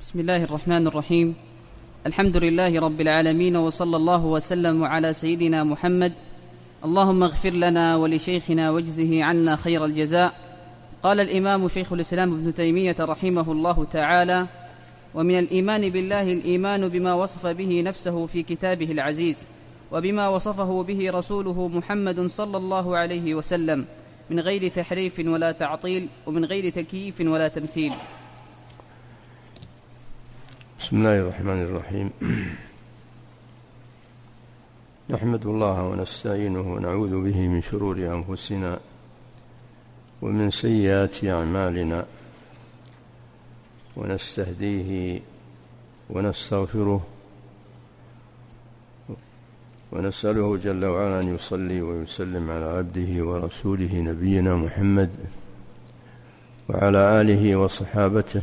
بسم الله الرحمن الرحيم. الحمد لله رب العالمين، وصلى الله وسلم على سيدنا محمد. اللهم اغفر لنا ولشيخنا واجزه عنا خير الجزاء. قال الإمام شيخ الإسلام ابن تيمية رحمه الله تعالى: ومن الإيمان بالله الإيمان بما وصف به نفسه في كتابه العزيز، وبما وصفه به رسوله محمد صلى الله عليه وسلم، من غير تحريف ولا تعطيل، ومن غير تكييف ولا تمثيل. بسم الله الرحمن الرحيم. نحمد الله ونستعينه ونعوذ به من شرور أنفسنا ومن سيئات أعمالنا، ونستهديه ونستغفره، ونسأله جل وعلا أن يصلي ويسلم على عبده ورسوله نبينا محمد وعلى آله وصحابته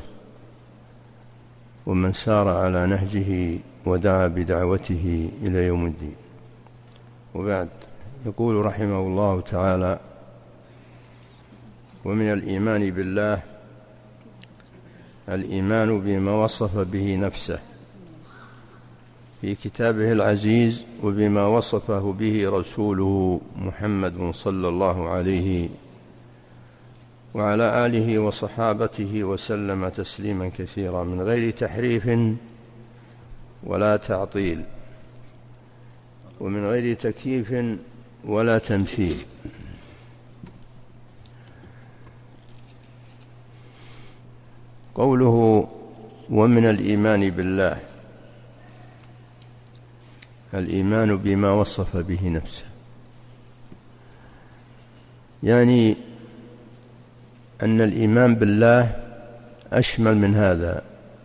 ومن سار على نهجه ودعا بدعوته إلى يوم الدين. وبعد، يقول رحمه الله تعالى: ومن الإيمان بالله الإيمان بما وصف به نفسه في كتابه العزيز، وبما وصفه به رسوله محمد صلى الله عليه وعلى آله وصحابته وسلم تسليما كثيرا، من غير تحريف ولا تعطيل، ومن غير تكييف ولا تمثيل. قوله ومن الإيمان بالله، الإيمان بما وصف به نفسه، يعني أن الإيمان بالله أشمل من هذا،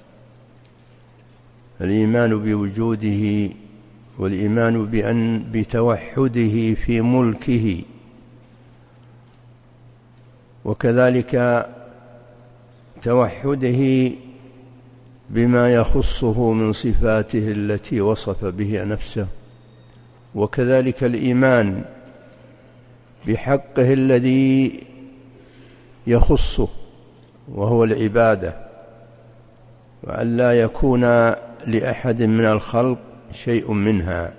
الإيمان بوجوده، والإيمان بتوحده في ملكه، وكذلك توحده بما يخصه من صفاته التي وصف بها نفسه، وكذلك الإيمان بحقه الذي يخصه وهو العبادة، وأن لا يكون لأحد من الخلق شيء منها.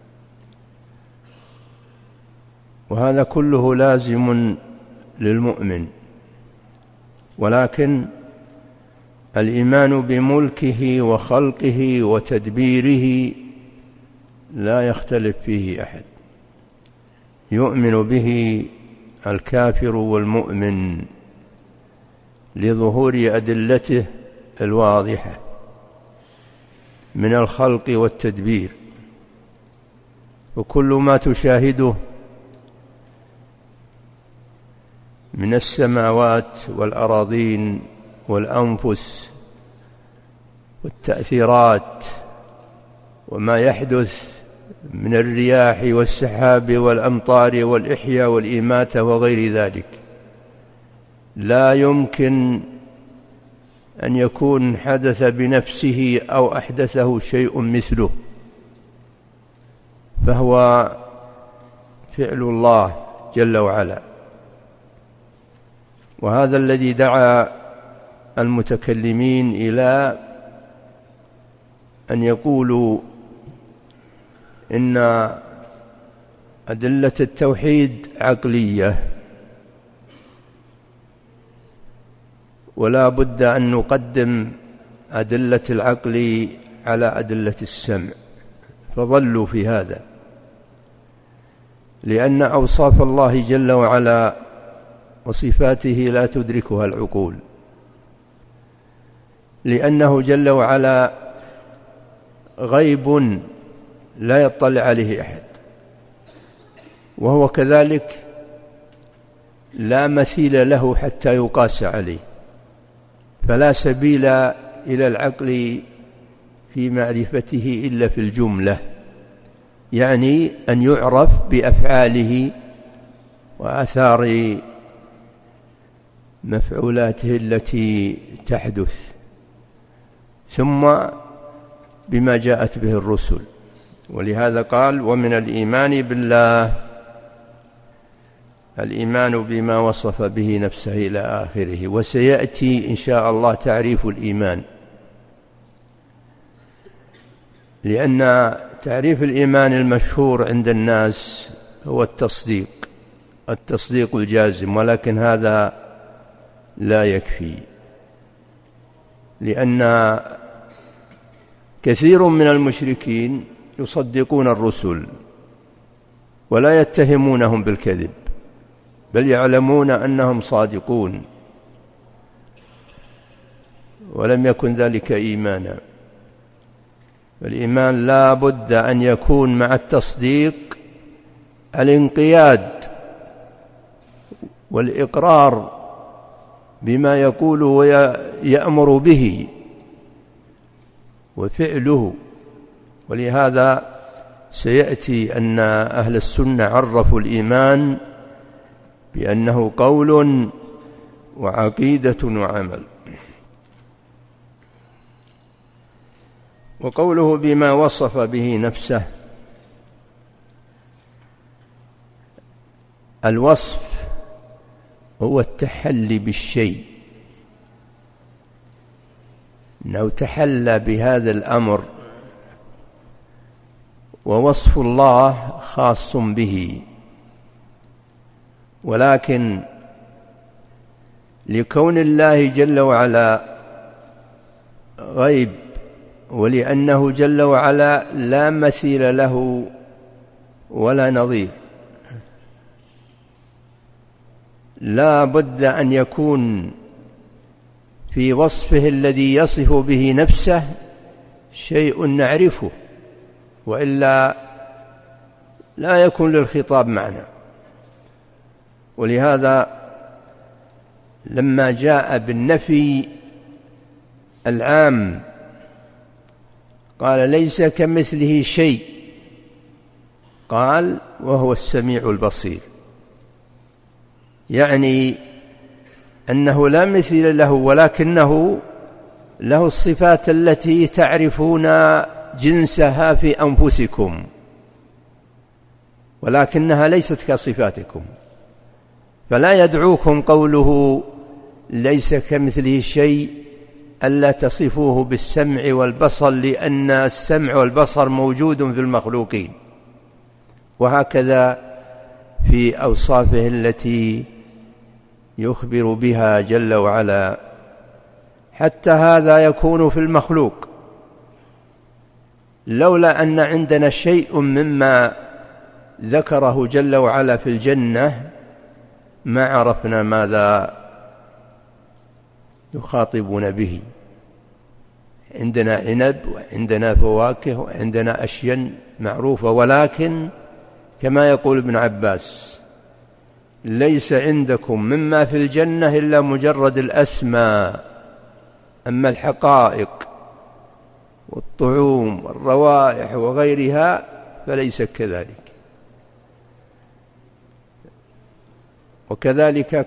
وهذا كله لازم للمؤمن، ولكن الإيمان بملكه وخلقه وتدبيره لا يختلف فيه أحد، يؤمن به الكافر والمؤمن لظهور أدلته الواضحة من الخلق والتدبير. وكل ما تشاهده من السماوات والأراضين والأنفس والتأثيرات، وما يحدث من الرياح والسحاب والأمطار والإحياء والإماتة وغير ذلك، لا يمكن أن يكون حدث بنفسه أو أحدثه شيء مثله، فهو فعل الله جل وعلا. وهذا الذي دعا المتكلمين إلى أن يقولوا إن أدلة التوحيد عقلية، ولا بد أن نقدم أدلة العقل على أدلة السمع، فضلوا في هذا، لأن أوصاف الله جل وعلا وصفاته لا تدركها العقول، لأنه جل وعلا غيب لا يطلع عليه أحد، وهو كذلك لا مثيل له حتى يقاس عليه، فلا سبيل إلى العقل في معرفته إلا في الجملة، يعني أن يعرف بأفعاله وآثار مفعولاته التي تحدث، ثم بما جاءت به الرسل. ولهذا قال: ومن الإيمان بالله الإيمان بما وصف به نفسه إلى آخره. وسيأتي إن شاء الله تعريف الإيمان، لأن تعريف الإيمان المشهور عند الناس هو التصديق الجازم، ولكن هذا لا يكفي، لأن كثير من المشركين يصدقون الرسل ولا يتهمونهم بالكذب، بل يعلمون أنهم صادقون، ولم يكن ذلك إيمانا. الإيمان لا بد أن يكون مع التصديق الانقياد والإقرار بما يقول ويأمر به وفعله. ولهذا سيأتي أن أهل السنة عرفوا الإيمان بأنه قول وعقيدة وعمل. وقوله بما وصف به نفسه، الوصف هو التحلي بالشيء، أنه تحلى بهذا الأمر، ووصف الله خاص به. ولكن لكون الله جل وعلا غيب، ولأنه جل وعلا لا مثيل له ولا نظير، لا بد أن يكون في وصفه الذي يصف به نفسه شيء نعرفه، وإلا لا يكون للخطاب معنى. ولهذا لما جاء بالنفي العام قال ليس كمثله شيء، قال وهو السميع البصير، يعني أنه لا مثيل له، ولكنه له الصفات التي تعرفون جنسها في أنفسكم، ولكنها ليست كصفاتكم. فلا يدعوكم قوله ليس كمثله شيء ألا تصفوه بالسمع والبصر، لأن السمع والبصر موجود في المخلوقين، وهكذا في أوصافه التي يخبر بها جل وعلا. حتى هذا يكون في المخلوق، لولا أن عندنا شيء مما ذكره جل وعلا في الجنة ما عرفنا ماذا يخاطبون به. عندنا عنب وعندنا فواكه وعندنا أشياء معروفة، ولكن كما يقول ابن عباس ليس عندكم مما في الجنة إلا مجرد الأسماء، أما الحقائق والطعوم والروائح وغيرها فليس كذلك. وكذلك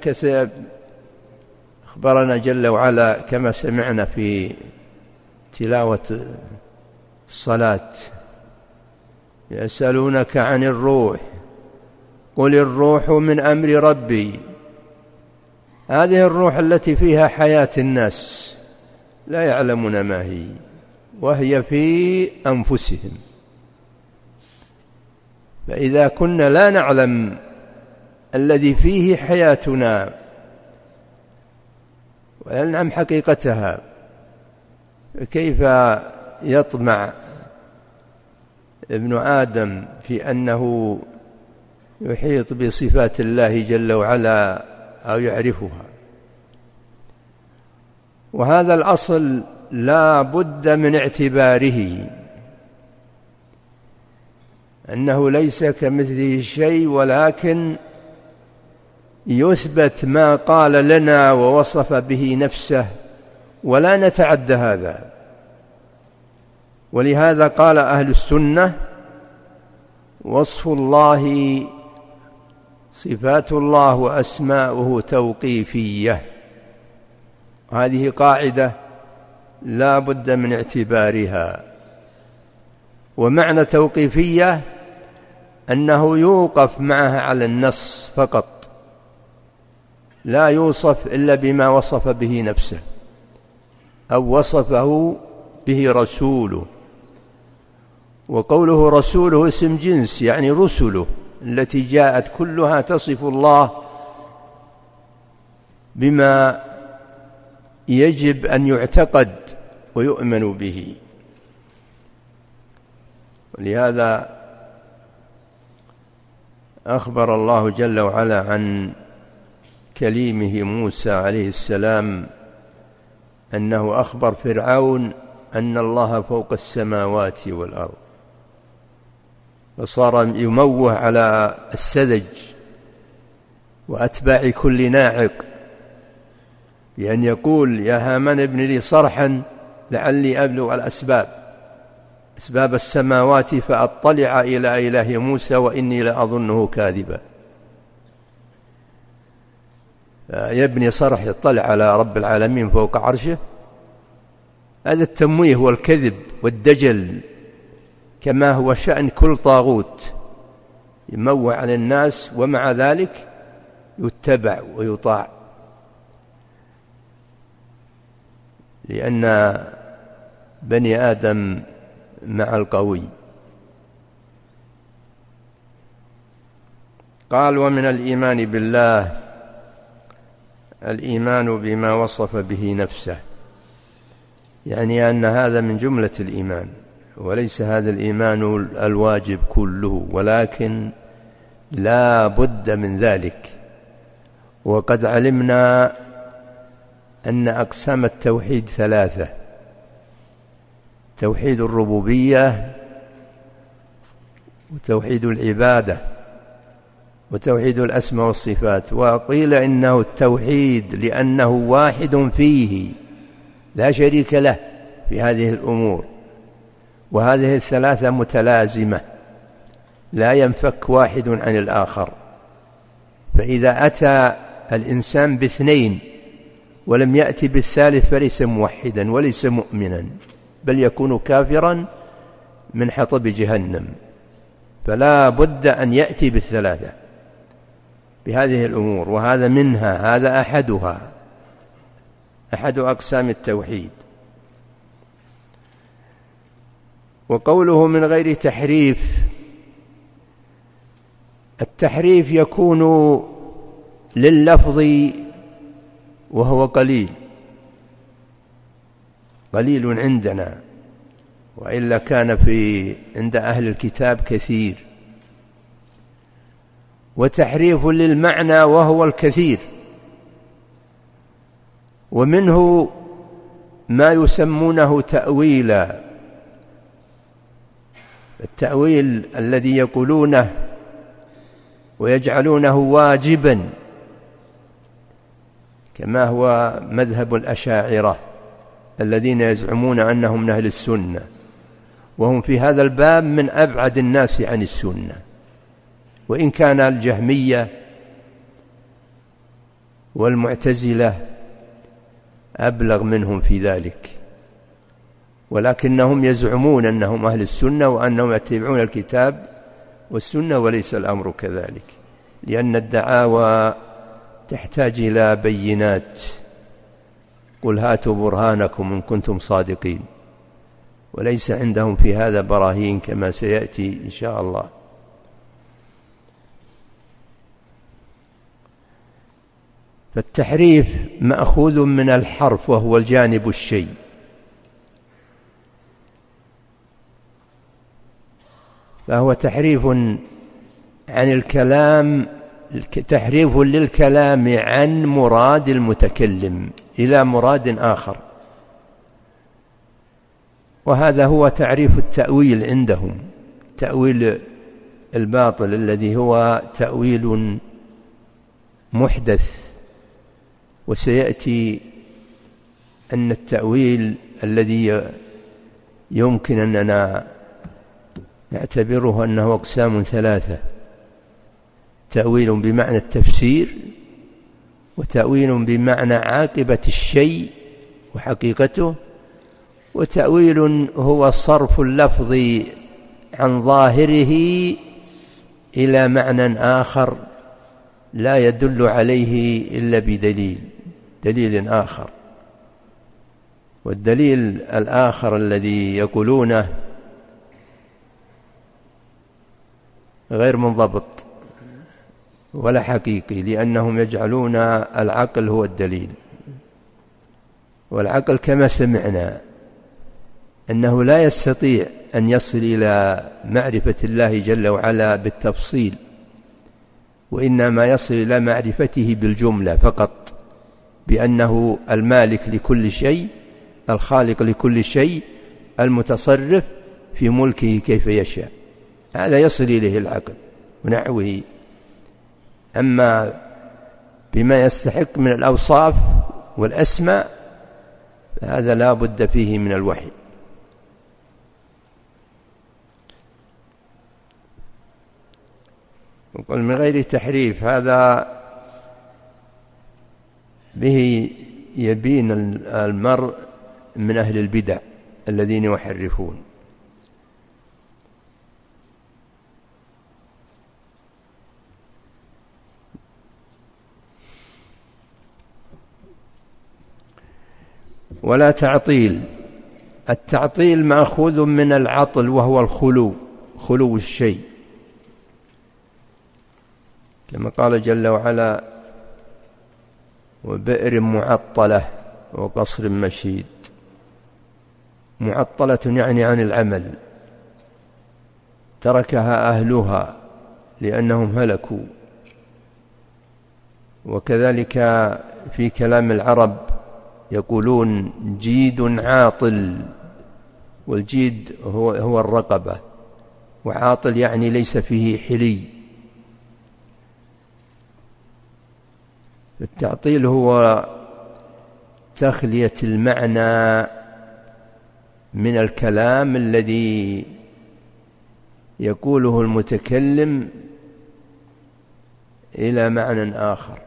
أخبرنا جل وعلا كما سمعنا في تلاوة الصلاة: يسألونك عن الروح قل الروح من أمر ربي. هذه الروح التي فيها حياة الناس لا يعلمون ما هي، وهي في أنفسهم. فإذا كنا لا نعلم الذي فيه حياتنا ولا نعلم حقيقتها، كيف يطمع ابن آدم في أنه يحيط بصفات الله جل وعلا أو يعرفها؟ وهذا الأصل لا بد من اعتباره، أنه ليس كمثله شيء، ولكن يثبت ما قال لنا ووصف به نفسه ولا نتعدى هذا. ولهذا قال أهل السنة: وصف الله صفات الله وأسماؤه توقيفية. هذه قاعدة لا بد من اعتبارها. ومعنى توقيفية أنه يوقف معها على النص فقط، لا يوصف إلا بما وصف به نفسه أو وصفه به رسوله. وقوله رسوله اسم جنس، يعني رسله التي جاءت كلها تصف الله بما يجب أن يعتقد ويؤمن به. ولهذا أخبر الله جل وعلا عن كليمه موسى عليه السلام أنه أخبر فرعون أن الله فوق السماوات والأرض، فصار يموه على السذج وأتباع كل ناعق بأن يقول يا هامان ابن لي صرحا لعلي أبلغ أسباب السماوات فأطلع إلى إله موسى وإني لأظنه كاذبا. يبني صرح يطلع على رب العالمين فوق عرشه، هذا التمويه والكذب والدجل، كما هو شأن كل طاغوت يموه على الناس ومع ذلك يتبع ويطاع، لأن بني آدم مع القوي. قال ومن الإيمان بالله الإيمان بما وصف به نفسه، يعني أن هذا من جملة الإيمان، وليس هذا الإيمان الواجب كله، ولكن لا بد من ذلك. وقد علمنا أن أقسام التوحيد ثلاثة: توحيد الربوبية، وتوحيد العبادة، وتوحيد الأسماء والصفات. وقيل إنه التوحيد لأنه واحد فيه لا شريك له في هذه الأمور، وهذه الثلاثة متلازمة لا ينفك واحد عن الآخر. فإذا أتى الإنسان باثنين ولم يأتي بالثالث فليس موحدا وليس مؤمنا، بل يكون كافرا من حطب جهنم. فلا بد أن يأتي بالثلاثة بهذه الأمور، وهذا منها، هذا أحدها، أحد أقسام التوحيد. وقوله من غير تحريف، التحريف يكون لللفظ وهو قليل عندنا، وإلا كان عند أهل الكتاب كثير. وتحريف للمعنى وهو الكثير، ومنه ما يسمونه تأويلا، التأويل الذي يقولونه ويجعلونه واجبا، كما هو مذهب الأشاعرة الذين يزعمون أنهم من أهل السنة، وهم في هذا الباب من أبعد الناس عن السنة، وإن كان الجهمية والمعتزلة أبلغ منهم في ذلك، ولكنهم يزعمون أنهم أهل السنة وأنهم يتبعون الكتاب والسنة، وليس الأمر كذلك، لأن الدعاوى تحتاج إلى بينات. قل هاتوا برهانكم إن كنتم صادقين، وليس عندهم في هذا براهين كما سيأتي إن شاء الله. فالتحريف مأخوذ من الحرف وهو الجانب الشيء، فهو تحريف عن الكلام، تحريف للكلام عن مراد المتكلم إلى مراد آخر، وهذا هو تعريف التأويل عندهم، تأويل الباطل الذي هو تأويل محدث. وسيأتي أن التأويل الذي يمكن أننا نعتبره أنه أقسام ثلاثة: تأويل بمعنى التفسير، وتأويل بمعنى عاقبة الشيء وحقيقته، وتأويل هو صرف اللفظ عن ظاهره إلى معنى آخر لا يدل عليه إلا بدليل آخر. والدليل الآخر الذي يقولونه غير منضبط ولا حقيقي، لأنهم يجعلون العقل هو الدليل، والعقل كما سمعنا أنه لا يستطيع أن يصل إلى معرفة الله جل وعلا بالتفصيل، وإنما يصل إلى معرفته بالجملة فقط، بأنه المالك لكل شيء، الخالق لكل شيء، المتصرف في ملكه كيف يشاء. هذا يصل إليه العقل ونحوه. أما بما يستحق من الأوصاف والأسماء هذا لا بد فيه من الوحي. وقل من غير تحريف، هذا به يبين المرء من أهل البدع الذين يحرفون. ولا تعطيل. التعطيل مأخوذ من العطل وهو الخلو، خلو الشيء، كما قال جل وعلا: وبئر معطلة وقصر مشيد. معطلة يعني عن العمل، تركها أهلها لأنهم هلكوا. وكذلك في كلام العرب يقولون جيد عاطل، والجيد هو الرقبة، وعاطل يعني ليس فيه حلي. التعطيل هو تخلية المعنى من الكلام الذي يقوله المتكلم إلى معنى آخر.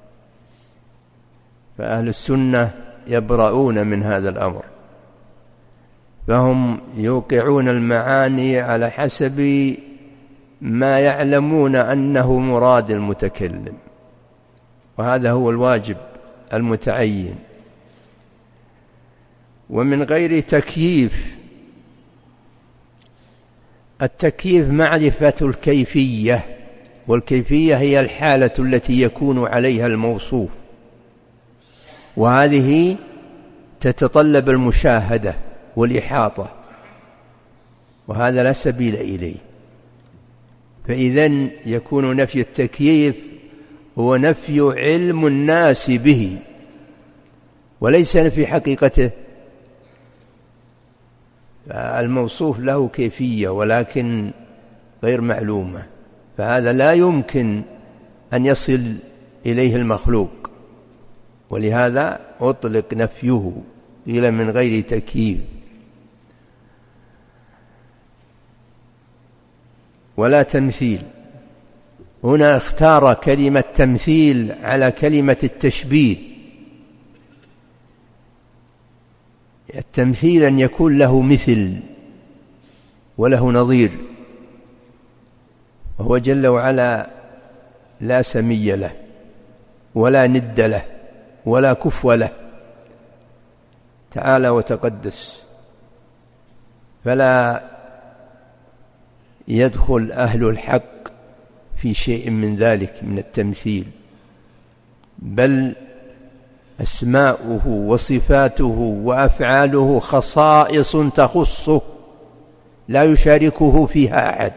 فأهل السنة يبرؤون من هذا الأمر، فهم يوقعون المعاني على حسب ما يعلمون أنه مراد المتكلم، وهذا هو الواجب المتعين. ومن غير تكييف. التكييف معرفة الكيفية، والكيفية هي الحالة التي يكون عليها الموصوف، وهذه تتطلب المشاهدة والإحاطة، وهذا لا سبيل إليه. فإذن يكون نفي التكييف هو نفي علم الناس به، وليس نفي حقيقته. الموصوف له كيفية ولكن غير معلومة، فهذا لا يمكن أن يصل إليه المخلوق، ولهذا أطلق نفيه إلى من غير تكييف. ولا تمثيل. هنا اختار كلمة تمثيل على كلمة التشبيه. التمثيل أن يكون له مثل وله نظير، وهو جل وعلا لا سمي له ولا ند له ولا كفو له، تعالى وتقدس. فلا يدخل أهل الحق في شيء من ذلك من التمثيل، بل أسماؤه وصفاته وأفعاله خصائص تخصه لا يشاركه فيها أحد.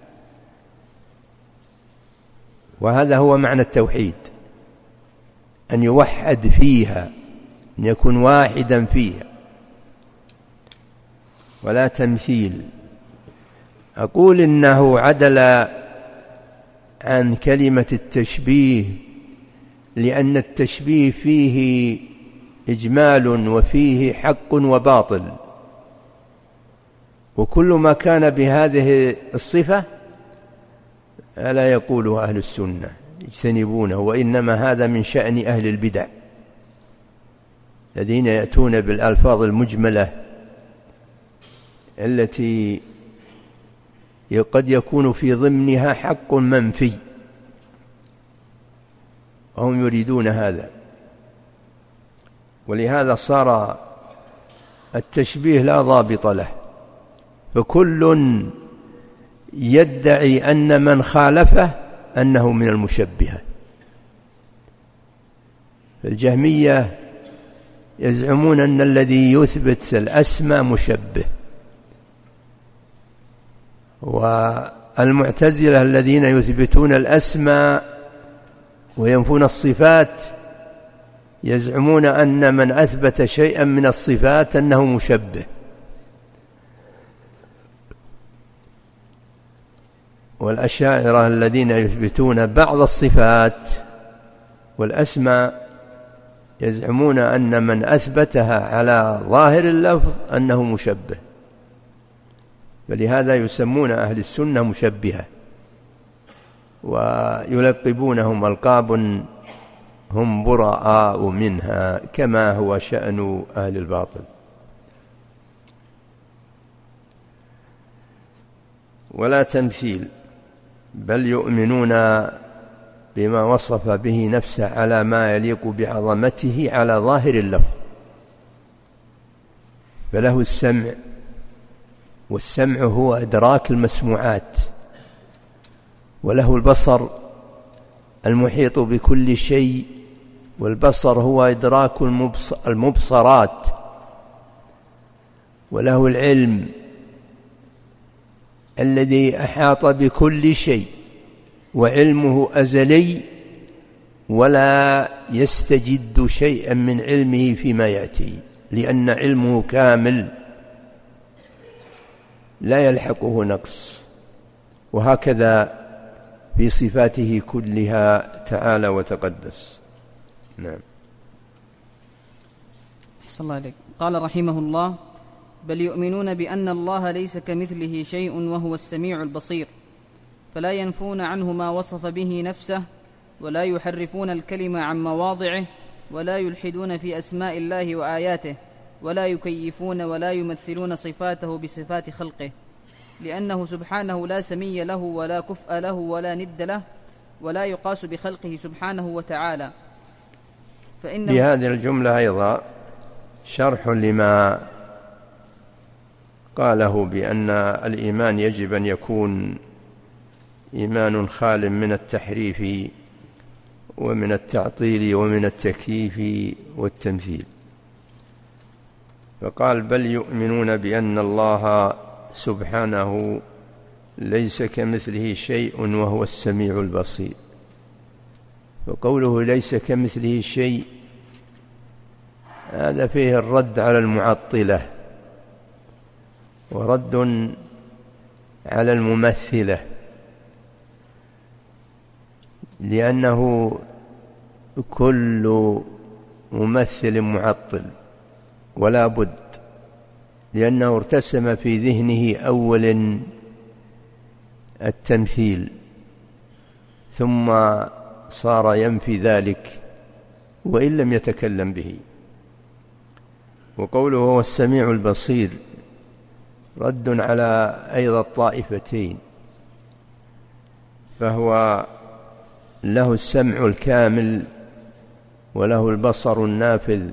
وهذا هو معنى التوحيد، أن يوحد فيها، أن يكون واحدا فيها. ولا تمثيل. أقول إنه عدل عن كلمة التشبيه لأن التشبيه فيه إجمال وفيه حق وباطل، وكل ما كان بهذه الصفة لا يقوله أهل السنة، يجتنبونه، وإنما هذا من شأن أهل البدع الذين يأتون بالألفاظ المجملة التي قد يكون في ضمنها حق منفي، وهم يريدون هذا. ولهذا صار التشبيه لا ضابط له، فكل يدعي أن من خالفه أنه من المشبهة. الجهمية يزعمون أن الذي يثبت الأسماء مشبه، والمعتزلة الذين يثبتون الأسماء وينفون الصفات يزعمون أن من أثبت شيئا من الصفات أنه مشبه. والأشاعرة الذين يثبتون بعض الصفات والأسماء يزعمون أن من أثبتها على ظاهر اللفظ أنه مشبه، فلهذا يسمون أهل السنة مشبهة، ويلقبونهم ألقاب هم براء منها كما هو شأن أهل الباطل. ولا تمثيل، بل يؤمنون بما وصف به نفسه على ما يليق بعظمته على ظاهر اللفظ، فله السمع، والسمع هو إدراك المسموعات، وله البصر المحيط بكل شيء، والبصر هو إدراك المبصرات، وله العلم الذي أحاط بكل شيء، وعلمه أزلي ولا يستجد شيئا من علمه فيما يأتي، لأن علمه كامل لا يلحقه نقص. وهكذا في صفاته كلها تعالى وتقدس. نعم. أحسن الله عليك. قال رحمه الله: بل يؤمنون بأن الله ليس كمثله شيء وهو السميع البصير، فلا ينفون عنه ما وصف به نفسه، ولا يحرفون الكلمة عن مواضعه، ولا يلحدون في أسماء الله وآياته، ولا يكيفون ولا يمثلون صفاته بصفات خلقه، لأنه سبحانه لا سمي له ولا كفء له ولا ند له، ولا يقاس بخلقه سبحانه وتعالى. في هذه الجملة أيضا شرح لما قاله بأن الإيمان يجب أن يكون إيمان خال من التحريف ومن التعطيل ومن التكييف والتمثيل. فقال: بل يؤمنون بأن الله سبحانه ليس كمثله شيء وهو السميع البصير. وقوله ليس كمثله شيء هذا فيه الرد على المعطلة، ورد على الممثلة، لأنه كل ممثل معطل ولا بد، لأنه ارتسم في ذهنه أولا التمثيل ثم صار ينفي ذلك وإن لم يتكلم به. وقوله هو السميع البصير رد على أيضا الطائفتين، فهو له السمع الكامل وله البصر النافذ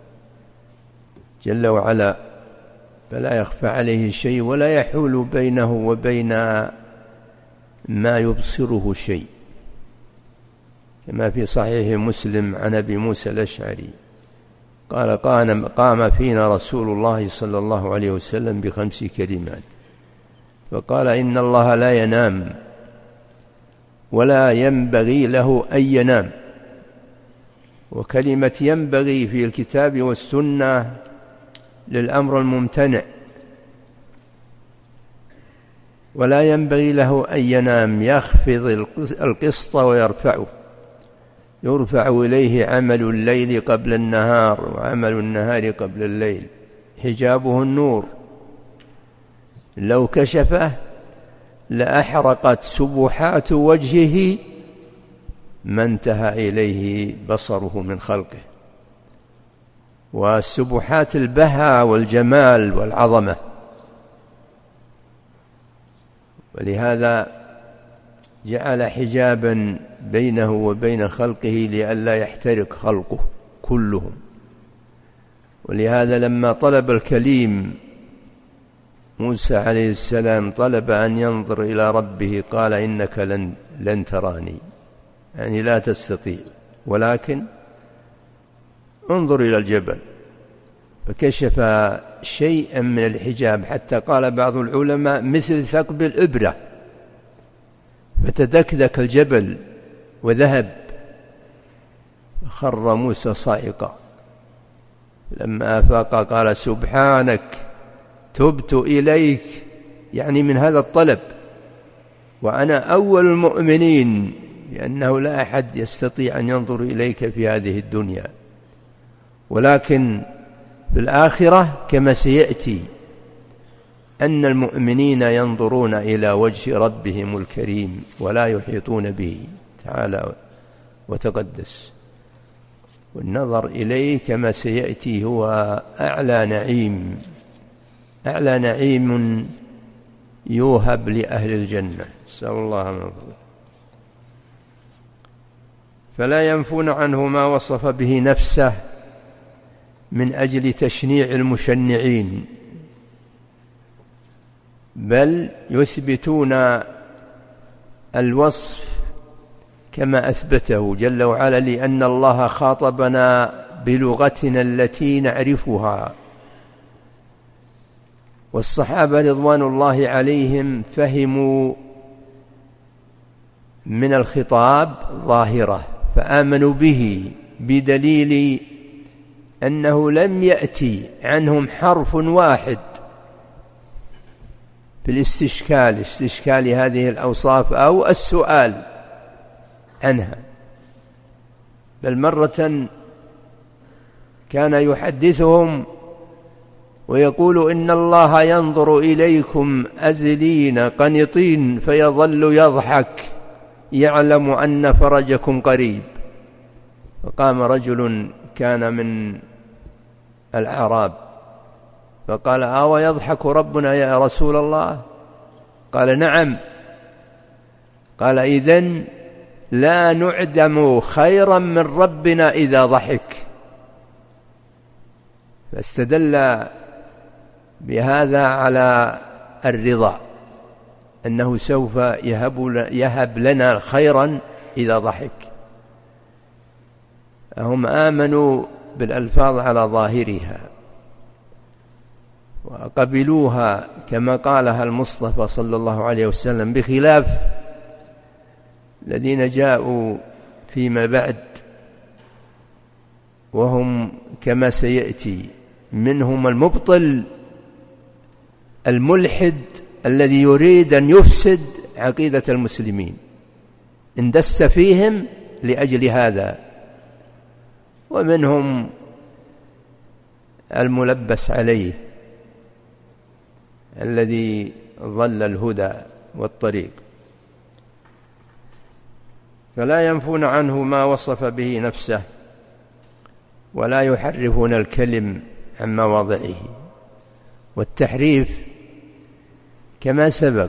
جل وعلا، فلا يخفى عليه شيء ولا يحول بينه وبين ما يبصره شيء، كما في صحيح مسلم عن أبي موسى الأشعري قال: قام فينا رسول الله صلى الله عليه وسلم ب5 كلمات، فقال: إن الله لا ينام ولا ينبغي له أن ينام. وكلمة ينبغي في الكتاب والسنة للأمر الممتنع، ولا ينبغي له أن ينام، يخفض القسط ويرفعه، يرفع إليه عمل الليل قبل النهار وعمل النهار قبل الليل، حجابه النور، لو كشفه لأحرقت سبحات وجهه ما انتهى إليه بصره من خلقه. والسبحات البهاء والجمال والعظمة، ولهذا جعل حجابا بينه وبين خلقه لئلا يحترق خلقه كلهم. ولهذا لما طلب الكليم موسى عليه السلام طلب أن ينظر إلى ربه قال إنك لن تراني، يعني لا تستطيع، ولكن انظر إلى الجبل، فكشف شيئا من الحجاب حتى قال بعض العلماء مثل ثقب الإبرة، فتدكدك الجبل وذهب، خر موسى صائقا. لما أفاق قال سبحانك تبت إليك، يعني من هذا الطلب، وأنا أول المؤمنين، لأنه لا أحد يستطيع أن ينظر إليك في هذه الدنيا، ولكن في الآخرة كما سيأتي أن المؤمنين ينظرون إلى وجه ربهم الكريم ولا يحيطون به تعالى وتقدس، والنظر إليه كما سيأتي هو أعلى نعيم، أعلى نعيم يوهب لأهل الجنة، نسأل الله من فضله. فلا ينفون عنه ما وصف به نفسه من أجل تشنيع المشنعين، بل يثبتون الوصف كما أثبته جل وعلا، لأن الله خاطبنا بلغتنا التي نعرفها، والصحابة رضوان الله عليهم فهموا من الخطاب ظاهرة فآمنوا به، بدليل أنه لم يأتي عنهم حرف واحد في استشكال هذه الأوصاف أو السؤال عنها، بل مرة كان يحدثهم ويقول إن الله ينظر إليكم أزلين قنطين فيظل يضحك يعلم أن فرجكم قريب. فقام رجل كان من الأعراب فقال أو يضحك ربنا يا رسول الله؟ قال نعم. قال إذن لا نعدم خيرا من ربنا إذا ضحك. فاستدل بهذا على الرضا، أنه سوف يهب لنا خيرا إذا ضحك. هم آمنوا بالألفاظ على ظاهرها وقبلوها كما قالها المصطفى صلى الله عليه وسلم، بخلاف الذين جاءوا فيما بعد وهم كما سيأتي منهم المبطل الملحد الذي يريد أن يفسد عقيدة المسلمين، اندس فيهم لأجل هذا، ومنهم الملبس عليه الذي ضل الهدى والطريق. فلا ينفون عنه ما وصف به نفسه ولا يحرفون الكلم عن مواضعه. والتحريف كما سبق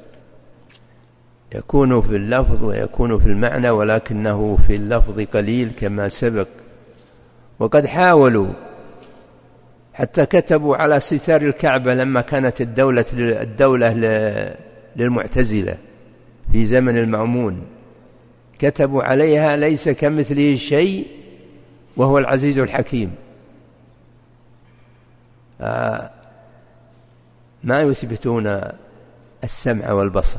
يكون في اللفظ ويكون في المعنى، ولكنه في اللفظ قليل كما سبق. وقد حاولوا حتى كتبوا على ستار الكعبة لما كانت الدولة للمعتزلة في زمن المأمون، كتبوا عليها ليس كمثله شيء وهو العزيز الحكيم. ما يثبتون السمع والبصر،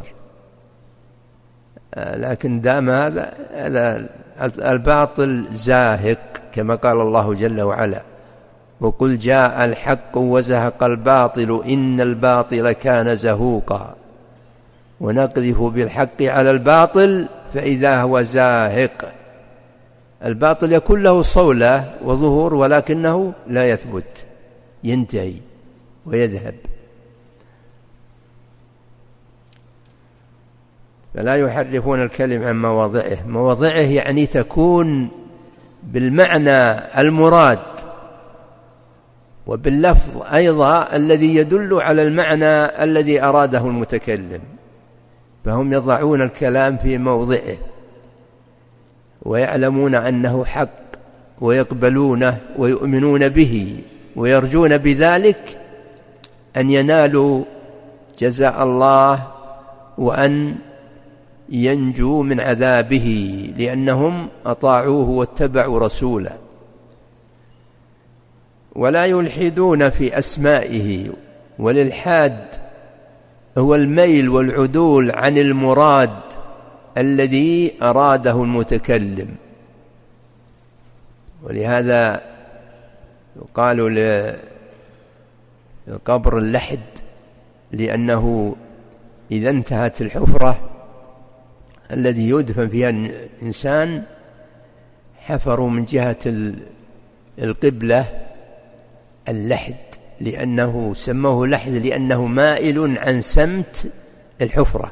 لكن دام هذا الباطل زاهق كما قال الله جل وعلا وقل جاء الحق وزهق الباطل إن الباطل كان زهوقا ونقذف بالحق على الباطل فإذا هو زاهق. الباطل يكون له صولة وظهور ولكنه لا يثبت، ينتهي ويذهب. فلا يحرفون الكلم عن مواضعه. مواضعه يعني تكون بالمعنى المراد وباللفظ أيضا الذي يدل على المعنى الذي أراده المتكلم. فهم يضعون الكلام في موضعه ويعلمون أنه حق ويقبلونه ويؤمنون به ويرجون بذلك أن ينالوا جزاء الله وأن ينجوا من عذابه لأنهم أطاعوه واتبعوا رسوله. ولا يلحدون في أسمائه، والإلحاد هو الميل والعدول عن المراد الذي أراده المتكلم. ولهذا يقال للقبر اللحد، لأنه إذا انتهت الحفرة الذي يدفن فيها الإنسان حفروا من جهة القبلة اللحد، لأنه سموه لحد لأنه مائل عن سمت الحفرة.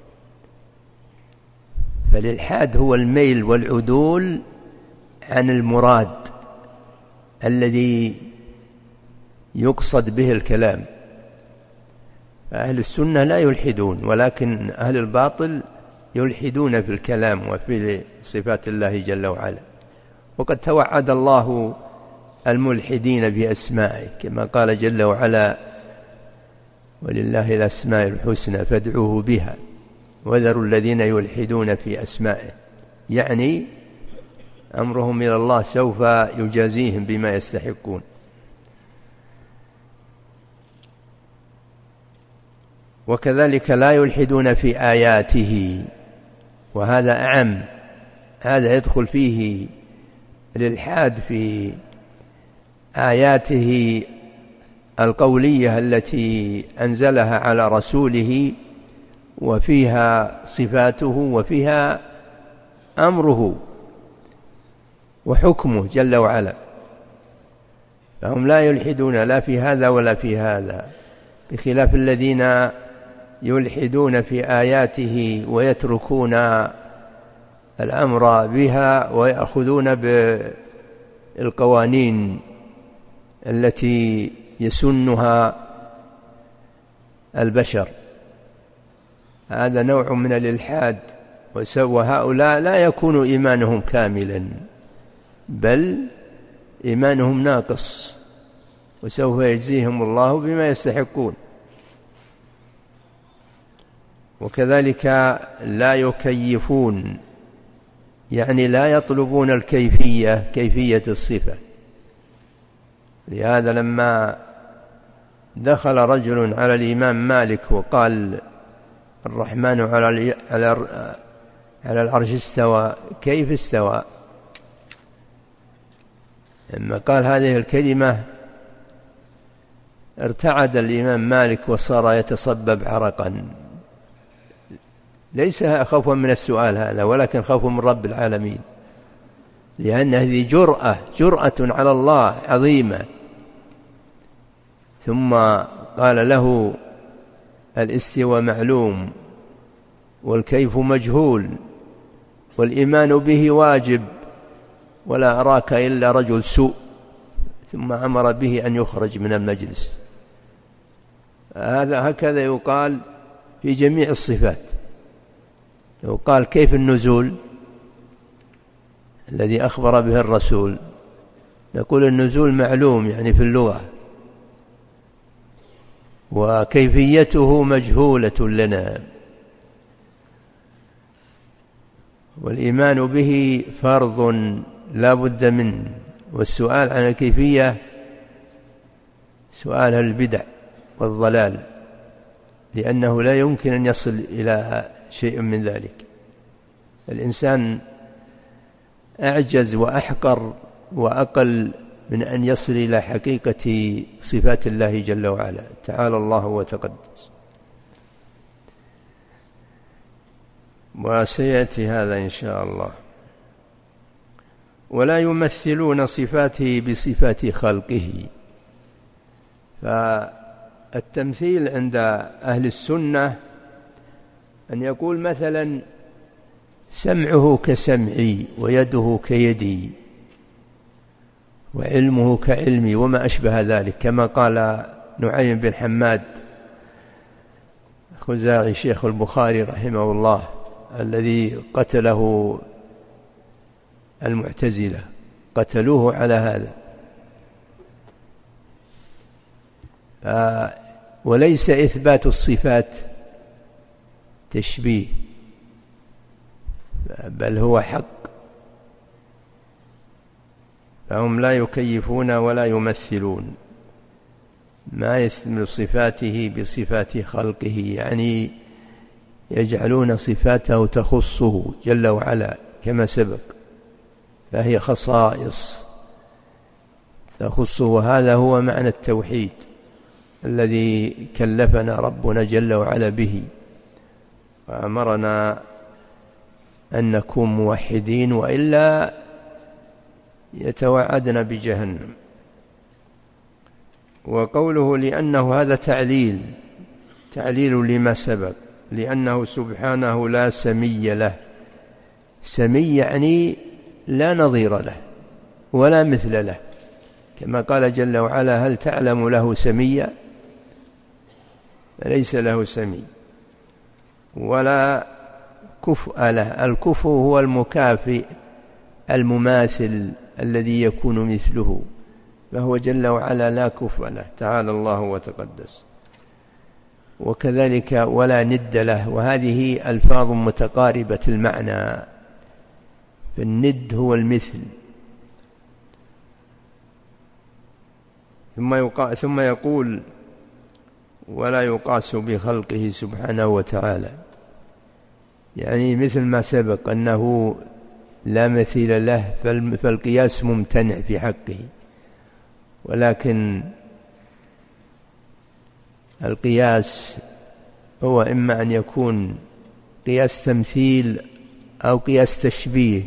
فالإلحاد هو الميل والعدول عن المراد الذي يقصد به الكلام. أهل السنة لا يلحدون، ولكن أهل الباطل يلحدون في الكلام وفي صفات الله جل وعلا. وقد توعد الله الملحدين بأسمائه كما قال جل وعلا: ولله الأسماء الحسنى فادعوه بها وذروا الذين يلحدون في أسمائه، يعني أمرهم إلى الله سوف يجازيهم بما يستحقون. وكذلك لا يلحدون في آياته، وهذا أعم، هذا يدخل فيه الإلحاد في آياته القولية التي أنزلها على رسوله، وفيها صفاته وفيها أمره وحكمه جل وعلا. فهم لا يلحدون لا في هذا ولا في هذا، بخلاف الذين يلحدون في آياته ويتركون الأمر بها ويأخذون بالقوانين التي يسنها البشر. هذا نوع من الإلحاد، وهؤلاء لا يكون إيمانهم كاملا، بل إيمانهم ناقص، وسوف يجزيهم الله بما يستحقون. وكذلك لا يكيفون، يعني لا يطلبون الكيفية، كيفية الصفة. لهذا لما دخل رجل على الإمام مالك وقال: الرحمن على العرش استوى، كيف استوى؟ لما قال هذه الكلمة ارتعد الإمام مالك وصار يتصبب عرقا، ليس خوفا من السؤال هذا، ولكن خوفا من رب العالمين، لأن هذه جرأة على الله عظيمة. ثم قال له: الاستواء معلوم والكيف مجهول والإيمان به واجب ولا أراك إلا رجل سوء، ثم أمر به أن يخرج من المجلس. هكذا يقال في جميع الصفات. لو قال كيف النزول الذي أخبر به الرسول، نقول النزول معلوم يعني في اللغة، وكيفيته مجهولة لنا، والإيمان به فرض لا بد منه، والسؤال عن الكيفية سؤال البدع والضلال، لأنه لا يمكن أن يصل إلى شيء من ذلك. الإنسان أعجز وأحقر وأقل من أن يصل إلى حقيقة صفات الله جل وعلا، تعالى الله وتقدس. وسيأتي هذا إن شاء الله. ولا يمثلون صفاته بصفات خلقه. فالتمثيل عند أهل السنة أن يقول مثلا: سمعه كسمعي ويده كيدي وعلمه كعلمي وما أشبه ذلك، كما قال نعيم بن حماد خزاعي شيخ البخاري رحمه الله، الذي قتله المعتزلة، قتلوه على هذا. وليس إثبات الصفات تشبيه، بل هو حق، فهم لا يكيفون ولا يمثلون، ما يثمل صفاته بصفات خلقه، يعني يجعلون صفاته تخصه جل وعلا كما سبق، فهي خصائص تخصه. وهذا هو معنى التوحيد الذي كلفنا ربنا جل وعلا به، وأمرنا أن نكون موحدين، وإلا يتوعدنا بجهنم. وقوله لأنه هذا تعليل لما سبق، لأنه سبحانه لا سمي له. سمي يعني لا نظير له ولا مثل له، كما قال جل وعلا: هل تعلم له سميا؟ ليس له سمي ولا كفء له. الكفء هو المكافئ المماثل الذي يكون مثله، فهو جل وعلا لا كفء له، تعالى الله وتقدس. وكذلك ولا ند له، وهذه ألفاظ متقاربة المعنى، فالند هو المثل. ثم يقول: ولا يقاس بخلقه سبحانه وتعالى، يعني مثل ما سبق أنه لا مثيل له، فالقياس ممتنع في حقه. ولكن القياس هو إما أن يكون قياس تمثيل أو قياس تشبيه،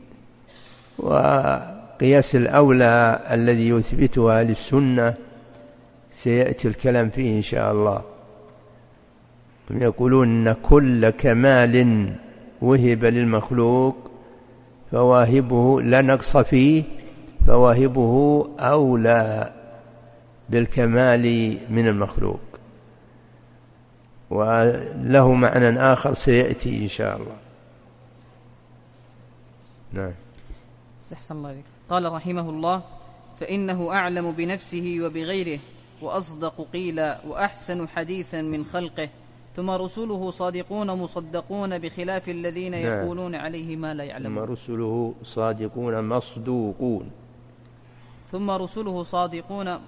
وقياس الأولى الذي يثبتها للسنة سيأتي الكلام فيه إن شاء الله. هم يقولون أن كل كمال وهب للمخلوق فواهبه لا نقص فيه، فواهبه أولى بالكمال من المخلوق، وله معنى آخر سيأتي إن شاء الله. نعم. استحسن الله عليك. قال رحمه الله: فإنه أعلم بنفسه وبغيره، وأصدق قيلا، وأحسن حديثا من خلقه، ثم رسله صادقون مصدقون، بخلاف الذين يقولون عليه ما لا يعلمون. ثم رسله صادقون مصدوقون، ثم رسله صادقون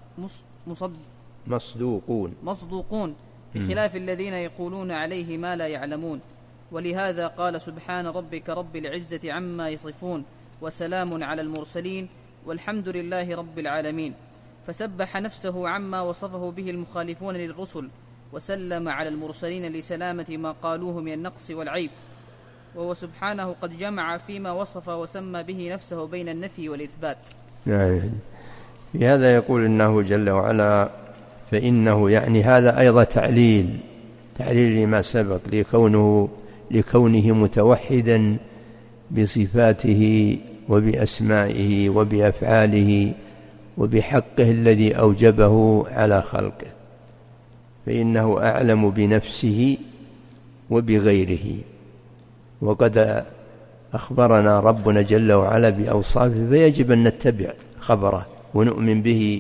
مصدوقون بخلاف الذين يقولون عليه ما لا يعلمون. ولهذا قال: سبحان ربك رب العزة عما يصفون، وسلام على المرسلين، والحمد لله رب العالمين. فسبح نفسه عما وصفه به المخالفون للرسل، وسلم على المرسلين لسلامة ما قالوه من النقص والعيب. وهو سبحانه قد جمع فيما وصف وسمى به نفسه بين النفي والإثبات. في هذا يقول إنه جل وعلا، فإنه يعني هذا أيضا تعليل لما سبق، لكونه متوحدا بصفاته وبأسمائه وبأفعاله وبحقه الذي أوجبه على خلقه. فإنه أعلم بنفسه وبغيره، وقد أخبرنا ربنا جل وعلا بأوصافه، فيجب أن نتبع خبره ونؤمن به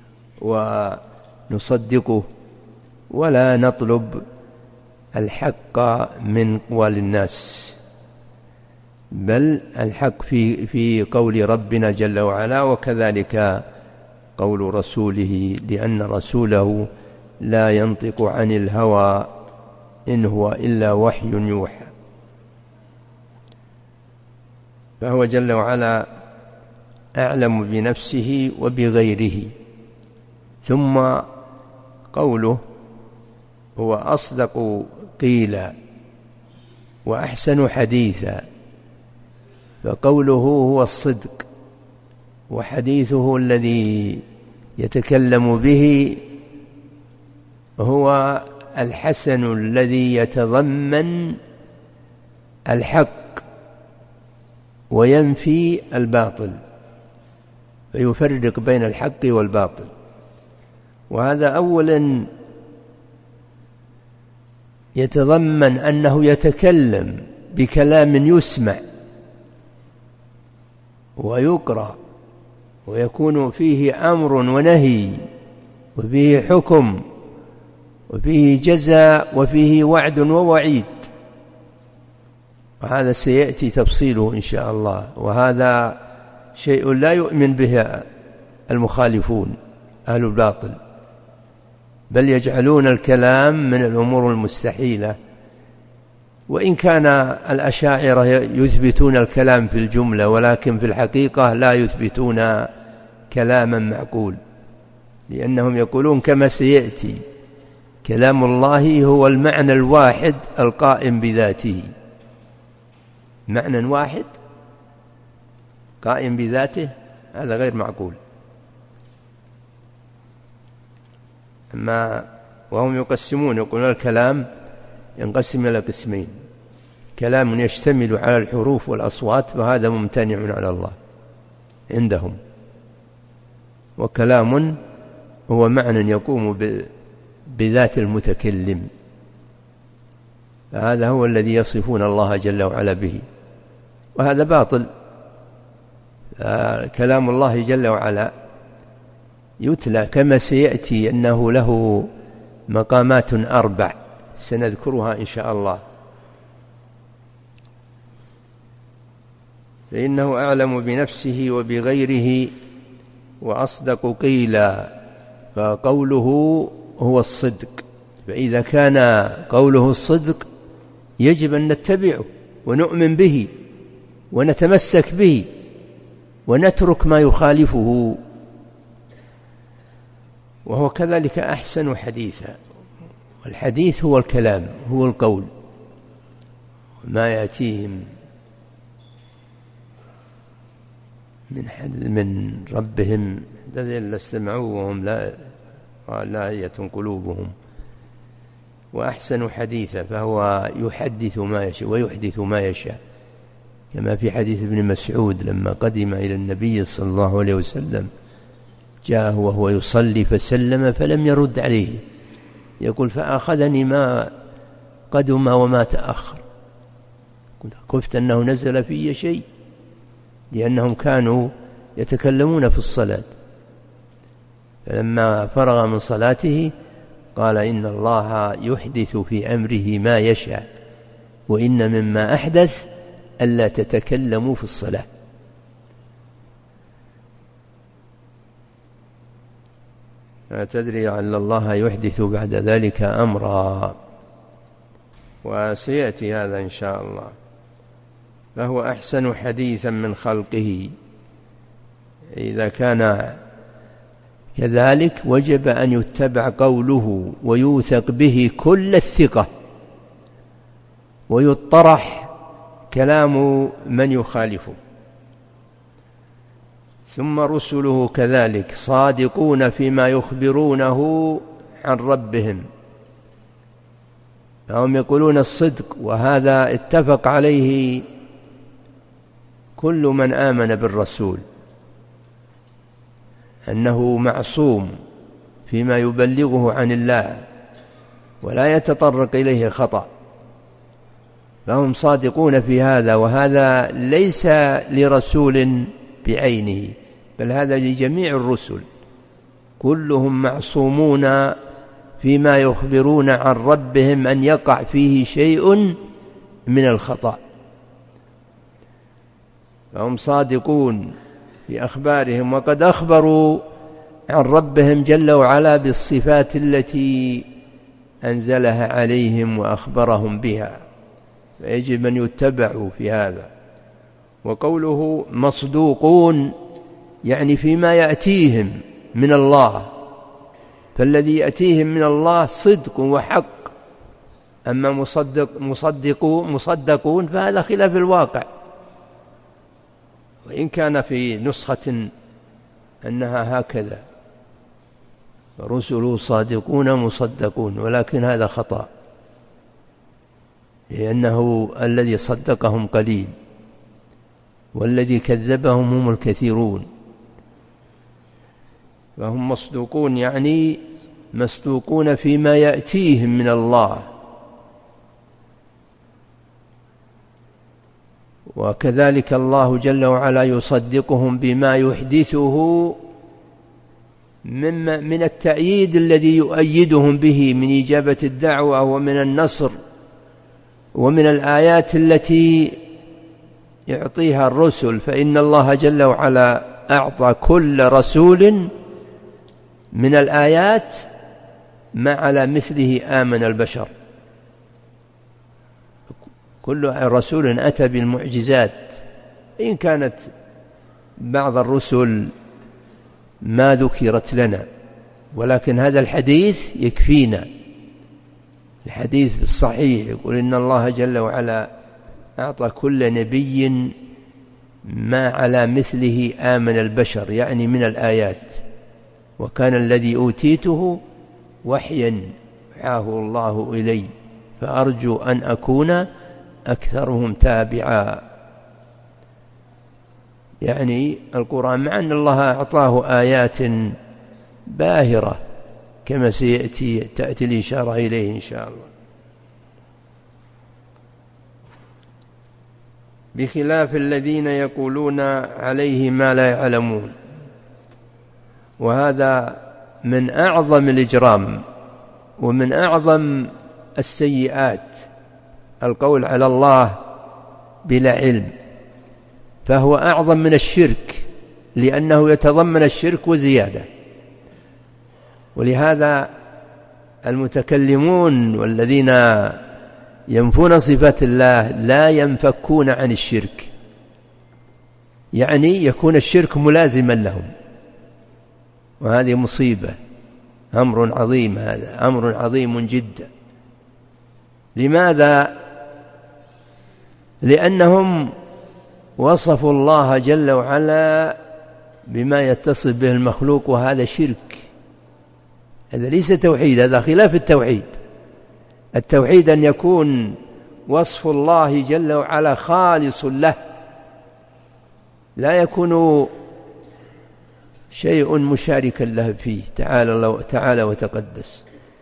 ونصدقه، ولا نطلب الحق من قوال الناس، بل الحق في قول ربنا جل وعلا، وكذلك قول رسوله، لأن رسوله لا ينطق عن الهوى إن هو إلا وحي يوحى. فهو جل وعلا أعلم بنفسه وبغيره. ثم قوله: هو أصدق قيلا وأحسن حديثا، فقوله هو الصدق، وحديثه الذي يتكلم به هو الحسن الذي يتضمن الحق وينفي الباطل، فيفرق بين الحق والباطل. وهذا أولا يتضمن أنه يتكلم بكلام يسمع ويقرأ، ويكون فيه أمر ونهي، وفيه حكم وفيه جزاء وفيه وعد ووعيد، وهذا سيأتي تفصيله إن شاء الله. وهذا شيء لا يؤمن به المخالفون أهل الباطل، بل يجعلون الكلام من الأمور المستحيلة، وإن كان الأشاعرة يثبتون الكلام في الجملة، ولكن في الحقيقة لا يثبتون كلاما معقول، لأنهم يقولون كما سيأتي كلام الله هو المعنى الواحد القائم بذاته، معنى واحد قائم بذاته، هذا غير معقول. وهم يقسمون، يقولون الكلام ينقسم إلى قسمين: كلام يشتمل على الحروف والأصوات وهذا ممتنع على الله عندهم، وكلام هو معنى يقوم بذات المتكلم، فهذا هو الذي يصفون الله جل وعلا به، وهذا باطل. كلام الله جل وعلا يتلى كما سيأتي أنه له مقامات 4 سنذكرها إن شاء الله، فإنه أعلم بنفسه وبغيره وأصدق قيلا، فقوله هو الصدق، فإذا كان قوله الصدق يجب أن نتبعه ونؤمن به ونتمسك به ونترك ما يخالفه، وهو كذلك أحسن حديثا. والحديث هو الكلام، هو القول، ما يأتيهم من ربهم الذين استمعوا وهم لاهية قلوبهم. وأحسن حديثا فهو يحدث ما يشاء ويحدث ما يشاء، كما في حديث ابن مسعود لما قدم إلى النبي صلى الله عليه وسلم، جاءه وهو يصلي فسلم فلم يرد عليه، يقول: فأخذني ما قدم وما تأخر، خفت أنه نزل في شيء، لأنهم كانوا يتكلمون في الصلاة. فلما فرغ من صلاته قال: إن الله يحدث في أمره ما يشاء، وإن مما أحدث ألا تتكلموا في الصلاة. لا تدري لعل الله يحدث بعد ذلك أمرا، وسيأتي هذا إن شاء الله. فهو أحسن حديثا من خلقه. إذا كان كذلك وجب أن يتبع قوله ويوثق به كل الثقة، ويطرح كلام من يخالفه. ثم رسله كذلك صادقون فيما يخبرونه عن ربهم، فهم يقولون الصدق، وهذا اتفق عليه كل من آمن بالرسول، أنه معصوم فيما يبلغه عن الله ولا يتطرق إليه خطأ، فهم صادقون في هذا. وهذا ليس لرسول بعينه، بل هذا لجميع الرسل، كلهم معصومون فيما يخبرون عن ربهم أن يقع فيه شيء من الخطأ، فهم صادقون في أخبارهم، وقد أخبروا عن ربهم جل وعلا بالصفات التي أنزلها عليهم وأخبرهم بها، فيجب أن يتبعوا في هذا. وقوله مصدوقون يعني فيما يأتيهم من الله، فالذي يأتيهم من الله صدق وحق، أما مصدقون فهذا خلاف الواقع، وإن كان في نسخة أنها هكذا: رسله صادقون مصدقون، ولكن هذا خطأ، لأنه الذي صدقهم قليل والذي كذبهم هم الكثيرون. فهم مصدوقون يعني مصدوقون فيما يأتيهم من الله، وكذلك الله جل وعلا يصدقهم بما يحدثه من التأييد الذي يؤيدهم به من إجابة الدعوة ومن النصر ومن الآيات التي يعطيها الرسل، فإن الله جل وعلا أعطى كل رسول من الآيات ما على مثله آمن البشر. كل رسول أتى بالمعجزات، إن كانت بعض الرسل ما ذكرت لنا، ولكن هذا الحديث يكفينا. الحديث الصحيح يقول إن الله جل وعلا أعطى كل نبي ما على مثله آمن البشر، يعني من الآيات. وكان الذي أوتيته وحيا وحاه الله إلي، فأرجو أن أكون أكثرهم تابعا. يعني القرآن مع أن الله أعطاه آيات باهرة كما تأتي الإشارة إليه إن شاء الله، بخلاف الذين يقولون عليه ما لا يعلمون. وهذا من أعظم الإجرام ومن أعظم السيئات، القول على الله بلا علم، فهو أعظم من الشرك لأنه يتضمن الشرك وزيادة. ولهذا المتكلمون والذين ينفون صفات الله لا ينفكون عن الشرك، يعني يكون الشرك ملازما لهم، وهذه مصيبة، أمر عظيم، هذا أمر عظيم جدا. لماذا؟ لأنهم وصفوا الله جل وعلا بما يتصف به المخلوق، وهذا شرك، هذا ليس توحيد، هذا خلاف التوحيد. التوحيد أن يكون وصف الله جل وعلا خالص له، لا يكون شيء مشاركا له فيه، تعالى وتقدس.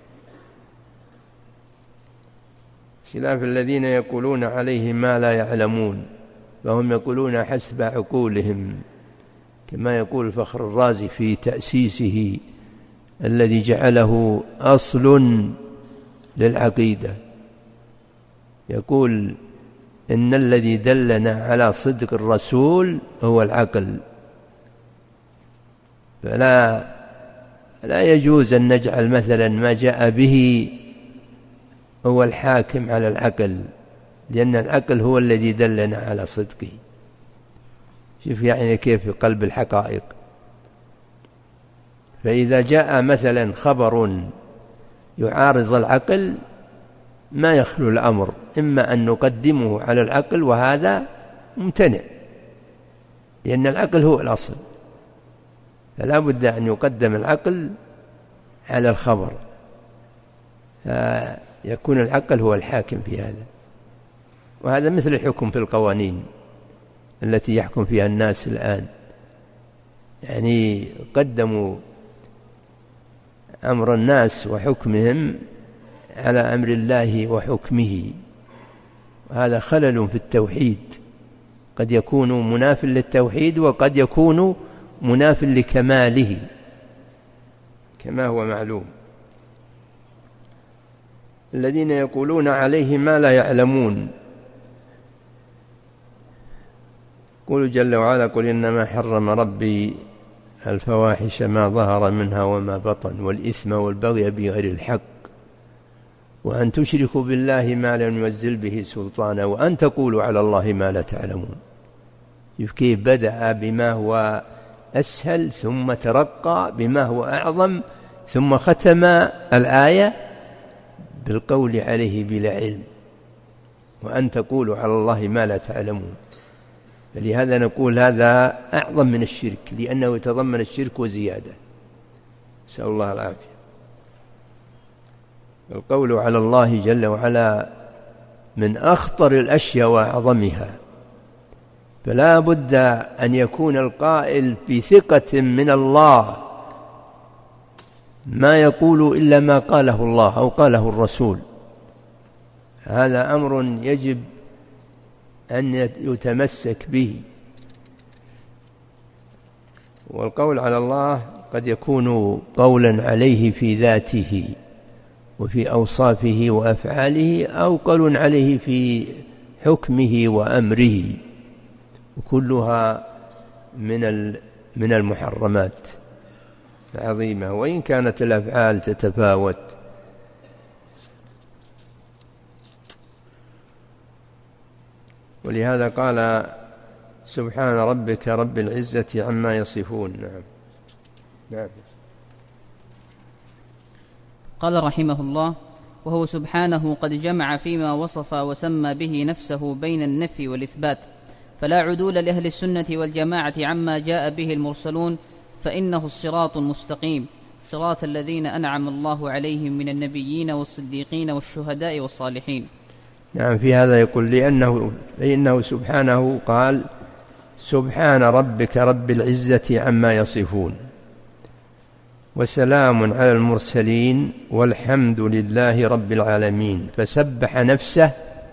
خلاف الذين يقولون عليه ما لا يعلمون، فهم يقولون حسب عقولهم، كما يقول فخر الرازي في تأسيسه الذي جعله أصل للعقيدة، يقول إن الذي دلنا على صدق الرسول هو العقل، فلا يجوز أن نجعل مثلا ما جاء به هو الحاكم على العقل، لأن العقل هو الذي دلنا على صدقه. شوف يعني كيف في قلب الحقائق. فإذا جاء مثلا خبر يعارض العقل ما يخلو الأمر إما أن نقدمه على العقل، وهذا ممتنع لأن العقل هو الأصل، فلا بد أن يقدم العقل على الخبر، فيكون العقل هو الحاكم في هذا. وهذا مثل الحكم في القوانين التي يحكم فيها الناس الآن، يعني قدموا أمر الناس وحكمهم على أمر الله وحكمه، وهذا خلل في التوحيد، قد يكون مناف للتوحيد وقد يكون مناف لكماله كما هو معلوم. الذين يقولون عليه ما لا يعلمون، قل جل وعلا قل إنما حرم ربي الفواحش ما ظهر منها وما بطن والإثم والبغي بغير الحق وأن تشركوا بالله ما لم ينزل به سلطانا وأن تقولوا على الله ما لا تعلمون. كيف بدأ بما هو أسهل ثم ترقى بما هو أعظم ثم ختم الآية بالقول عليه بلا علم، وأن تقولوا على الله ما لا تعلمون. فلهذا نقول هذا أعظم من الشرك، لأنه يتضمن الشرك وزيادة، نسأل الله العافية. القول على الله جل وعلا من أخطر الأشياء وأعظمها، فلا بد أن يكون القائل بثقة من الله ما يقول إلا ما قاله الله أو قاله الرسول. هذا أمر يجب أن يتمسك به. والقول على الله قد يكون قولا عليه في ذاته وفي أوصافه وأفعاله، أو قول عليه في حكمه وأمره، وكلها من المحرمات العظيمة، وإن كانت الأفعال تتفاوت. ولهذا قال سبحان ربك رب العزة عما يصفون. نعم. قال رحمه الله: وهو سبحانه قد جمع فيما وصف وسمى به نفسه بين النفي والإثبات، فلا عدول لأهل السنة والجماعة عما جاء به المرسلون، فإنه الصراط المستقيم، صراط الذين أنعم الله عليهم من النبيين والصديقين والشهداء والصالحين. نعم. في هذا يقول لأنه سبحانه قال سبحان ربك رب العزة عما يصفون، وسلام على المرسلين، والحمد لله رب العالمين، فسبح نفسه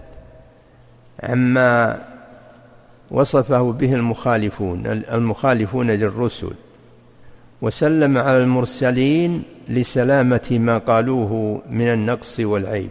عما وصفه به المخالفون للرسل، وسلم على المرسلين لسلامة ما قالوه من النقص والعيب.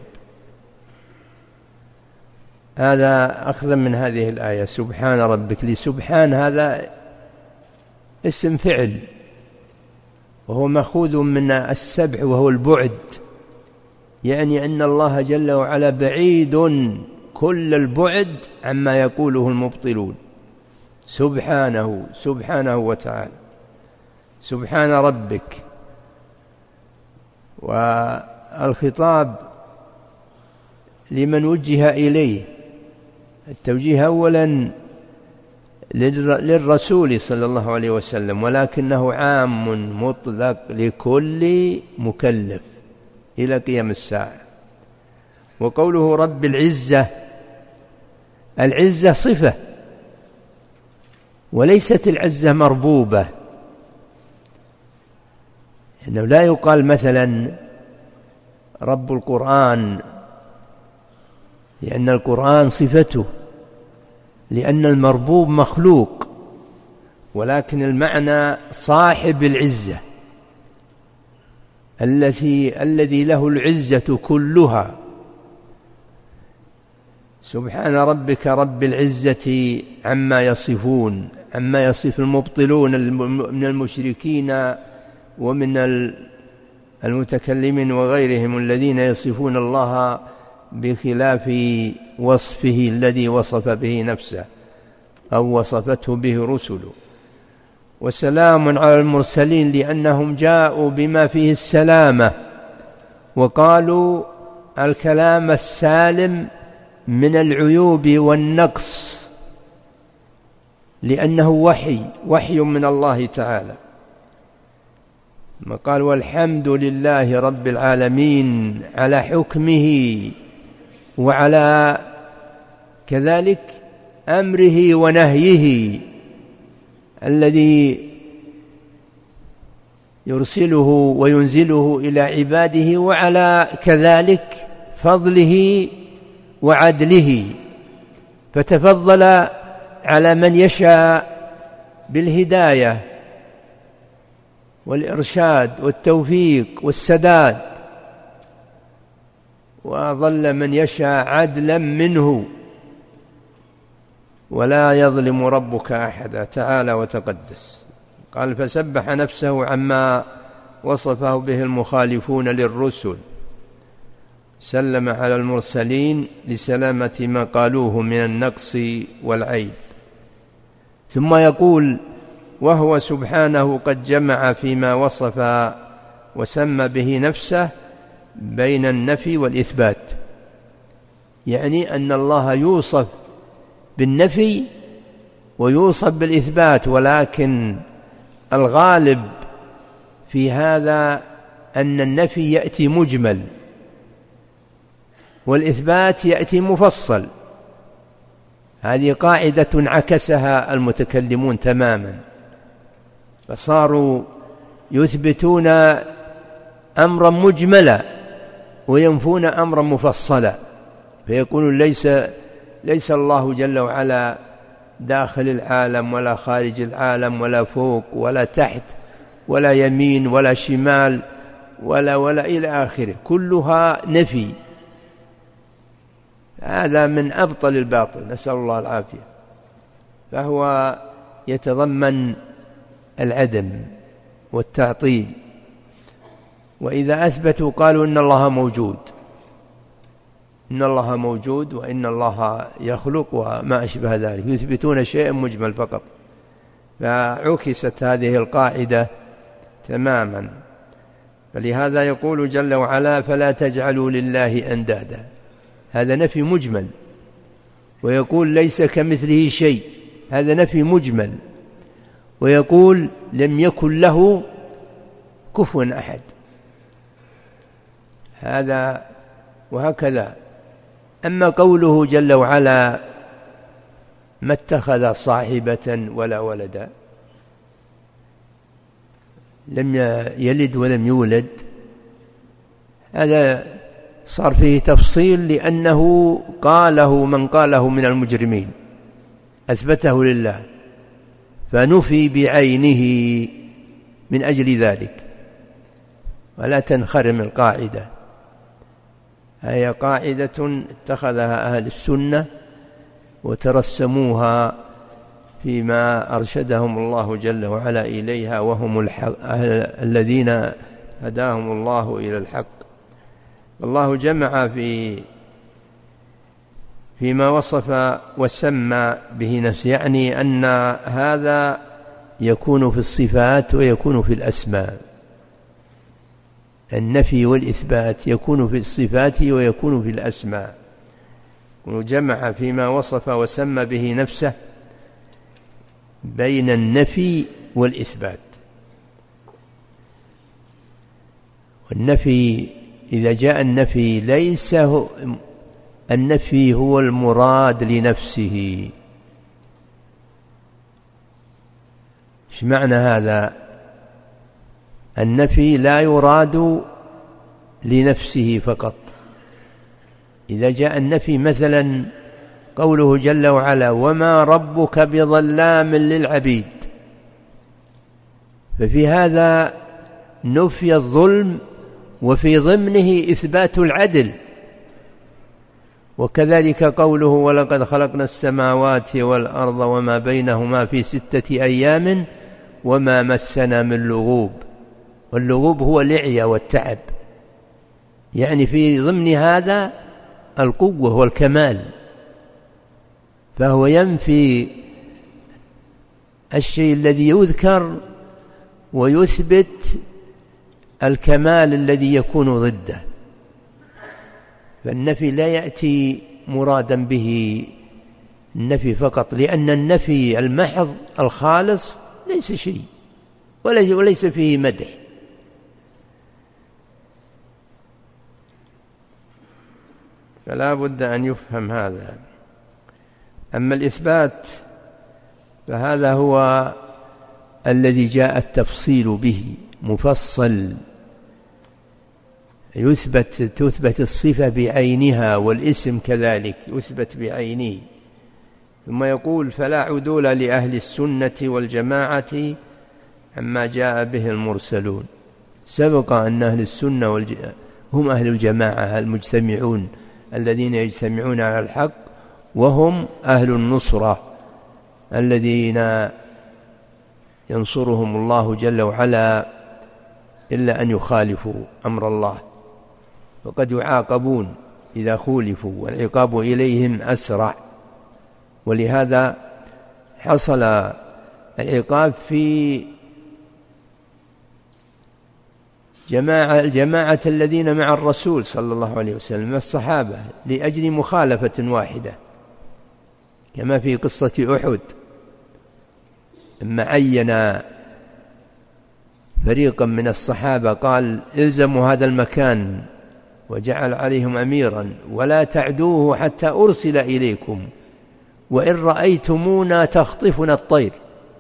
هذا أخذ من هذه الآية سبحان ربك. لسبحان هذا اسم فعل، وهو مأخوذ من السبع وهو البعد، يعني أن الله جل وعلا بعيد كل البعد عما يقوله المبطلون، سبحانه وتعالى. سبحان ربك، والخطاب لمن وجه إليه، التوجيه أولا للرسول صلى الله عليه وسلم، ولكنه عام مطلق لكل مكلف إلى قيام الساعة. وقوله رب العزة، العزة صفة وليست العزة مربوبة، إنه لا يقال مثلا رب القرآن لأن القرآن صفته، لأن المربوب مخلوق، ولكن المعنى صاحب العزة الذي له العزة كلها. سبحان ربك رب العزة عما يصفون، عما يصف المبطلون من المشركين ومن المتكلمين وغيرهم الذين يصفون الله بخلاف وصفه الذي وصف به نفسه أو وصفته به رسله. وسلام على المرسلين لأنهم جاءوا بما فيه السلامة، وقالوا الكلام السالم من العيوب والنقص، لأنه وحي من الله تعالى. ما قال والحمد لله رب العالمين على حكمه وعلى كذلك أمره ونهيه الذي يرسله وينزله إلى عباده، وعلى كذلك فضله وعدله، فتفضل على من يشاء بالهداية والإرشاد والتوفيق والسداد، وأضل من يشاء عدلا منه، ولا يظلم ربك أحدا تعالى وتقدس. قال فسبح نفسه عما وصفه به المخالفون للرسل، سلم على المرسلين لسلامة ما قالوه من النقص والعيب. ثم يقول وهو سبحانه قد جمع فيما وصف وسمى به نفسه بين النفي والإثبات، يعني أن الله يوصف بالنفي ويوصف بالإثبات، ولكن الغالب في هذا أن النفي يأتي مجمل والإثبات يأتي مفصل. هذه قاعدة عكسها المتكلمون تماما، فصاروا يثبتون أمرا مجملا وينفون أمرا مفصلا، فيقولون ليس الله جل وعلا داخل العالم ولا خارج العالم ولا فوق ولا تحت، ولا يمين ولا شمال ولا إلى آخره، كلها نفي. هذا من أبطل الباطل، نسأل الله العافية. فهو يتضمن العدم والتعطيل. وإذا أثبتوا قالوا إن الله موجود، إن الله موجود وإن الله يخلق وما أشبه ذلك، يثبتون شيئا مجمل فقط. فعكست هذه القاعدة تماما. فلهذا يقول جل وعلا: فلا تجعلوا لله أندادا، هذا نفي مجمل. ويقول: ليس كمثله شيء، هذا نفي مجمل. ويقول: لم يكن له كفوا أحد، هذا وهكذا. أما قوله جل وعلا: ما اتخذ صاحبة ولا ولدا، لم يلد ولم يولد، هذا صار فيه تفصيل، لأنه قاله من قاله من المجرمين، أثبته لله فنفي بعينه من أجل ذلك. ولا تنخرم القاعدة، هي قاعدة اتخذها أهل السنة وترسموها فيما أرشدهم الله جل وعلا إليها، وهم الذين هداهم الله إلى الحق. الله جمع فيما وصف وسمى به نفسه، يعني أن هذا يكون في الصفات ويكون في الأسماء. النفي والإثبات يكون في الصفات ويكون في الأسماء. وجمع فيما وصف وسمى به نفسه بين النفي والإثبات. والنفي إذا جاء النفي ليس النفي هو المراد لنفسه. ايش معنى هذا؟ النفي لا يراد لنفسه فقط. إذا جاء النفي مثلا قوله جل وعلا: وما ربك بظلام للعبيد، ففي هذا نفي الظلم وفي ضمنه إثبات العدل. وكذلك قوله: ولقد خلقنا السماوات والأرض وما بينهما في 6 أيام وما مسنا من لغوب. واللغوب هو الإعياء والتعب، يعني في ضمن هذا القوة والكمال. فهو ينفي الشيء الذي يذكر ويثبت الكمال الذي يكون ضده. فالنفي لا يأتي مرادا به النفي فقط، لأن النفي المحض الخالص ليس شيء وليس فيه مدح. فلا بد أن يفهم هذا. أما الإثبات فهذا هو الذي جاء التفصيل به مفصل، تثبت الصفة بعينها، والاسم كذلك يثبت بعينه. ثم يقول: فلا عدول لأهل السنة والجماعة عما جاء به المرسلون. سبق أن أهل السنة هم أهل الجماعة المجتمعون الذين يجتمعون على الحق، وهم أهل النصرة الذين ينصرهم الله جل وعلا إلا أن يخالفوا أمر الله، وقد يعاقبون إذا خولفوا، والعقاب إليهم أسرع. ولهذا حصل العقاب في الجماعة الذين مع الرسول صلى الله عليه وسلم الصحابة لأجل مخالفة واحدة، كما في قصة أحد لما عين فريقا من الصحابة قال: الزموا هذا المكان، وجعل عليهم أميرا: ولا تعدوه حتى أرسل إليكم، وإن رأيتمونا تخطفنا الطير.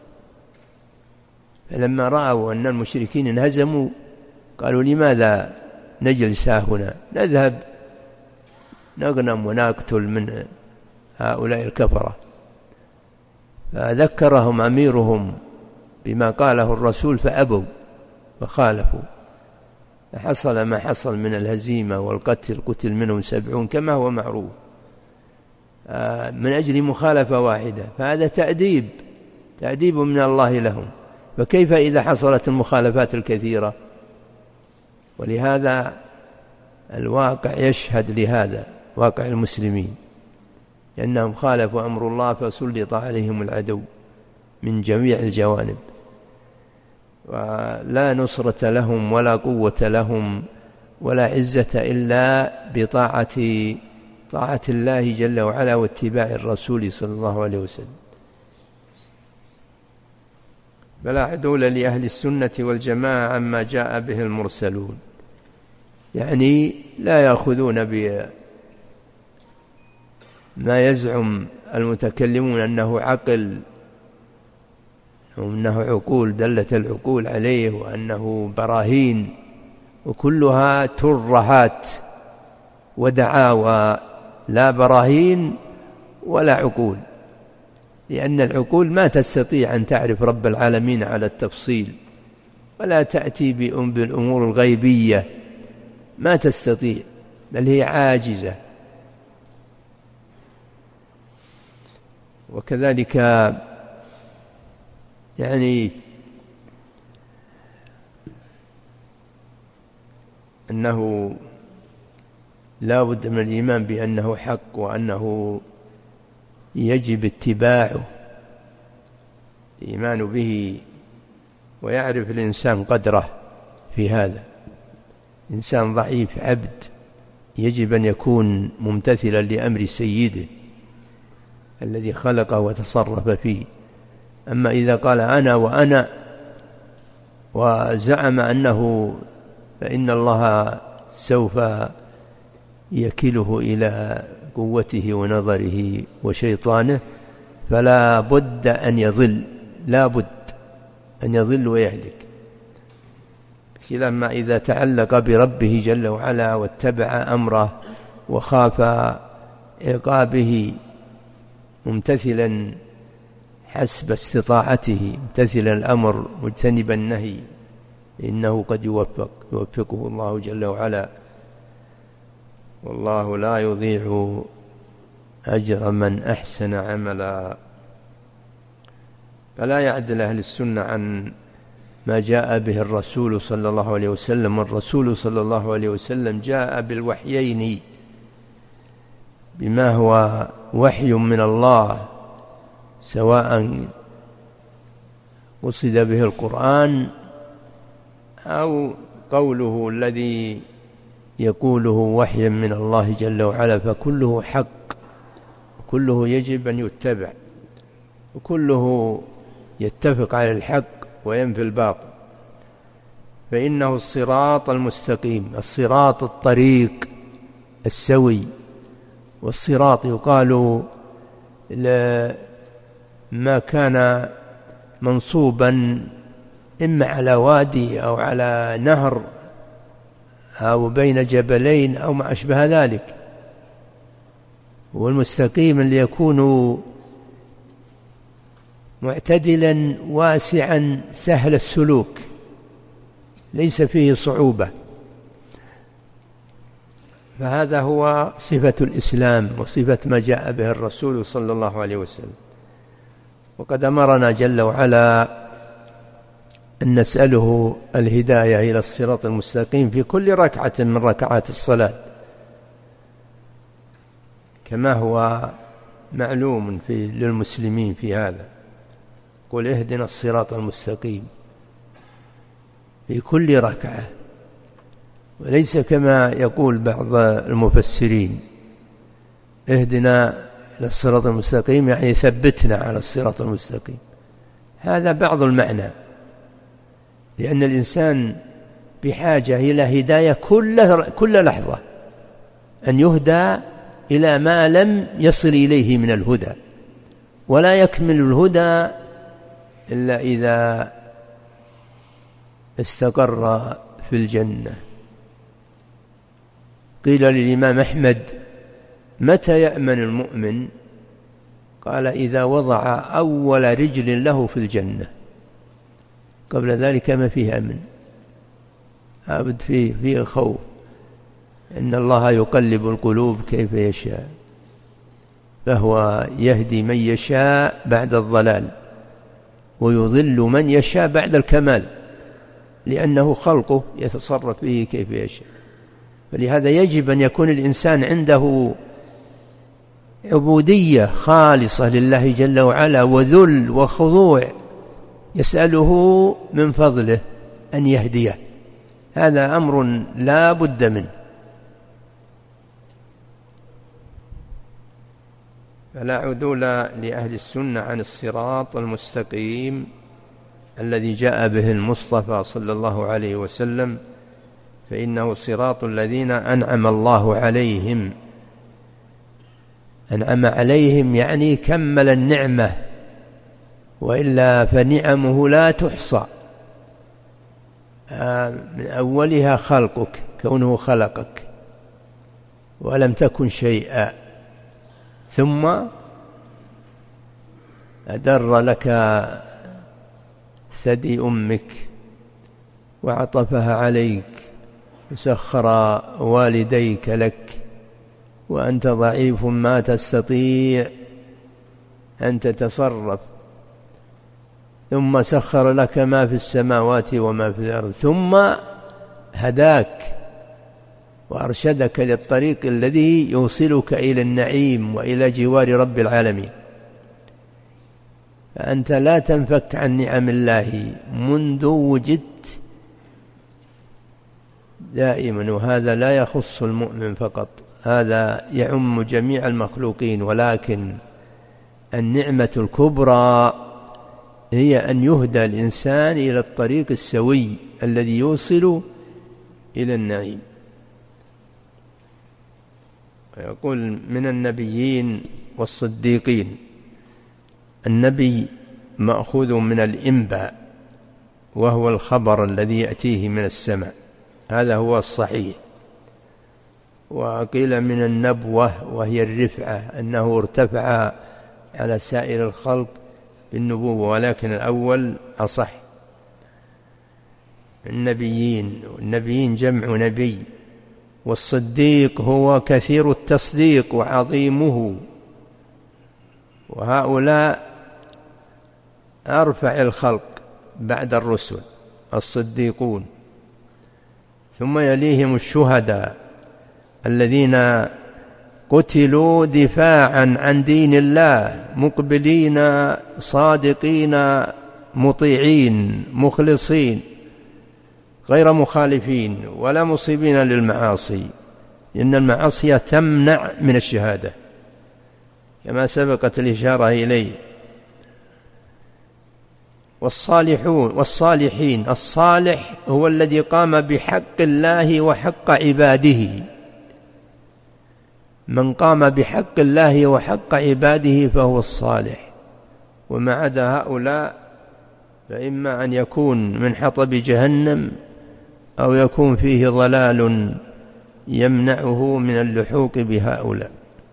فلما رأوا أن المشركين انهزموا قالوا: لماذا نجلس هنا؟ نذهب نغنم ونقتل من هؤلاء الكفرة. فذكرهم أميرهم بما قاله الرسول فأبوا، فخالفوا، حصل ما حصل من الهزيمة والقتل، قتل منهم 70 كما هو معروف من أجل مخالفة واحدة، فهذا تأديب من الله لهم، فكيف إذا حصلت المخالفات الكثيرة؟ ولهذا الواقع يشهد لهذا، واقع المسلمين، لأنهم خالفوا أمر الله فسلط عليهم العدو من جميع الجوانب، ولا نصرة لهم ولا قوة لهم ولا عزة إلا بطاعة الله جل وعلا واتباع الرسول صلى الله عليه وسلم. فلا عدول لأهل السنة والجماعة عما جاء به المرسلون، يعني لا يأخذون بما يزعم المتكلمون أنه عقل وأنه عقول دلت العقول عليه وأنه براهين، وكلها ترهات ودعاوى، لا براهين ولا عقول، لأن العقول ما تستطيع أن تعرف رب العالمين على التفصيل، ولا تأتي بالأمور الغيبية، ما تستطيع، بل هي عاجزة. وكذلك يعني أنه لا بد من الإيمان بأنه حق وأنه يجب اتباعه، الإيمان به، ويعرف الإنسان قدره في هذا. إنسان ضعيف عبد يجب أن يكون ممتثلا لأمر سيده الذي خلقه وتصرف فيه. أما إذا قال أنا وأنا وزعم أنه فإن الله سوف يكله إلى قوته ونظره وشيطانه، فلا بد أن يضل، لا بد أن يضل ويهلك. لما إذا تعلق بربه جل وعلا واتبع أمره وخاف عقابه ممتثلا حسب استطاعته، امتثلا الأمر مجتنبا النهي، إنه قد يوفقه الله جل وعلا، والله لا يضيع أجر من أحسن عملا. فلا يعدل أهل السنة عن ما جاء به الرسول صلى الله عليه وسلم. الرسول صلى الله عليه وسلم جاء بالوحيين، بما هو وحي من الله، سواء قصد به القرآن أو قوله الذي يقوله وحيا من الله جل وعلا، فكله حق، كله يجب أن يتبع، وكله يتفق على الحق وينفي الباطل، فإنه الصراط المستقيم، الصراط الطريق السوي. والصراط يقال ما كان منصوبا إما على وادي أو على نهر أو بين جبلين أو ما أشبه ذلك، والمستقيم اللي يكون معتدلا واسعا سهل السلوك ليس فيه صعوبة، فهذا هو صفة الإسلام وصفة ما جاء به الرسول صلى الله عليه وسلم. وقد أمرنا جل وعلا أن نسأله الهداية إلى الصراط المستقيم في كل ركعة من ركعات الصلاة، كما هو معلوم للمسلمين في هذا. قل اهدنا الصراط المستقيم في كل ركعة، وليس كما يقول بعض المفسرين اهدنا للصراط المستقيم يعني ثبتنا على الصراط المستقيم، هذا بعض المعنى، لأن الإنسان بحاجة إلى هداية كل لحظة، أن يهدى إلى ما لم يصل إليه من الهدى، ولا يكمل الهدى إلا إذا استقر في الجنة. قيل للإمام أحمد متى يأمن المؤمن؟ قال إذا وضع أول رجل له في الجنة، قبل ذلك ما فيه أمن. عبد فيه خوف، إن الله يقلب القلوب كيف يشاء، فهو يهدي من يشاء بعد الضلال ويضل من يشاء بعد الكمال، لأنه خلقه يتصرف به كيف يشاء. فلهذا يجب أن يكون الإنسان عنده عبودية خالصة لله جل وعلا وذل وخضوع، يسأله من فضله أن يهديه، هذا أمر لا بد منه. فلا عدول لأهل السنة عن الصراط المستقيم الذي جاء به المصطفى صلى الله عليه وسلم، فإنه صراط الذين أنعم الله عليهم. أنعم عليهم يعني كمل النعمة، وإلا فنعمه لا تحصى، من أولها خلقك، كونه خلقك ولم تكن شيئا، ثم أدر لك ثدي أمك وعطفها عليك وسخر والديك لك وأنت ضعيف ما تستطيع أن تتصرف، ثم سخر لك ما في السماوات وما في الأرض، ثم هداك وأرشدك للطريق الذي يوصلك إلى النعيم وإلى جوار رب العالمين. فأنت لا تنفك عن نعم الله منذ وجدت دائما، وهذا لا يخص المؤمن فقط، هذا يعم جميع المخلوقين. ولكن النعمة الكبرى هي أن يهدى الإنسان إلى الطريق السوي الذي يوصل إلى النعيم. ويقول من النبيين والصديقين، النبي مأخوذ من الإنباء، وهو الخبر الذي يأتيه من السماء، هذا هو الصحيح. وقيل من النبوة وهي الرفعة، أنه ارتفع على سائر الخلق بالنبوة، ولكن الأول أصح. النبيين جمع نبي، والصديق هو كثير التصديق وعظيمه، وهؤلاء أرفع الخلق بعد الرسل الصديقون، ثم يليهم الشهداء الذين قتلوا دفاعا عن دين الله، مقبلين صادقين مطيعين مخلصين غير مخالفين ولا مصيبين للمعاصي، إن المعاصي تمنع من الشهادة كما سبقت الإشارة إليه. والصالحين، الصالح هو الذي قام بحق الله وحق عباده، من قام بحق الله وحق عباده فهو الصالح. وما عدا هؤلاء فإما أن يكون من حطب جهنم أو يكون فيه ضلال يمنعه من اللحوق بهؤلاء.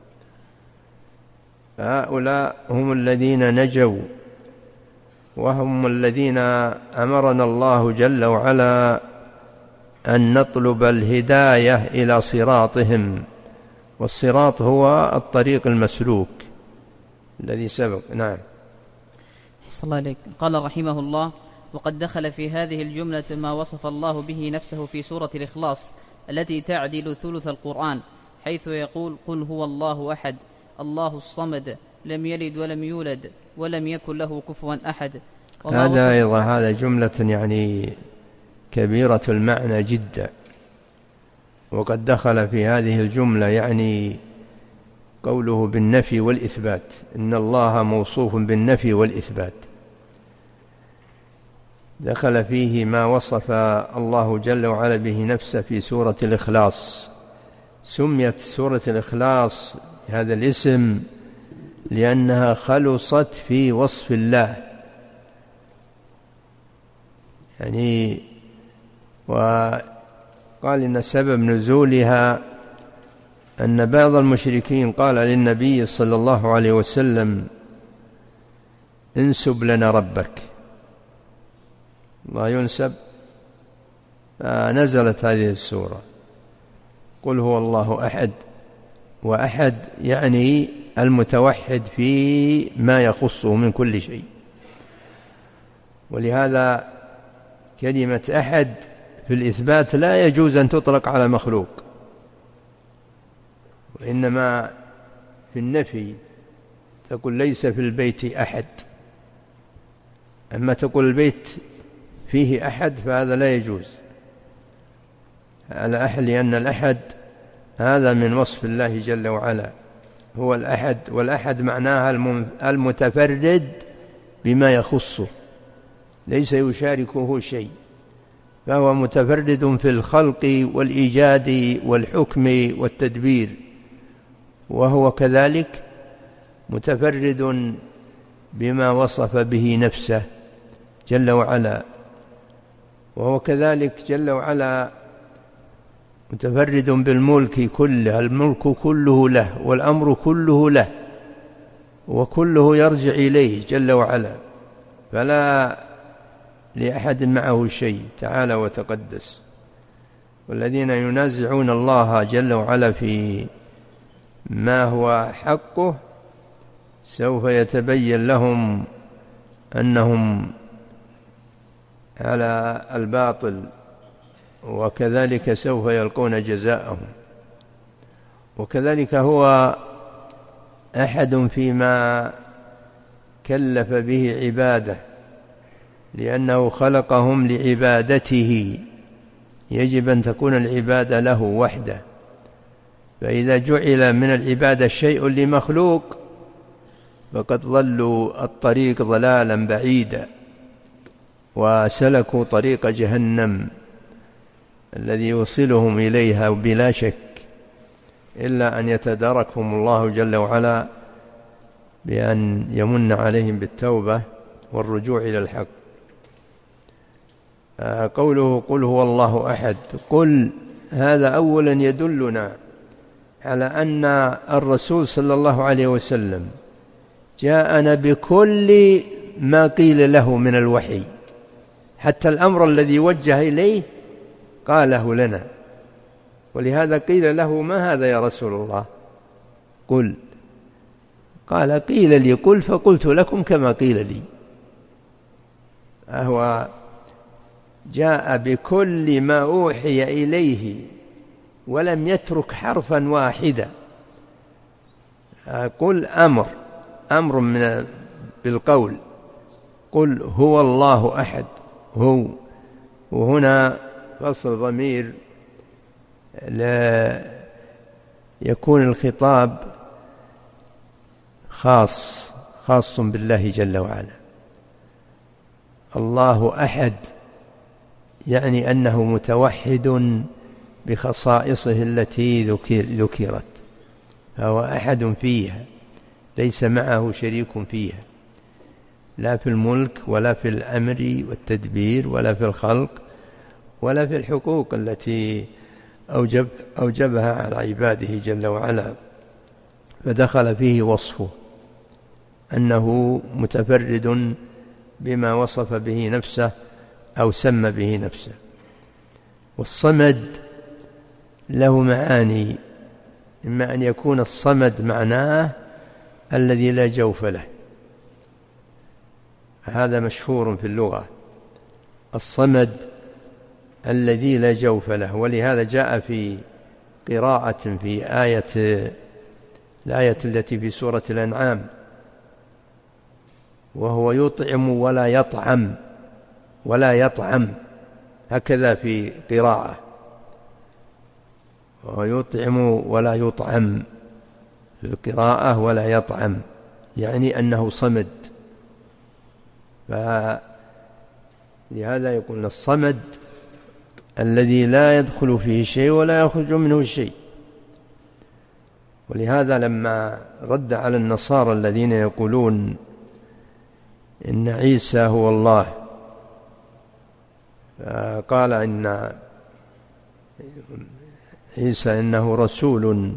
فهؤلاء هم الذين نجوا، وهم الذين أمرنا الله جل وعلا أن نطلب الهداية إلى صراطهم، والصراط هو الطريق المسلوك الذي سبق. نعم. صلى الله عليك. قال رحمه الله: وقد دخل في هذه الجملة ما وصف الله به نفسه في سورة الإخلاص التي تعدل ثلث القرآن، حيث يقول: قل هو الله أحد الله الصمد لم يلد ولم يولد ولم يكن له كفوا أحد. هذا أيضا هذا جملة يعني كبيرة المعنى جدا. وقد دخل في هذه الجملة يعني قوله بالنفي والإثبات، إن الله موصوف بالنفي والإثبات، دخل فيه ما وصف الله جل وعلا به نفسه في سورة الإخلاص. سميت سورة الإخلاص هذا الاسم لأنها خلصت في وصف الله، يعني وقال إن سبب نزولها أن بعض المشركين قال للنبي صلى الله عليه وسلم: انسب لنا ربك. الله ينسب فنزلت هذه السورة. قل هو الله أحد، وأحد يعني المتوحد في ما يخصه من كل شيء. ولهذا كلمة أحد في الإثبات لا يجوز أن تطلق على مخلوق، وإنما في النفي تقول ليس في البيت أحد. أما تقول البيت فيه أحد فهذا لا يجوز. على أحد، لأن الأحد هذا من وصف الله جل وعلا، هو الأحد، والأحد معناها المتفرد بما يخصه، ليس يشاركه شيء، فهو متفرد في الخلق والإيجاد والحكم والتدبير، وهو كذلك متفرد بما وصف به نفسه جل وعلا، وهو كذلك جل وعلا متفرد بالملك كله، الملك كله له والأمر كله له وكله يرجع إليه جل وعلا، فلا لأحد معه شيء تعالى وتقدس. والذين ينازعون الله جل وعلا في ما هو حقه سوف يتبين لهم أنهم على الباطل، وكذلك سوف يلقون جزاءهم. وكذلك هو أحد فيما كلف به عباده، لأنه خلقهم لعبادته، يجب أن تكون العبادة له وحده. فإذا جعل من العبادة شيء لمخلوق فقد ضلوا الطريق ضلالا بعيدا، وسلكوا طريق جهنم الذي يوصلهم إليها بلا شك، إلا أن يتداركهم الله جل وعلا بأن يمن عليهم بالتوبة والرجوع إلى الحق. قوله قل هو الله أحد، قل هذا أولا يدلنا على أن الرسول صلى الله عليه وسلم جاءنا بكل ما قيل له من الوحي، حتى الأمر الذي وجه إليه قاله لنا. ولهذا قيل له ما هذا يا رسول الله؟ قل. قال قيل لي قل فقلت لكم كما قيل لي. هو جاء بكل ما أوحي إليه ولم يترك حرفا واحدا. قل أمر من بالقول، قل هو الله أحد، هو، وهنا فصل ضمير لا يكون الخطاب خاص بالله جل وعلا. الله أحد يعني أنه متوحد بخصائصه التي ذكرت، فهو أحد فيها، ليس معه شريك فيها، لا في الملك ولا في الأمر والتدبير ولا في الخلق ولا في الحقوق التي أوجبها على عباده جل وعلا. فدخل فيه وصفه أنه متفرد بما وصف به نفسه أو سمى به نفسه. والصمد له معاني، إما أن يكون الصمد معناه الذي لا جوف له، هذا مشهور في اللغة، الصمد الذي لا جوف له. ولهذا جاء في قراءة في الآية التي في سورة الأنعام: وهو يطعم ولا يطعم، هكذا في قراءة، وهو يطعم ولا يطعم في القراءة ولا يطعم، يعني أنه صمد. فلهذا يقول الصمد الذي لا يدخل فيه شيء ولا يخرج منه شيء. ولهذا لما رد على النصارى الذين يقولون إن عيسى هو الله، قال إن عيسى إنه رسول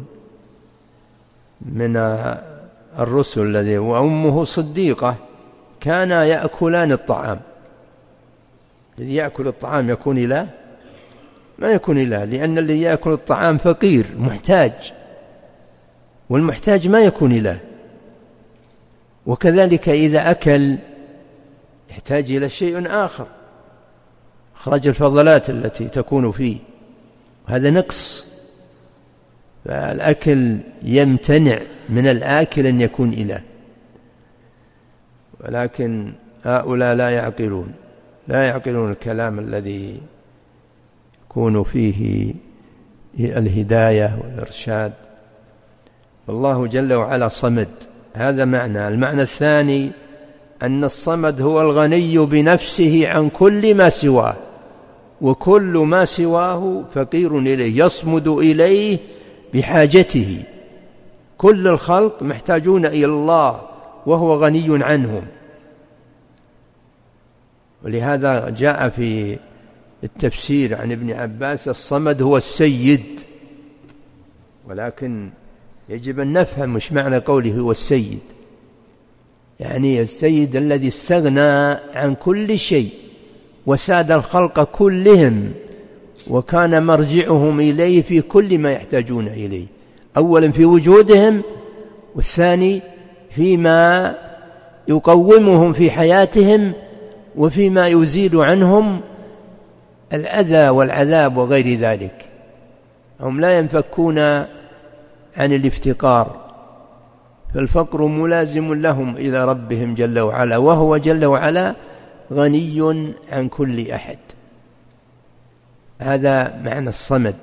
من الرسل الذي وأمه صديقة كانا يأكلان الطعام. الذي يأكل الطعام يكون إله؟ ما يكون إله، لأن الذي يأكل الطعام فقير محتاج، والمحتاج ما يكون إله. وكذلك إذا أكل يحتاج إلى شيء آخر، أخرج الفضلات التي تكون فيه، وهذا نقص. فالأكل يمتنع من الآكل أن يكون إله، ولكن هؤلاء لا يعقلون الكلام الذي يكون فيه الهداية والإرشاد. الله جل وعلا صمد، هذا معنى. المعنى الثاني أن الصمد هو الغني بنفسه عن كل ما سواه، وكل ما سواه فقير إليه، يصمد إليه بحاجته. كل الخلق محتاجون إلى الله وهو غني عنهم. ولهذا جاء في التفسير عن ابن عباس الصمد هو السيد، ولكن يجب أن نفهم مش معنى قوله هو السيد، يعني السيد الذي استغنى عن كل شيء وساد الخلق كلهم، وكان مرجعهم إليه في كل ما يحتاجون إليه، أولا في وجودهم، والثاني فيما يقومهم في حياتهم، وفيما يزيل عنهم الأذى والعذاب وغير ذلك. هم لا ينفكون عن الافتقار، فالفقر ملازم لهم إلى ربهم جل وعلا، وهو جل وعلا غني عن كل أحد. هذا معنى الصمد،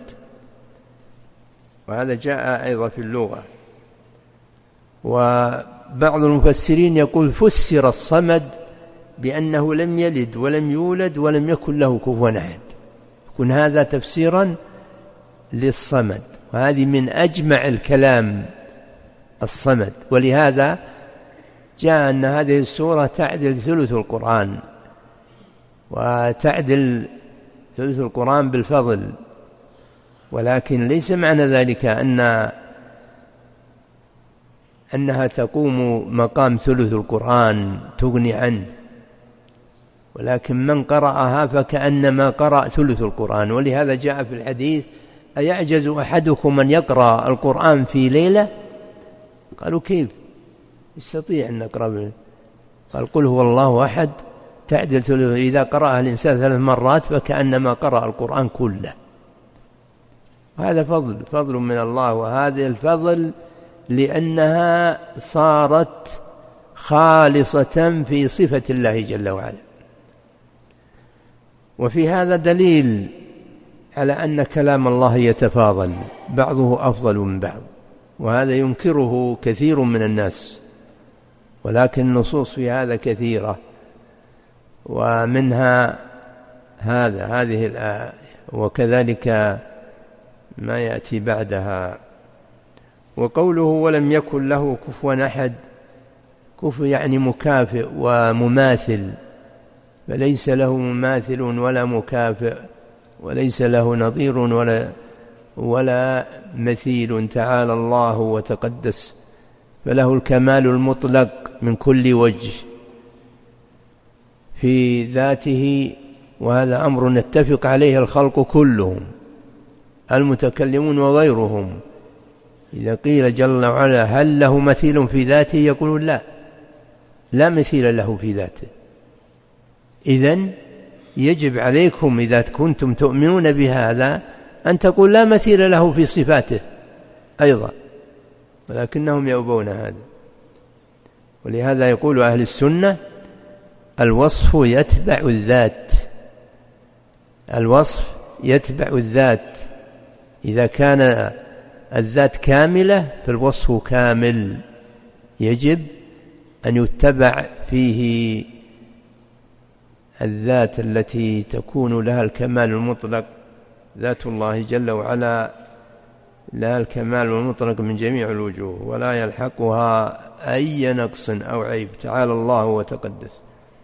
وهذا جاء أيضا في اللغة. وبعض المفسرين يقول فسر الصمد بأنه لم يلد ولم يولد ولم يكن له كفوا أحد، يكون هذا تفسيرا للصمد، وهذه من أجمع الكلام الصمد. ولهذا جاء أن هذه السورة تعدل ثلث القرآن، وتعدل ثلث القرآن بالفضل، ولكن ليس معنى ذلك أنها تقوم مقام ثلث القرآن تغني عنه، ولكن من قرأها فكأنما قرأ ثلث القرآن. ولهذا جاء في الحديث أيعجز أحدكم أن يقرأ القرآن في ليلة؟ قالوا كيف يستطيع أن نقرأ؟ قال قل هو الله أحد تعدل ثلث، إذا قرأها الإنسان 3 مرات فكأنما قرأ القرآن كله. هذا فضل من الله، وهذا الفضل لأنها صارت خالصة في صفة الله جل وعلا. وفي هذا دليل على أن كلام الله يتفاضل، بعضه أفضل من بعض، وهذا ينكره كثير من الناس، ولكن النصوص في هذا كثيرة، ومنها هذه الآية، وكذلك ما يأتي بعدها. وقوله ولم يكن له كفوا أحد، كفو يعني مكافئ ومماثل، فليس له مماثل ولا مكافئ، وليس له نظير ولا مثيل، تعالى الله وتقدس، فله الكمال المطلق من كل وجه في ذاته. وهذا أمر نتفق عليه الخلق كلهم، المتكلمون وغيرهم. إذا قيل جل وعلا هل له مثيل في ذاته؟ يقولون لا مثيل له في ذاته. إذن يجب عليكم إذا كنتم تؤمنون بهذا أن تقول لا مثيل له في صفاته أيضا، ولكنهم يأبون هذا. ولهذا يقول أهل السنة الوصف يتبع الذات، الوصف يتبع الذات. إذا كان الذات كاملة فالوصف كامل، يجب أن يتبع فيه الذات التي تكون لها الكمال المطلق. ذات الله جل وعلا لها الكمال المطلق من جميع الوجوه، ولا يلحقها أي نقص أو عيب، تعالى الله وتقدس.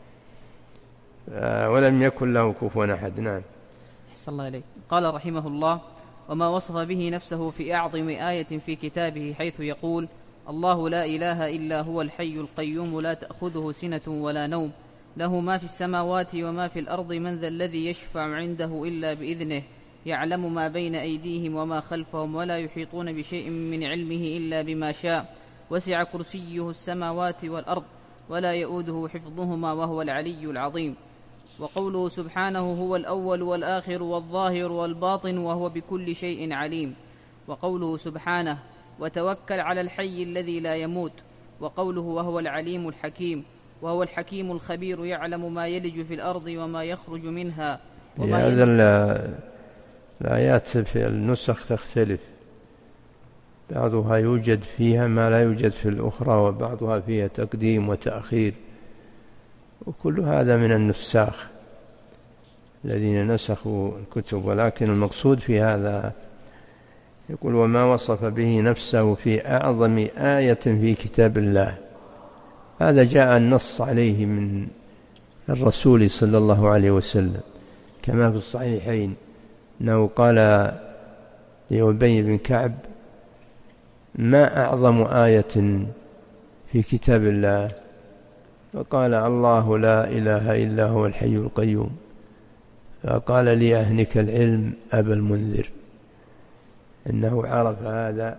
ولم يكن له كفوا أحد. نعم. أحسن الله إليك. قال رحمه الله: وما وصف به نفسه في أعظم آية في كتابه، حيث يقول: الله لا إله إلا هو الحي القيوم لا تأخذه سنة ولا نوم، له ما في السماوات وما في الأرض، من ذا الذي يشفع عنده إلا بإذنه، يعلم ما بين أيديهم وما خلفهم ولا يحيطون بشيء من علمه إلا بما شاء وسع كرسيه السماوات والأرض ولا يؤوده حفظهما وهو العلي العظيم. وقوله سبحانه هو الأول والآخر والظاهر والباطن وهو بكل شيء عليم. وقوله سبحانه وتوكل على الحي الذي لا يموت. وقوله وهو العليم الحكيم وهو الحكيم الخبير يعلم ما يلج في الأرض وما يخرج منها هذا الآيات في النسخ تختلف، بعضها يوجد فيها ما لا يوجد في الأخرى وبعضها فيها تقديم وتأخير، وكل هذا من النساخ الذين نسخوا الكتب. ولكن المقصود في هذا يقول وما وصف به نفسه في أعظم آية في كتاب الله، هذا جاء النص عليه من الرسول صلى الله عليه وسلم كما في الصحيحين أنه قال لأبي بن كعب ما أعظم آية في كتاب الله؟ فقال الله لا إله إلا هو الحي القيوم. فقال لي أهنك العلم أبا المنذر، إنه عرف هذا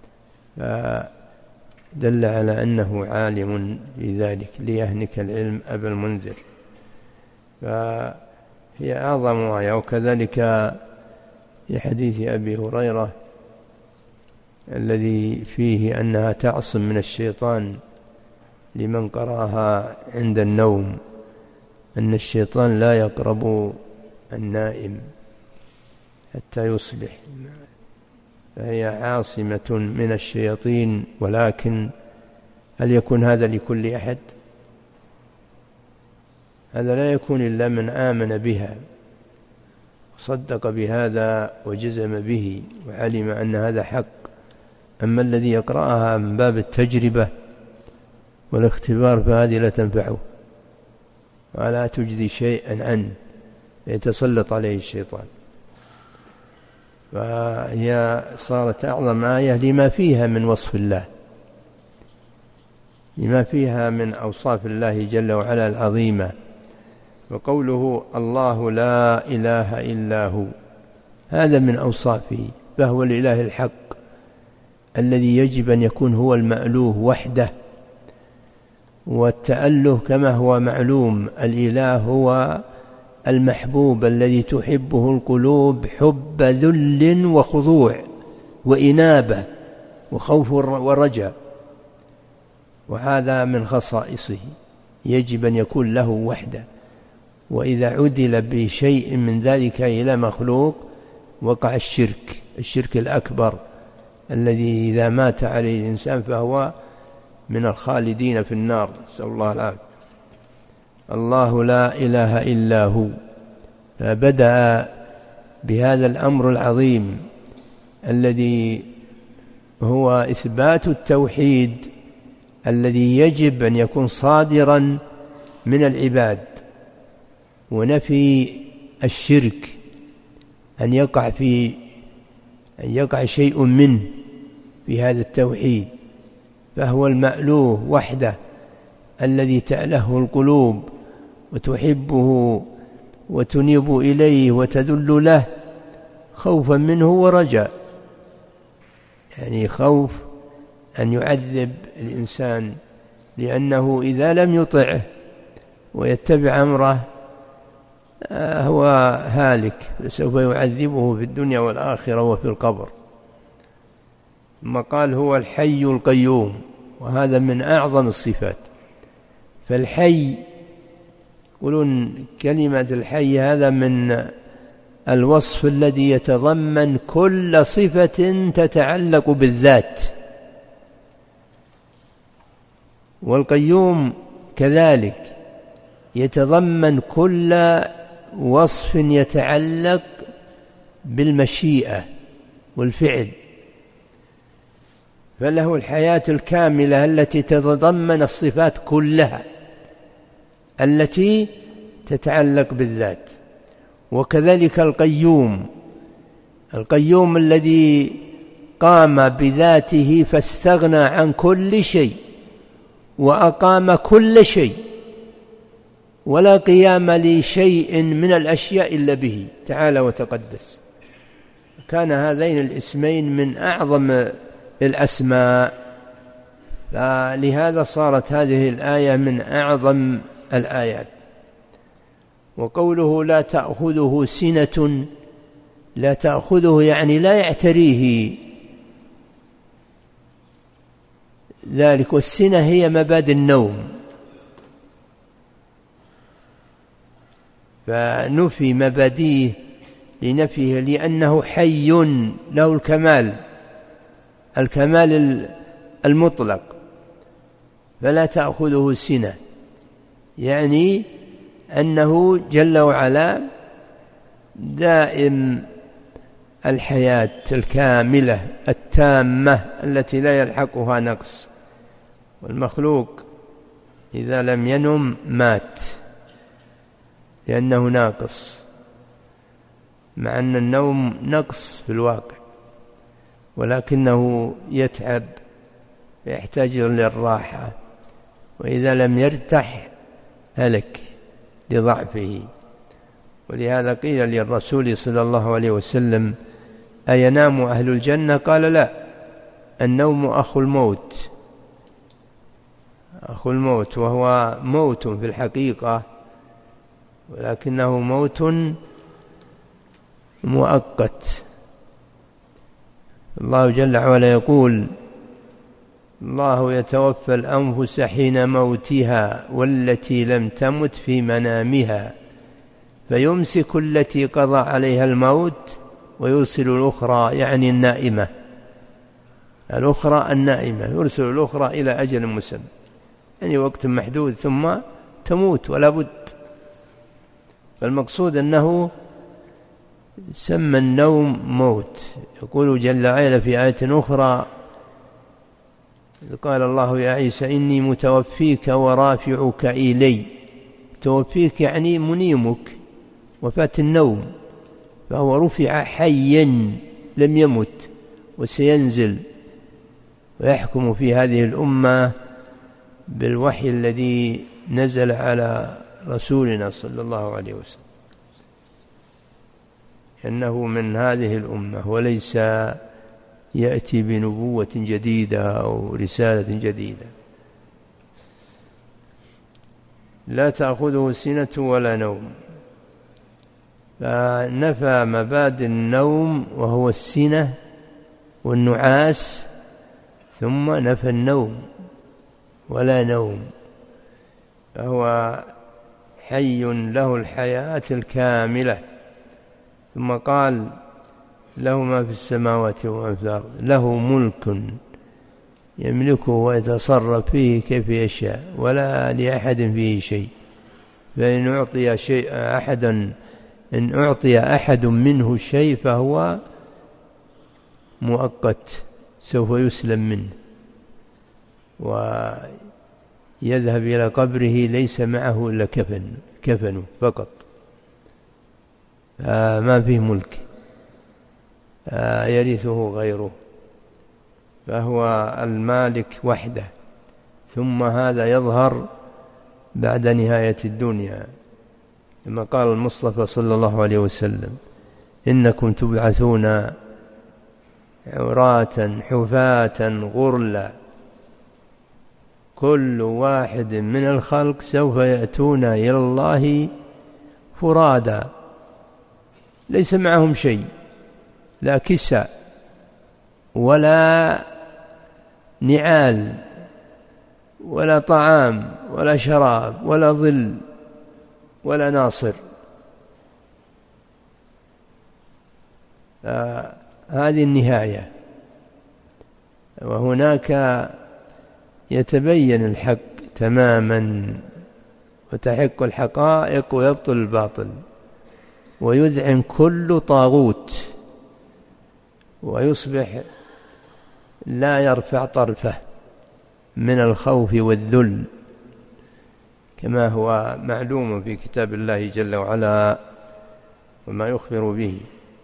فدل على أنه عالم في ذلك. ليهنك العلم أبا المنذر، فهي أعظم آية. وكذلك في حديث أبي هريرة الذي فيه أنها تعصم من الشيطان لمن قرأها عند النوم، أن الشيطان لا يقرب النائم حتى يصبح، فهي عاصمة من الشياطين. ولكن هل يكون هذا لكل أحد؟ هذا لا يكون إلا من آمن بها وصدق بهذا وجزم به وعلم أن هذا حق. أما الذي يقرأها من باب التجربة والاختبار فهذه لا تنفعه ولا تجدي شيئا عنه، يتسلط عليه الشيطان. فهي صارت أعظم آية لما فيها من وصف الله، لما فيها من أوصاف الله جل وعلا العظيمة. وقوله الله لا إله إلا هو، هذا من أوصافه، فهو الإله الحق الذي يجب أن يكون هو المألوه وحده. والتأله كما هو معلوم، الإله هو المحبوب الذي تحبه القلوب حب ذل وخضوع وإنابة وخوف ورجاء، وهذا من خصائصه، يجب أن يكون له وحده. وإذا عدل بشيء من ذلك إلى مخلوق وقع الشرك الأكبر الذي إذا مات عليه الإنسان فهو من الخالدين في النار، نسأل الله العافية. الله لا إله إلا هو، فبدأ بهذا الأمر العظيم الذي هو إثبات التوحيد الذي يجب أن يكون صادرا من العباد، ونفي الشرك أن يقع شيء منه في هذا التوحيد، فهو المألوه وحده الذي تأله القلوب وتحبه وتنيب إليه وتدل له خوفا منه ورجاء. يعني خوف أن يعذب الإنسان، لأنه إذا لم يطعه ويتبع أمره هو هالك، سوف يعذبه في الدنيا والآخرة وفي القبر. ثم قال هو الحي القيوم، وهذا من أعظم الصفات. فالحي يقولون كلمة الحي هذا من الوصف الذي يتضمن كل صفة تتعلق بالذات، والقيوم كذلك يتضمن كل وصف يتعلق بالمشيئة والفعل، فله الحياة الكاملة التي تتضمن الصفات كلها التي تتعلق بالذات. وكذلك القيوم الذي قام بذاته فاستغنى عن كل شيء وأقام كل شيء، ولا قيام لشيء من الأشياء إلا به تعالى وتقدس. كان هذين الاسمين من أعظم الأسماء، فلهذا صارت هذه الآية من أعظم الآيات. وقوله لا تأخذه سنة، لا تأخذه يعني لا يعتريه ذلك، والسنة هي مبادئ النوم، فنفي مبادئه لنفيه لأنه حي له الكمال المطلق، فلا تأخذه سنة يعني أنه جل وعلا دائم الحياة الكاملة التامة التي لا يلحقها نقص، والمخلوق إذا لم ينم مات لأنه ناقص، مع أن النوم نقص في الواقع، ولكنه يتعب ويحتاج للراحة، وإذا لم يرتاح هلك لضعفه. ولهذا قيل للرسول صلى الله عليه وسلم أينام أهل الجنة؟ قال لا، النوم أخو الموت، أخو الموت، وهو موت في الحقيقة ولكنه موت مؤقت. الله جل وعلا يقول الله يتوفى الأنفس حين موتها والتي لم تمت في منامها فيمسك التي قضى عليها الموت ويرسل الأخرى، يعني النائمة، الأخرى النائمة يرسل الأخرى إلى أجل مسمى، يعني وقت محدود ثم تموت ولا بد. فالمقصود أنه سمى النوم موت. يقول جل وعلا في آية أخرى قال الله يا عيسى إني متوفيك ورافعك إلي، توفيك يعني منيمك، وفاة النوم، فهو رفع حيا لم يمت، وسينزل ويحكم في هذه الأمة بالوحي الذي نزل على رسولنا صلى الله عليه وسلم، إنه من هذه الأمة وليس يأتي بنبوة جديدة أو رسالة جديدة. لا تأخذه سنة ولا نوم، فنفى مبادئ النوم وهو السنة والنعاس، ثم نفى النوم ولا نوم، فهو حي له الحياة الكاملة. ثم قال له ما في السماوات وما في الأرض، له ملك يملكه ويتصرف فيه كيف يشاء ولا لأحد فيه شيء، فإن أعطي شيء أحدا إن أعطي أحد منه شيء فهو مؤقت سوف يسلم منه، ويذهب إلى قبره ليس معه إلا كفن فقط، ما فيه ملك يرثه غيره، فهو المالك وحده. ثم هذا يظهر بعد نهاية الدنيا، لما قال المصطفى صلى الله عليه وسلم إنكم تبعثون عراة حفاة غرلا، كل واحد من الخلق سوف يأتون إلى الله فرادا، ليس معهم شيء، لا كسى ولا نعال ولا طعام ولا شراب ولا ظل ولا ناصر. هذه النهاية، وهناك يتبين الحق تماما وتحق الحقائق ويبطل الباطل، ويذعن كل طاغوت، ويصبح لا يرفع طرفه من الخوف والذل، كما هو معلوم في كتاب الله جل وعلا وما يخبر به.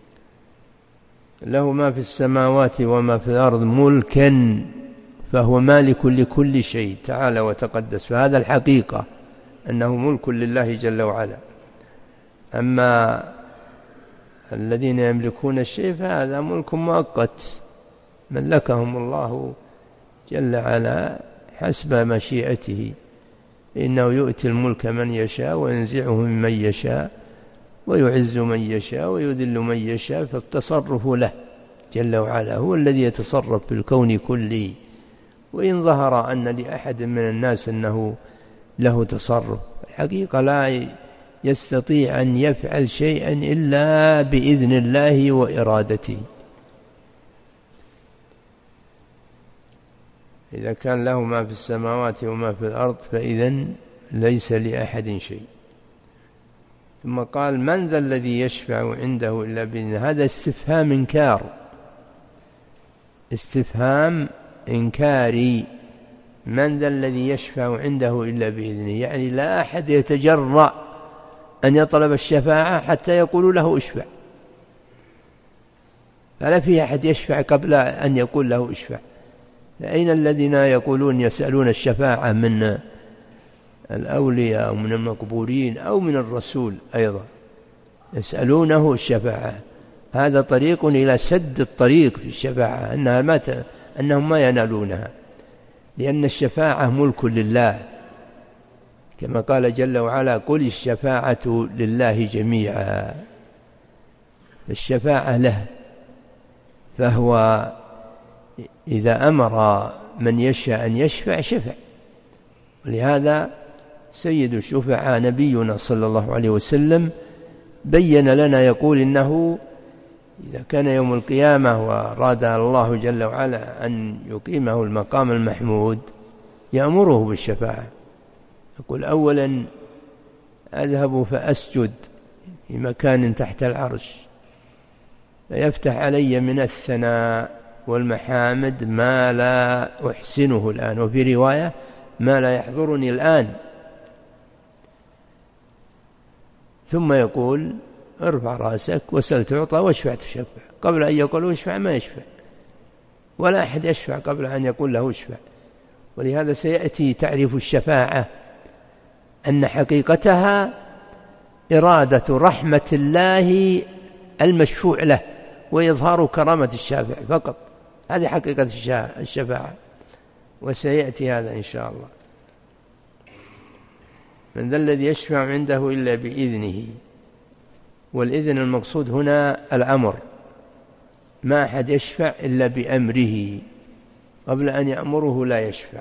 له ما في السماوات وما في الأرض ملكا، فهو مالك لكل شيء تعالى وتقدس، فهذا الحقيقة أنه ملك لله جل وعلا. أما الذين يملكون الشيء فهذا ملك مؤقت ملكهم الله جل وعلا حسب مشيئته، إنه يؤتي الملك من يشاء وينزعه ممن يشاء ويعز من يشاء ويذل من يشاء، فالتصرف له جل وعلا، هو الذي يتصرف في الكون كله. وإن ظهر أن لأحد من الناس أنه له تصرف، الحقيقة لا يستطيع أن يفعل شيئا إلا بإذن الله وإرادته. إذا كان له ما في السماوات وما في الأرض فإذن ليس لأحد شيء. ثم قال: من ذا الذي يشفع عنده إلا بإذنه. هذا استفهام إنكار، استفهام إنكاري. من ذا الذي يشفع عنده إلا بإذنه، يعني لا أحد يتجرأ أن يطلب الشفاعة حتى يقول له اشفع، فلا في أحد يشفع قبل أن يقول له اشفع. أين الذين يقولون يسألون الشفاعة من الأولياء أو من المقبورين أو من الرسول أيضا يسألونه الشفاعة؟ هذا طريق إلى سد الطريق في الشفاعة، أنهم ما ينالونها، لأن الشفاعة ملك لله، كما قال جل وعلا: قل الشفاعة لله جميعا. الشفاعة له، فهو إذا أمر من يشاء أن يشفع شفع. ولهذا سيد الشفعاء نبينا صلى الله عليه وسلم بين لنا، يقول: إنه إذا كان يوم القيامة وأراد الله جل وعلا أن يقيمه المقام المحمود يأمره بالشفاعة، يقول: أولا أذهب فأسجد في مكان تحت العرش فيفتح علي من الثناء والمحامد ما لا أحسنه الآن، وفي رواية ما لا يحضرني الآن. ثم يقول: ارفع رأسك وسل تعطى واشفع تشفع. قبل أن يقول اشفع ما يشفع، ولا أحد يشفع قبل أن يقول له اشفع. ولهذا سيأتي تعريف الشفاعة أن حقيقتها إرادة رحمة الله المشفوع له وإظهار كرامة الشافع فقط، هذه حقيقة الشفاعة، وسيأتي هذا إن شاء الله. من ذا الذي يشفع عنده إلا بإذنه، والإذن المقصود هنا الأمر، ما أحد يشفع إلا بأمره، قبل أن يأمره لا يشفع.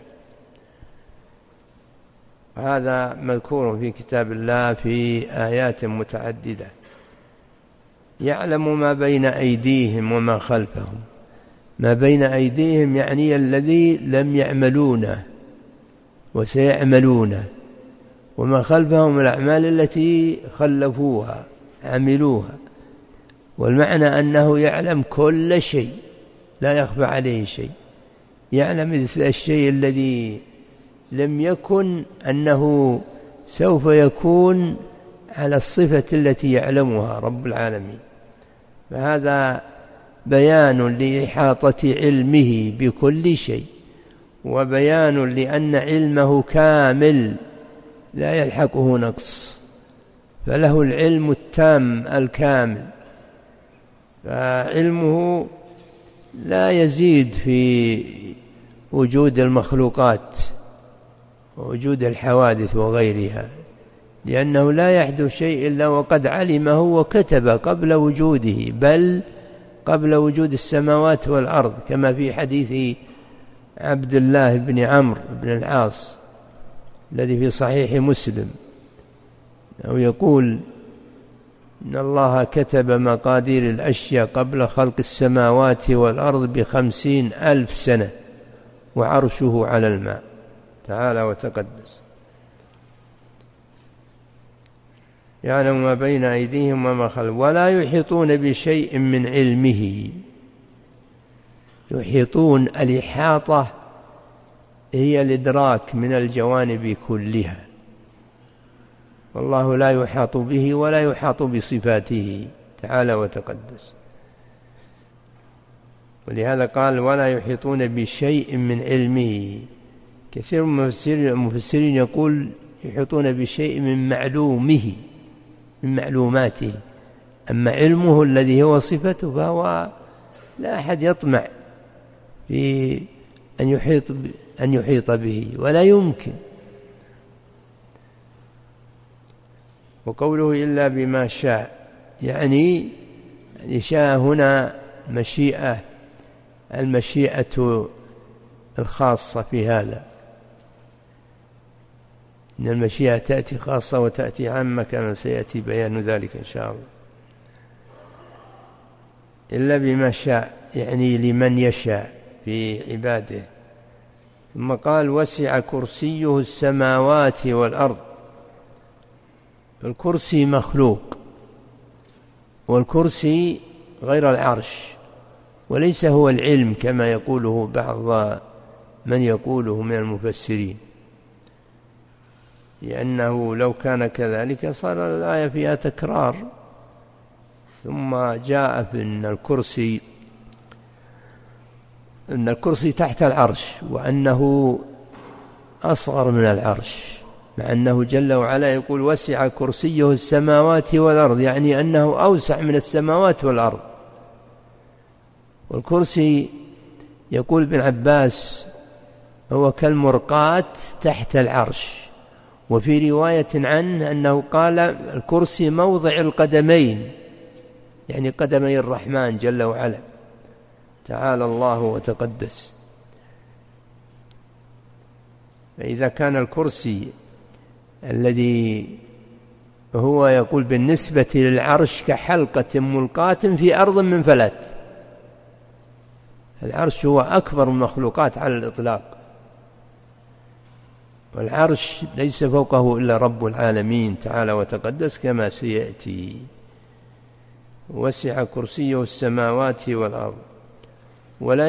هذا مذكور في كتاب الله في آيات متعددة. يعلم ما بين أيديهم وما خلفهم. ما بين أيديهم يعني الذي لم يعملونه وسيعملونه، وما خلفهم الأعمال التي خلفوها عملوها. والمعنى أنه يعلم كل شيء لا يخفى عليه شيء، يعلم مثل الشيء الذي لم يكن أنه سوف يكون على الصفة التي يعلمها رب العالمين. فهذا بيان لإحاطة علمه بكل شيء، وبيان لأن علمه كامل لا يلحقه نقص، فله العلم التام الكامل، فعلمه لا يزيد في وجود المخلوقات ووجود الحوادث وغيرها، لأنه لا يحدث شيء إلا وقد علمه وكتب قبل وجوده، بل قبل وجود السماوات والأرض، كما في حديث عبد الله بن عمرو بن العاص الذي في صحيح مسلم، أو يقول: إن الله كتب مقادير الأشياء قبل خلق السماوات والأرض 50,000 سنة وعرشه على الماء، تعالى وتقدس. يعلم ما بين أيديهم وما خلفهم ولا يحيطون بشيء من علمه. يحيطون، الإحاطة هي الإدراك من الجوانب كلها، والله لا يحاط به ولا يحاط بصفاته تعالى وتقدس. ولهذا قال: ولا يحيطون بشيء من علمه. كثير من المفسرين يقول يحيطون بشيء من معلومه، من معلوماته، أما علمه الذي هو صفته فهو لا أحد يطمع في أن يحيط به، ولا يمكن. وقوله إلا بما شاء يعني شاء هنا مشيئة، المشيئة الخاصة في هذا، إن المشيئة تأتي خاصة وتأتي عامة كما سيأتي بيان ذلك إن شاء الله. إلا بما شاء يعني لمن يشاء في عباده. ثم قال وسع كرسيه السماوات والأرض. الكرسي مخلوق، والكرسي غير العرش، وليس هو العلم كما يقوله بعض من يقوله من المفسرين، لأنه لو كان كذلك صار الآية فيها تكرار. ثم جاء في أن الكرسي تحت العرش، وأنه أصغر من العرش، مع أنه جل وعلا يقول وسع كرسيه السماوات والأرض، يعني أنه أوسع من السماوات والأرض. والكرسي يقول ابن عباس هو كالمرقاة تحت العرش. وفي رواية عنه أنه قال الكرسي موضع القدمين، يعني قدمي الرحمن جل وعلا، تعالى الله وتقدس. فإذا كان الكرسي الذي هو يقول بالنسبة للعرش كحلقة ملقاة في أرض من فلات، العرش هو أكبر المخلوقات على الإطلاق، والعرش ليس فوقه إلا رب العالمين تعالى وتقدس كما سيأتي. وسع كرسيه السماوات والأرض ولا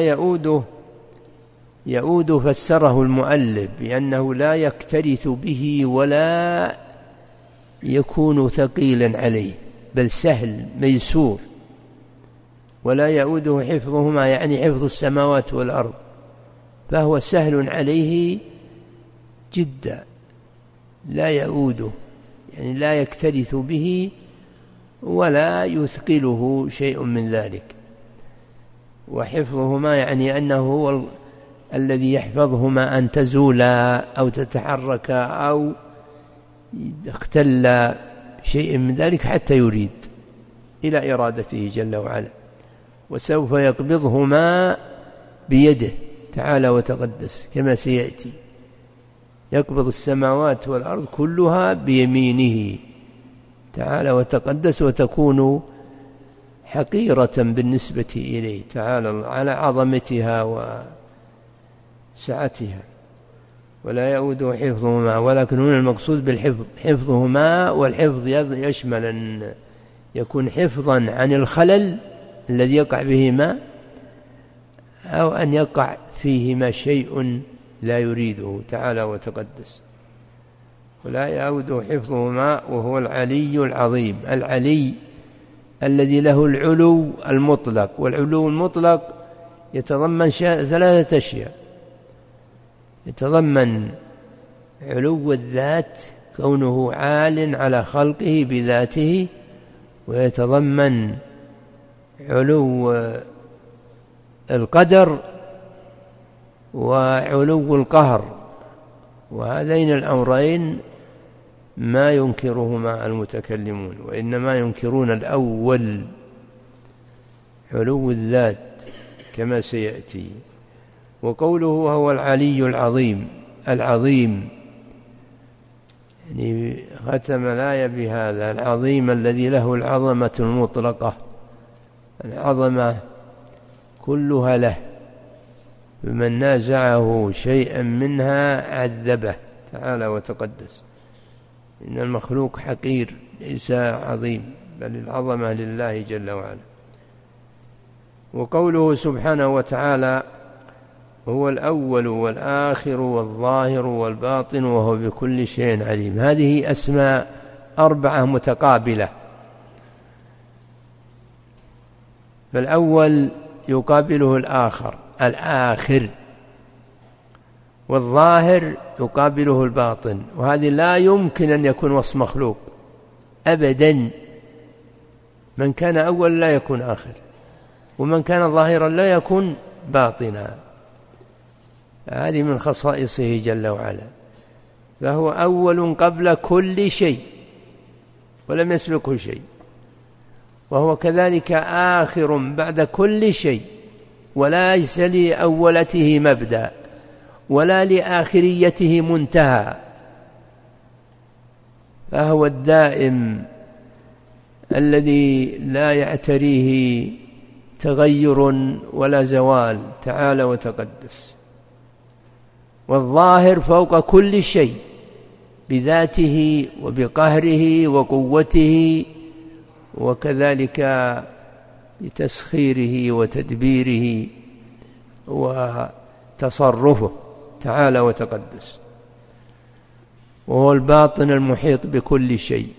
يؤود فسره المؤلف بأنه لا يكترث به ولا يكون ثقيلا عليه، بل سهل ميسور. ولا يؤوده حفظهما يعني حفظ السماوات والأرض، فهو سهل عليه جدا، لا يؤوده يعني لا يكترث به ولا يثقله شيء من ذلك. وحفظهما يعني أنه هو الذي يحفظهما أن تزولا أو تتحركا أو اختل شيء من ذلك حتى يريد إلى إرادته جل وعلا. وسوف يقبضهما بيده تعالى وتقدس كما سيأتي، يقبض السماوات والأرض كلها بيمينه تعالى وتقدس، وتكون حقيرة بالنسبة إليه تعالى على عظمتها وسعتها. ولا يؤود حفظهما، ولكن هنا المقصود بالحفظ حفظهما، والحفظ يشمل أن يكون حفظا عن الخلل الذي يقع بهما، أو أن يقع فيهما شيء لا يريده تعالى وتقدس. ولا يؤود حفظهما وهو العلي العظيم. العلي الذي له العلو المطلق، والعلو المطلق يتضمن ثلاثة أشياء: يتضمن علو الذات كونه عال على خلقه بذاته، ويتضمن علو القدر وعلو القهر، وهذين الأمرين ما ينكرهما المتكلمون، وإنما ينكرون الأول علو الذات كما سيأتي. وقوله هو العلي العظيم، العظيم يعني ختم الآية بهذا: العظيم الذي له العظمة المطلقة، العظمة كلها له، فمن نازعه شيئا منها عذبه تعالى وتقدس. إن المخلوق حقير ليس عظيم، بل العظمة لله جل وعلا. وقوله سبحانه وتعالى هو الأول والآخر والظاهر والباطن وهو بكل شيء عليم، هذه أسماء 4 متقابلة، فالأول يقابله الآخر، الآخر، والظاهر يقابله الباطن، وهذه لا يمكن أن يكون وصف مخلوق أبدا، من كان أول لا يكون آخر، ومن كان ظاهرا لا يكون باطنا. هذه من خصائصه جل وعلا، فهو أول قبل كل شيء ولم يسبقه شيء، وهو كذلك آخر بعد كل شيء، وليس لأولته مبدأ ولا لآخريته منتهى، فهو الدائم الذي لا يعتريه تغير ولا زوال تعالى وتقدس، والظاهر فوق كل شيء بذاته وبقهره وقوته، وكذلك بتسخيره وتدبيره وتصرفه تعالى وتقدس. وهو الباطن المحيط بكل شيء،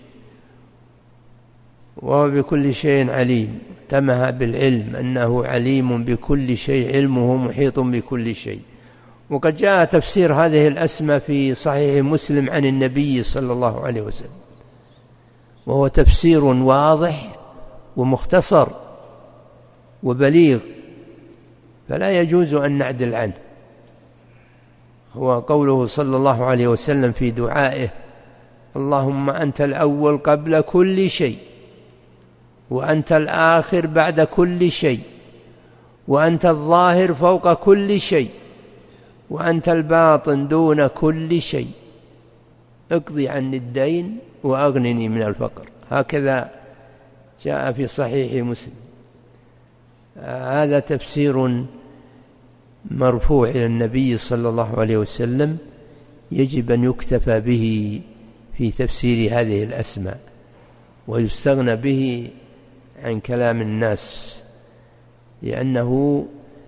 وهو بكل شيء عليم، تمها بالعلم أنه عليم بكل شيء، علمه محيط بكل شيء. وقد جاء تفسير هذه الأسماء في صحيح مسلم عن النبي صلى الله عليه وسلم، وهو تفسير واضح ومختصر وبليغ، فلا يجوز أن نعدل عنه. هو قوله صلى الله عليه وسلم في دعائه: اللهم أنت الأول قبل كل شيء، وأنت الآخر بعد كل شيء، وأنت الظاهر فوق كل شيء، وأنت الباطن دون كل شيء، اقضي عني الدين وأغنني من الفقر. هكذا جاء في صحيح مسلم. هذا تفسير مرفوع إلى النبي صلى الله عليه وسلم، يجب أن يكتفى به في تفسير هذه الأسماء، ويستغنى به عن كلام الناس، لأنه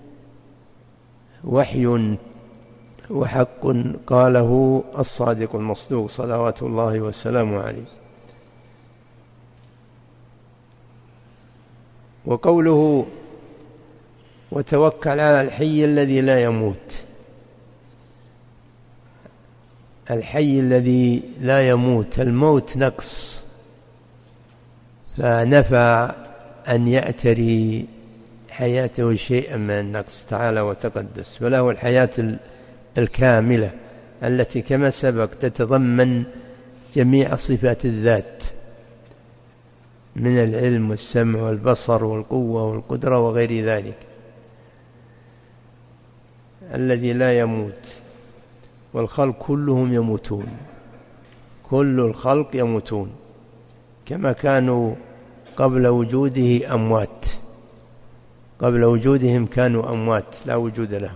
وحي وحق قاله الصادق المصدوق صلوات الله وسلامه عليه. وقوله: وتوكل على الحي الذي لا يموت. الحي الذي لا يموت، الموت نقص، فنفى أن يعتري حياته شيئا من النقص تعالى وتقدس، فله الحياة الكاملة التي كما سبق تتضمن جميع صفات الذات من العلم والسمع والبصر والقوة والقدرة وغير ذلك، الذي لا يموت. والخلق كلهم يموتون، كل الخلق يموتون، كما كانوا قبل وجوده أموات، قبل وجودهم كانوا أموات لا وجود لهم،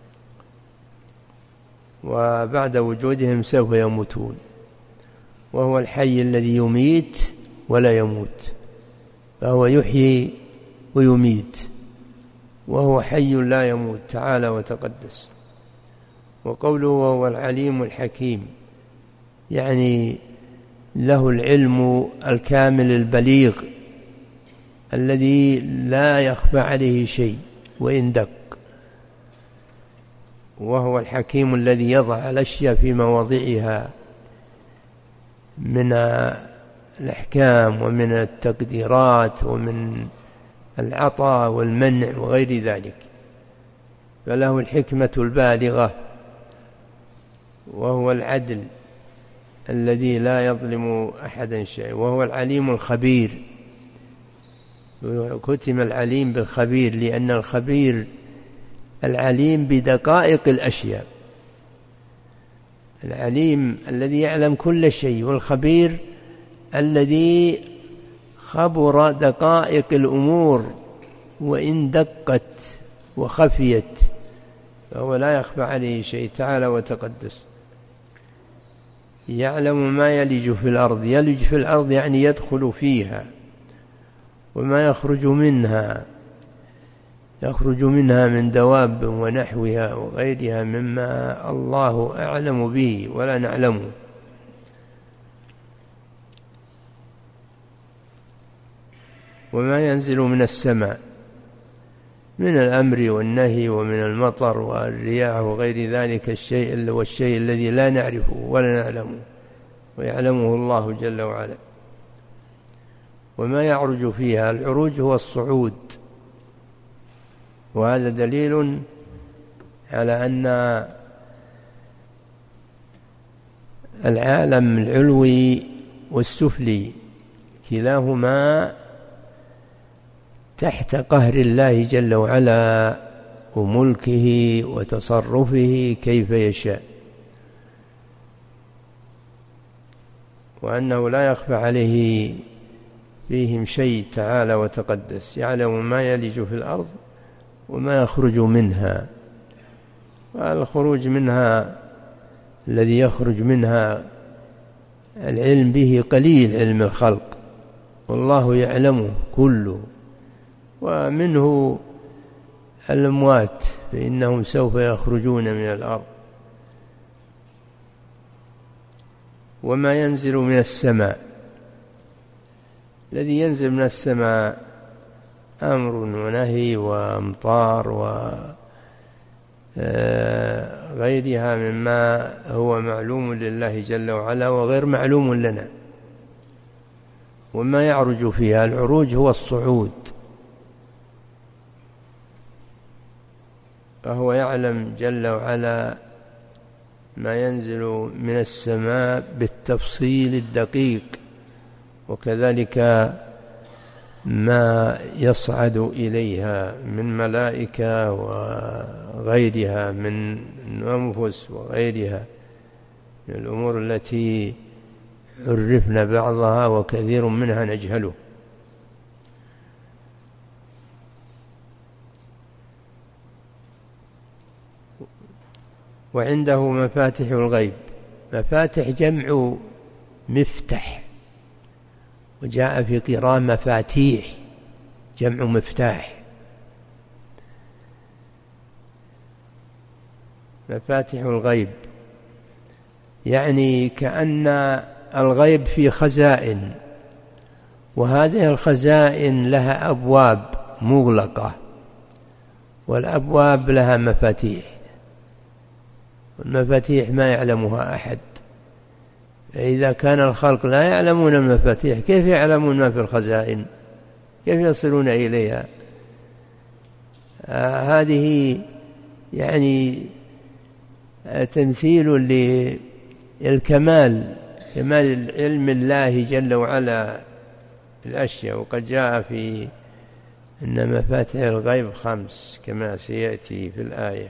وبعد وجودهم سوف يموتون. وهو الحي الذي يميت ولا يموت، فهو يحيي ويميت، وهو حي لا يموت تعالى وتقدس. وقوله: وهو العليم الحكيم، يعني له العلم الكامل البليغ الذي لا يخفى عليه شيء وإن دق. وهو الحكيم الذي يضع الأشياء في مواضعها من الأحكام ومن التقديرات ومن العطاء والمنع وغير ذلك، فله الحكمة البالغة. وهو العدل الذي لا يظلم أحدا شيء. وهو العليم الخبير، كتم العليم بالخبير، لأن الخبير العليم بدقائق الأشياء، العليم الذي يعلم كل شيء، والخبير الذي خبر دقائق الأمور وإن دقت وخفيت، فهو لا يخفى عليه شيء تعالى وتقدس. يعلم ما يلج في الأرض، يلج في الأرض يعني يدخل فيها، وما يخرج منها، يخرج منها من دواب ونحوها وغيرها مما الله أعلم به ولا نعلمه. وما ينزل من السماء من الأمر والنهي ومن المطر والرياح وغير ذلك الشيء، والشيء الذي لا نعرفه ولا نعلمه ويعلمه الله جل وعلا. وما يعرج فيها. العروج هو الصعود، وهذا دليل على أن العالم العلوي والسفلي كلاهما تحت قهر الله جل وعلا وملكه وتصرفه كيف يشاء، وأنه لا يخفى عليه فيهم شيء تعالى وتقدس، يعلم ما يلج في الأرض وما يخرج منها، والخروج منها الذي يخرج منها العلم به قليل، علم الخلق، والله يعلمه كله. ومنه الأموات فإنهم سوف يخرجون من الأرض. وما ينزل من السماء، الذي ينزل من السماء أمر ونهي وأمطار وغيرها مما هو معلوم لله جل وعلا وغير معلوم لنا. وما يعرج فيها، العروج هو الصعود، فهو يعلم جل وعلا ما ينزل من السماء بالتفصيل الدقيق، وكذلك ما يصعد إليها من ملائكة وغيرها من أنفس وغيرها من الأمور التي عرفنا بعضها وكثير منها نجهله. وعنده مفاتح الغيب. مفاتح جمع مفتح، وجاء في قراءة مفاتيح جمع مفتاح. مفاتح الغيب يعني كأن الغيب في خزائن، وهذه الخزائن لها أبواب مغلقة، والأبواب لها مفاتيح، والمفاتيح ما يعلمها أحد. فإذا كان الخلق لا يعلمون المفاتيح، كيف يعلمون ما في الخزائن؟ كيف يصلون إليها؟ هذه يعني تمثيل للكمال، كمال علم الله جل وعلا الأشياء. وقد جاء في أن مفاتيح الغيب 5 كما سيأتي في الآية.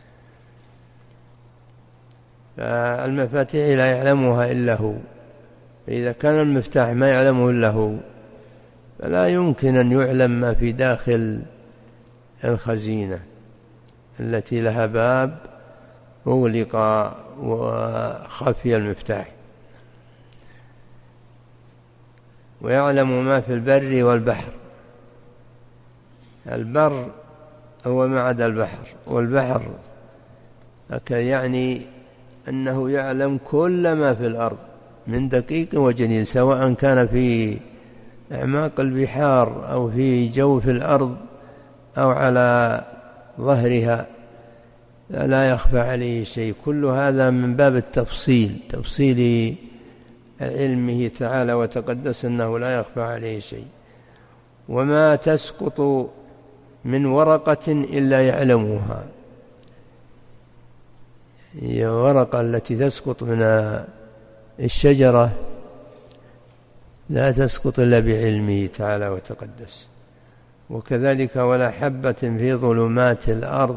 فالمفاتيح لا يعلمها إلا هو، فإذا كان المفتاح ما يعلمه إلا هو فلا يمكن أن يعلم ما في داخل الخزينة التي لها باب أغلق وخفي المفتاح. ويعلم ما في البر والبحر. البر هو ما عدا البحر، والبحر يعني أنه يعلم كل ما في الأرض من دقيق وجليل، سواء كان في أعماق البحار أو في جوف الأرض أو على ظهرها، لا يخفى عليه شيء. كل هذا من باب التفصيل، تفصيل علمه تعالى وتقدس أنه لا يخفى عليه شيء. وما تسقط من ورقة إلا يعلمها. هي ورقة التي تسقط من الشجرة لا تسقط إلا بعلمه تعالى وتقدس. وكذلك ولا حبة في ظلمات الأرض.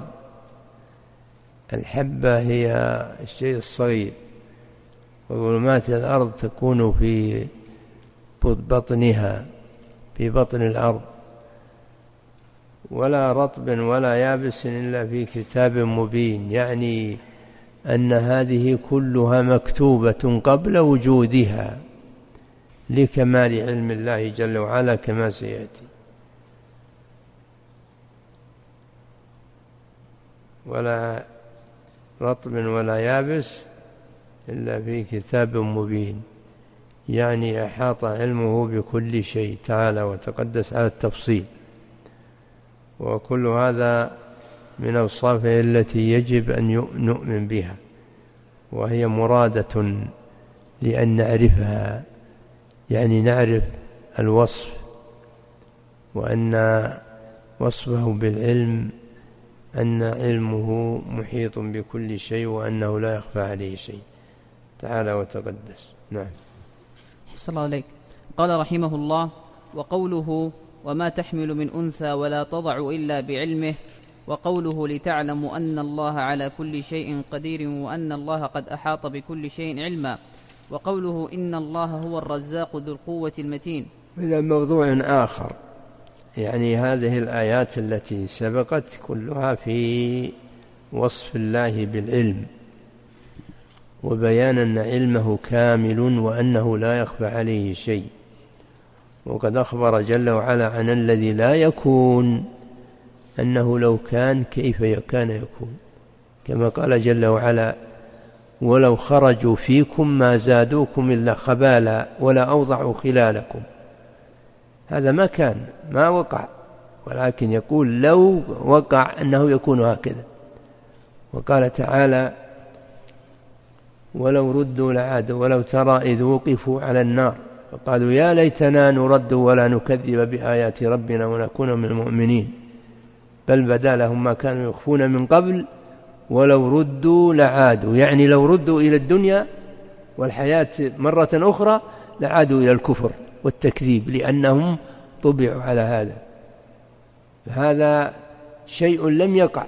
الحبة هي الشيء الصغير، وظلمات الأرض تكون في بطنها، في بطن الأرض. ولا رطب ولا يابس إلا في كتاب مبين، يعني أن هذه كلها مكتوبة قبل وجودها لكمال علم الله جل وعلا كما سيأتي. ولا رطب ولا يابس إلا في كتاب مبين، يعني أحاط علمه بكل شيء تعالى وتقدس على التفصيل. وكل هذا من أوصافه التي يجب أن نؤمن بها، وهي مرادة لأن نعرفها، يعني نعرف الوصف، وأن وصفه بالعلم أن علمه محيط بكل شيء وأنه لا يخفى عليه شيء تعالى وتقدس. نعم. أحسن الله عليك. قال رحمه الله: وقوله وما تحمل من أنثى ولا تضع إلا بعلمه، وقوله لتعلموا أن الله على كل شيء قدير وأن الله قد أحاط بكل شيء علما، وقوله إن الله هو الرزاق ذو القوة المتين. إلى موضوع آخر، يعني هذه الآيات التي سبقت كلها في وصف الله بالعلم وبيان أن علمه كامل وأنه لا يخفى عليه شيء، وقد أخبر جل وعلا عن الذي لا يكون أنه لو كان كيف كان يكون، كما قال جل وعلا: ولو خرجوا فيكم ما زادوكم إلا خبالا ولا أوضعوا خلالكم. هذا ما كان، ما وقع، ولكن يقول لو وقع أنه يكون هكذا. وقال تعالى: ولو ردوا لعادوا ولو ترى إذ وقفوا على النار فقالوا يا ليتنا نرد ولا نكذب بآيات ربنا ونكون من المؤمنين بل بدا لهم ما كانوا يخفون من قبل ولو ردوا لعادوا، يعني لو ردوا إلى الدنيا والحياة مرة أخرى لعادوا إلى الكفر والتكذيب، لأنهم طبعوا على هذا. هذا شيء لم يقع،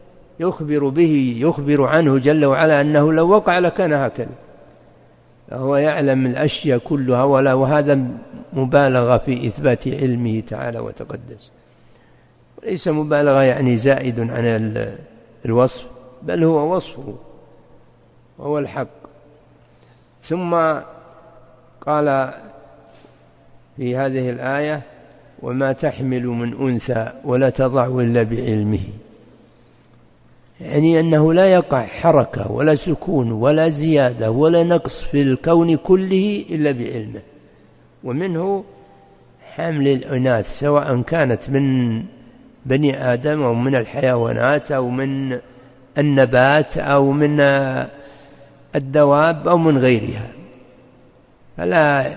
يخبر عنه جل وعلا أنه لو وقع لكان هكذا، فهو يعلم الأشياء كلها، وهذا مبالغة في إثبات علمه تعالى وتقدس، وليس مبالغة يعني زائد عن الوصف، بل هو وصفه وهو الحق. ثم قال في هذه الآية: وما تحمل من أنثى ولا تضع إلا بعلمه، يعني أنه لا يقع حركة ولا سكون ولا زيادة ولا نقص في الكون كله إلا بعلمه. ومنه حمل الإناث سواء كانت من بني آدم أو من الحيوانات أو من النبات أو من الدواب أو من غيرها، فلا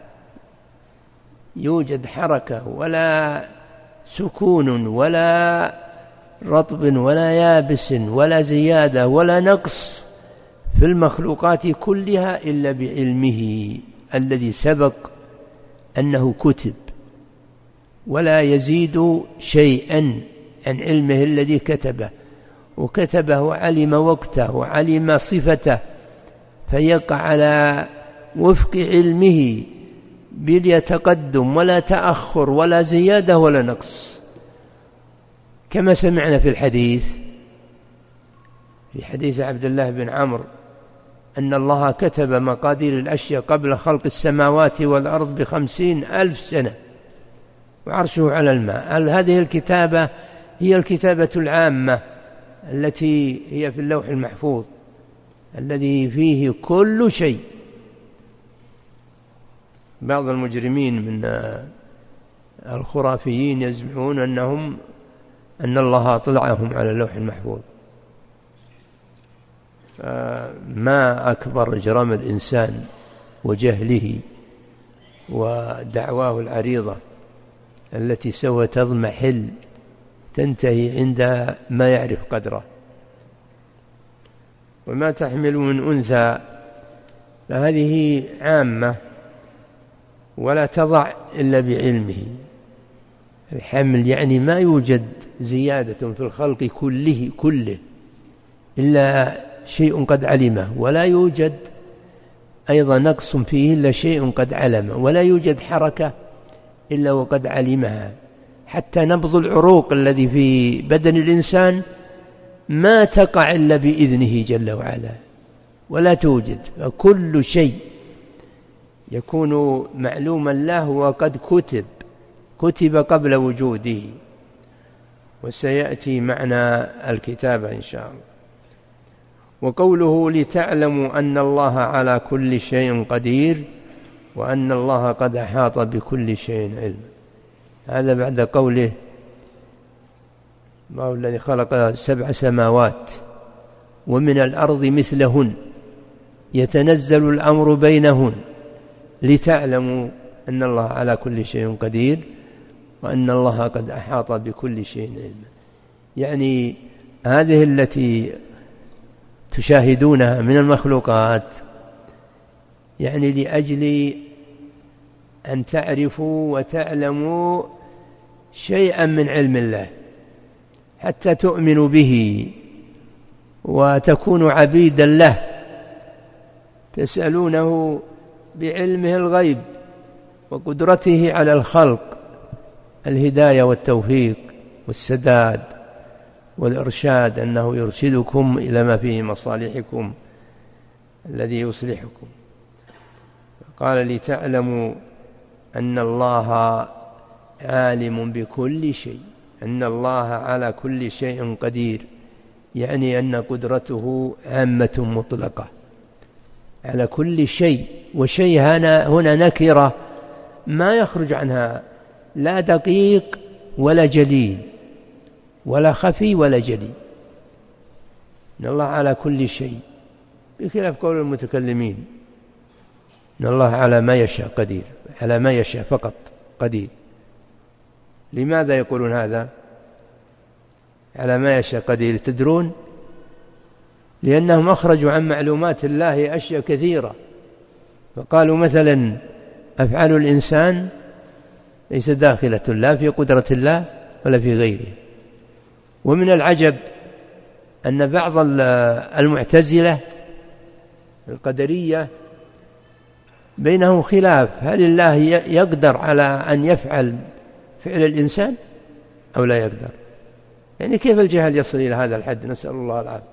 يوجد حركة ولا سكون ولا رطب ولا يابس ولا زيادة ولا نقص في المخلوقات كلها إلا بعلمه الذي سبق أنه كتب، ولا يزيد شيئا عن علمه الذي كتبه وعلم وقته وعلم صفته، فيقع على وفق علمه بلا تقدم ولا تأخر ولا زيادة ولا نقص، كما سمعنا في حديث عبد الله بن عمرو أن الله كتب مقادير الأشياء قبل خلق السماوات والأرض 50,000 سنة وعرشه على الماء. هذه الكتابة هي الكتابة العامة التي هي في اللوح المحفوظ الذي فيه كل شيء. بعض المجرمين من الخرافيين يزعمون أن الله أطلعهم على اللوح المحفوظ. ما أكبر إجرام الإنسان وجهله ودعواه العريضة التي سوى تضمحل تنتهي عند ما يعرف قدره. وما تحمل من أنثى فهذه عامة ولا تضع إلا بعلمه. الحمل يعني ما يوجد زيادة في الخلق كله إلا شيء قد علمه، ولا يوجد أيضا نقص فيه إلا شيء قد علمه، ولا يوجد حركة إلا وقد علمها. حتى نبض العروق الذي في بدن الإنسان ما تقع إلا بإذنه جل وعلا، ولا توجد، فكل شيء يكون معلوما له وقد كتب قبل وجوده، وسيأتي معنى الكتابة إن شاء الله. وقوله لتعلموا أن الله على كل شيء قدير وأن الله قد أحاط بكل شيء علم. هذا بعد قوله ما هو الذي خلق 7 سماوات ومن الأرض مثلهن يتنزل الأمر بينهن لتعلموا أن الله على كل شيء قدير، وأن الله قد أحاط بكل شيء علما. يعني هذه التي تشاهدونها من المخلوقات يعني لأجل أن تعرفوا وتعلموا شيئا من علم الله حتى تؤمنوا به وتكونوا عبيدا له، تسألونه بعلمه الغيب وقدرته على الخلق الهداية والتوفيق والسداد والإرشاد، أنه يرشدكم إلى ما فيه مصالحكم الذي يصلحكم. قال لتعلموا أن الله عالم بكل شيء، أن الله على كل شيء قدير، يعني أن قدرته عامة مطلقة على كل شيء. وشيء هنا نكرة ما يخرج عنها لا دقيق ولا جليل ولا خفي ولا جلي، إن الله على كل شيء، بخلاف قول المتكلمين إن الله على ما يشاء قدير، على ما يشاء فقط قدير. لماذا يقولون هذا على ما يشاء قدير؟ تدرون؟ لأنهم أخرجوا عن معلومات الله أشياء كثيرة، فقالوا مثلا أفعال الإنسان ليس داخلة لا في قدرة الله ولا في غيره. ومن العجب أن بعض المعتزلة القدرية بينهم خلاف، هل الله يقدر على أن يفعل فعل الإنسان أو لا يقدر؟ يعني كيف الجهل يصل إلى هذا الحد؟ نسأل الله العافية.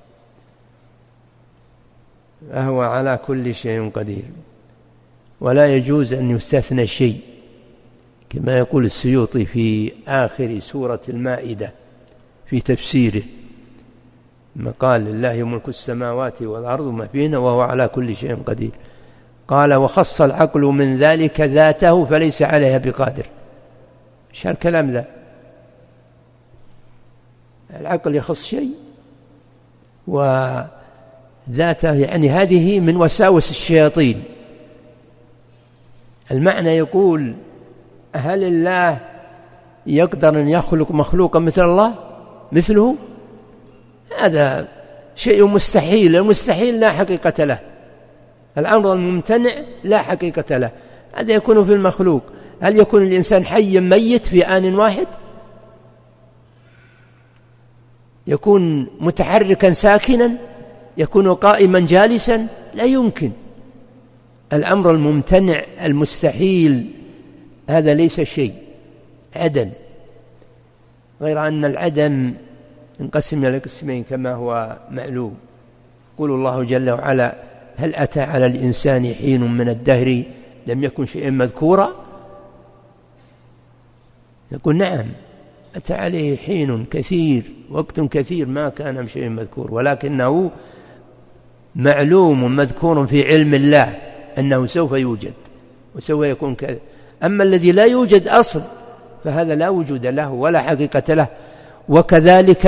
فهو على كل شيء قدير، ولا يجوز أن يستثنى شيء، كما يقول السيوطي في آخر سورة المائدة في تفسيره، ما قال لله ملك السماوات والأرض وما فيهن وهو على كل شيء قدير، قال وخص العقل من ذلك ذاته فليس عليها بقادر. ايش هالكلام ذا؟ العقل يخص شيء وذاته، يعني هذه من وساوس الشياطين. المعنى يقول هل الله يقدر أن يخلق مخلوقا مثل الله مثله؟ هذا شيء مستحيل، المستحيل لا حقيقة له، الأمر الممتنع لا حقيقة له. هذا يكون في المخلوق. هل يكون الإنسان حيا ميت في آن واحد؟ يكون متحركا ساكنا؟ يكون قائما جالسا؟ لا يمكن. الأمر الممتنع المستحيل هذا ليس شيء، عدم. غير أن العدم انقسم إلى قسمين كما هو معلوم. يقول الله جل وعلا هل أتى على الإنسان حين من الدهر لم يكن شيئا مذكورا؟ نقول نعم، أتى عليه حين كثير، وقت كثير ما كان شيئا مذكور، ولكنه معلوم مذكور في علم الله أنه سوف يوجد وسوف يكون كذا. أما الذي لا يوجد أصل فهذا لا وجود له ولا حقيقة له. وكذلك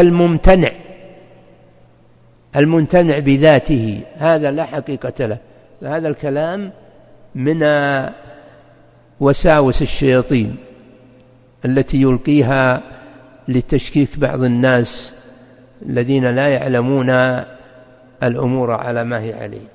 الممتنع بذاته هذا لا حقيقة له. فهذا الكلام من وساوس الشياطين التي يلقيها لتشكيك بعض الناس الذين لا يعلمون الأمور على ما هي عليه.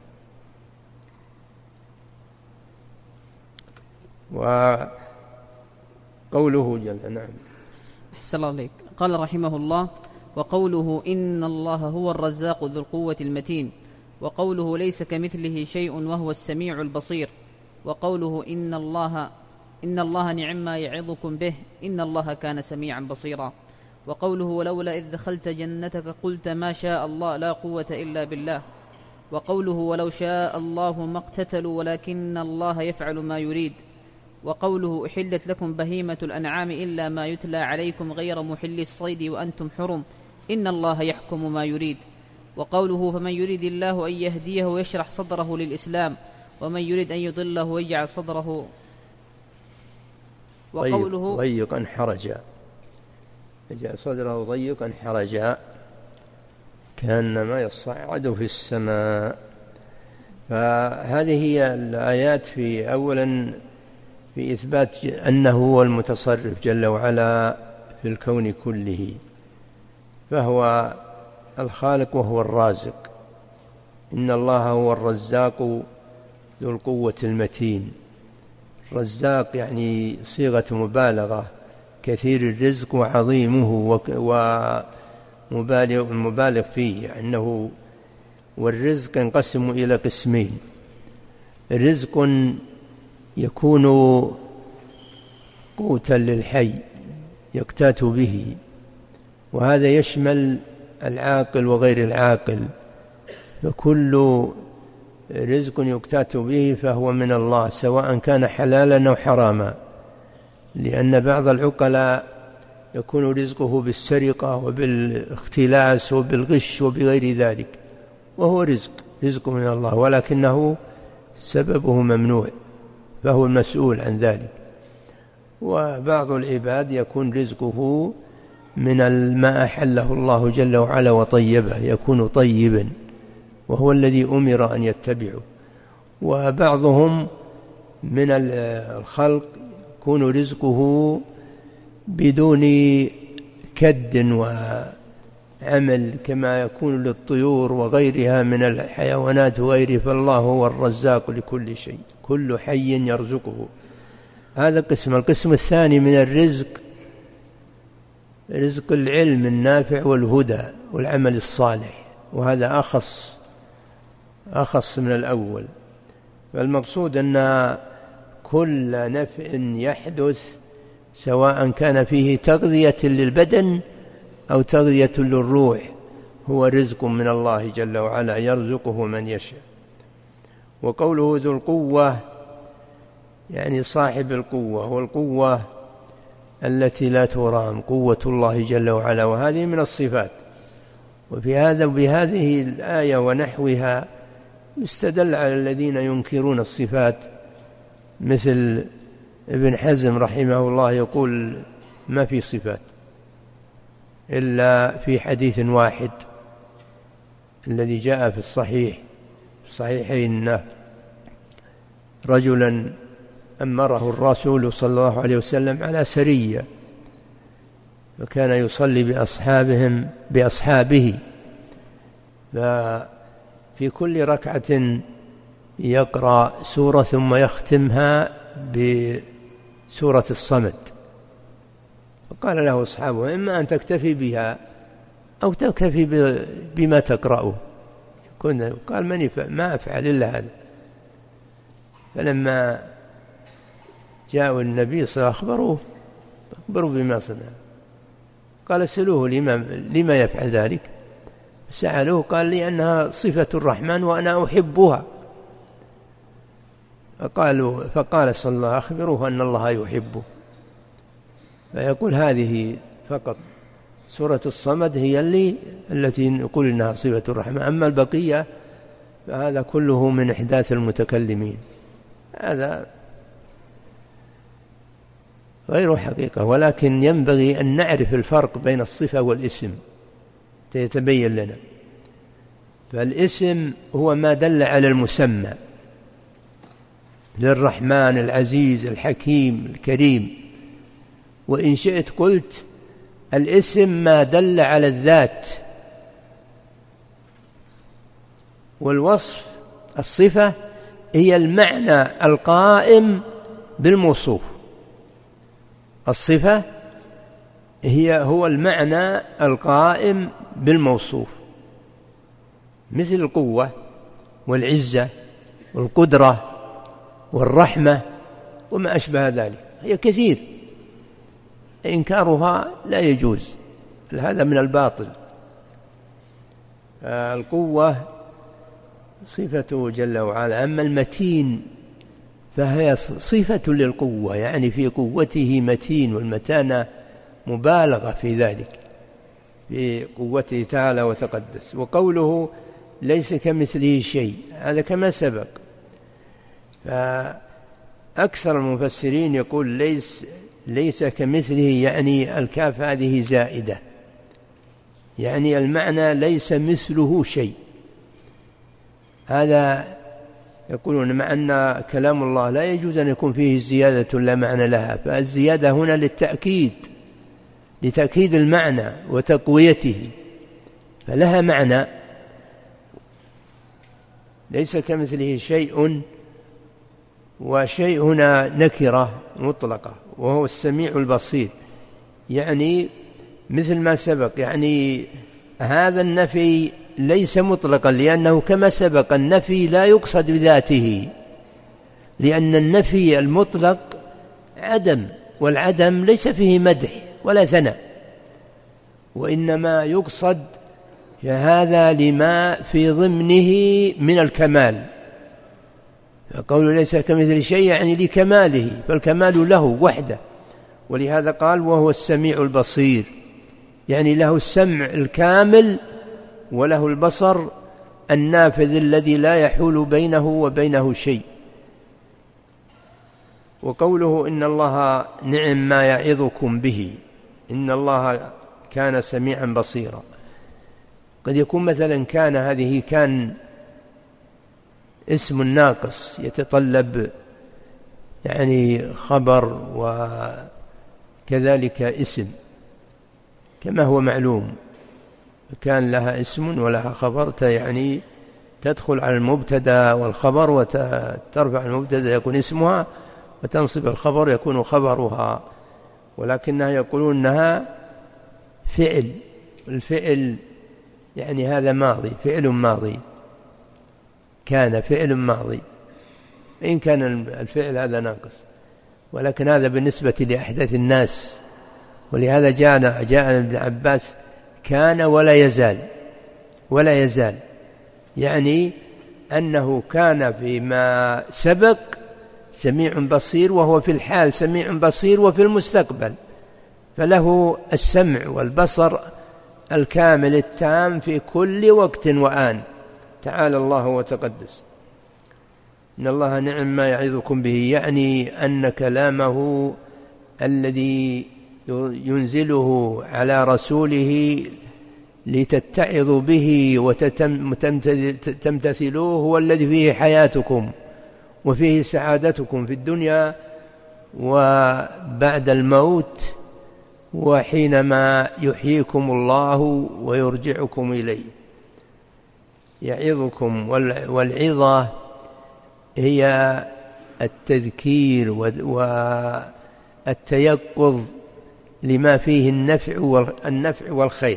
وقوله جل نعم. أحسن الله عليك. قال رحمه الله وقوله إن الله هو الرزاق ذو القوة المتين، وقوله ليس كمثله شيء وهو السميع البصير، وقوله إن الله نعم ما يعظكم به إن الله كان سميعا بصيرا، وقوله ولولا إذ دخلت جنتك قلت ما شاء الله لا قوة إلا بالله، وقوله ولو شاء الله ما اقتتلوا ولكن الله يفعل ما يريد، وقوله أحلت لكم بهيمة الأنعام إلا ما يتلى عليكم غير محل الصيد وأنتم حرم إن الله يحكم ما يريد، وقوله فمن يريد الله أن يهديه يشرح صدره للإسلام ومن يريد أن يضله يجعل صدره وقوله ضيقا حرجا، يجعل صدره ضيقا حرجا كأنما يصعد في السماء. فهذه هي الآيات في أولا في إثبات أنه هو المتصرف جل وعلا في الكون كله، فهو الخالق وهو الرازق. إن الله هو الرزاق ذو القوة المتين. الرزاق يعني صيغة مبالغة، كثير الرزق وعظيمه ومبالغ فيه، أنه والرزق ينقسم إلى قسمين: رزق يكون قوتا للحي يقتات به، وهذا يشمل العاقل وغير العاقل، فكل رزق يقتات به فهو من الله، سواء كان حلالا أو حراما، لأن بعض العقلاء يكون رزقه بالسرقة وبالاختلاس وبالغش وبغير ذلك، وهو رزق من الله، ولكنه سببه ممنوع فهو المسؤول عن ذلك. وبعض العباد يكون رزقه من ما أحله الله جل وعلا وطيبه، يكون طيبا وهو الذي أمر أن يتبعه. وبعضهم من الخلق يكون رزقه بدون كد وعمل، كما يكون للطيور وغيرها من الحيوانات وغيره، فالله هو الرزاق لكل شيء، كل حي يرزقه. هذا قسم. القسم الثاني من الرزق رزق العلم النافع والهدى والعمل الصالح، وهذا أخص من الأول. فالمقصود أن كل نفع يحدث سواء كان فيه تغذية للبدن أو تغذية للروح هو رزق من الله جل وعلا يرزقه من يشاء. وقوله ذو القوة يعني صاحب القوة، والقوة التي لا ترام، قوة الله جل وعلا، وهذه من الصفات. بهذه الآية ونحوها يستدل على الذين ينكرون الصفات، مثل ابن حزم رحمه الله يقول ما في صفات إلا في حديث واحد الذي جاء في الصحيحين: رجلا أمره الرسول صلى الله عليه وسلم على سرية، فكان يصلي بأصحابه، ففي كل ركعة يقرأ سورة ثم يختمها بسورة الصمد، فقال له أصحابه: إما أن تكتفي بها أو تكتفي بما تقرأه. قال: ما أفعل إلا هذا. فلما جاءوا النبي صلى الله عليه وسلم أخبروا بما صنع، قال: سألوه لما يفعل ذلك؟ سألوه قال: لي أنها صفة الرحمن وأنا أحبها. فقال صلى الله عليه وسلم: أخبروه أن الله يحبه. فيقول هذه فقط سورة الصمد هي التي نقول إنها صفة الرحمن، أما البقية فهذا كله من إحداث المتكلمين، هذا غير حقيقة. ولكن ينبغي أن نعرف الفرق بين الصفة والاسم ليتبين لنا. فالاسم هو ما دل على المسمى، للرحمن العزيز الحكيم الكريم. وإن شئت قلت الاسم ما دل على الذات، والوصف الصفة هي المعنى القائم بالموصوف. الصفة هو المعنى القائم بالموصوف، مثل القوة والعزة والقدرة والرحمة وما أشبه ذلك، هي كثير، إنكارها لا يجوز، هذا من الباطل. القوة صفته جل وعلا. أما المتين فهي صفة للقوة، يعني في قوته متين، والمتانة مبالغة في ذلك، في قوته تعالى وتقدس. وقوله ليس كمثله شيء هذا كما سبق، فأكثر المفسرين يقول ليس كمثله، يعني الكاف هذه زائدة، يعني المعنى ليس مثله شيء. هذا يقولون مع أن كلام الله لا يجوز أن يكون فيه زيادة لا معنى لها، فالزيادة هنا للتأكيد، لتأكيد المعنى وتقويته، فلها معنى. ليس كمثله شيء، وشيء هنا نكرة مطلقة، وهو السميع البصير، يعني مثل ما سبق، يعني هذا النفي ليس مطلقا، لأنه كما سبق النفي لا يقصد بذاته، لأن النفي المطلق عدم، والعدم ليس فيه مدح ولا ثناء، وإنما يقصد هذا لما في ضمنه من الكمال. فقوله ليس كمثل شيء يعني لكماله، فالكمال له وحده، ولهذا قال وهو السميع البصير، يعني له السمع الكامل وله البصر النافذ الذي لا يحول بينه وبينه شيء. وقوله إن الله نعم ما يعظكم به، إن الله كان سميعا بصيرا، قد يكون مثلا كان هذه كان اسم ناقص يتطلب يعني خبر وكذلك اسم كما هو معلوم، كان لها اسم ولها خبر، يعني تدخل على المبتدا والخبر وترفع المبتدا يكون اسمها، وتنصب الخبر يكون خبرها، ولكنها يقولون أنها فعل، الفعل يعني هذا ماضي، فعل ماضي، كان فعل ماضي، إن كان الفعل هذا ناقص، ولكن هذا بالنسبة لأحدث الناس. ولهذا جاءنا ابن عباس كان ولا يزال، ولا يزال يعني أنه كان فيما سبق سميع بصير، وهو في الحال سميع بصير، وفي المستقبل فله السمع والبصر الكامل التام في كل وقت وآن، تعالى الله وتقدس. إن الله نعم ما يعظكم به، يعني أن كلامه الذي ينزله على رسوله لتتعظوا به وتمتثلوه هو الذي فيه حياتكم وفيه سعادتكم في الدنيا وبعد الموت، وحينما يحييكم الله ويرجعكم إليه. يعظكم، والعظة هي التذكير والتيقظ لما فيه النفع والخير.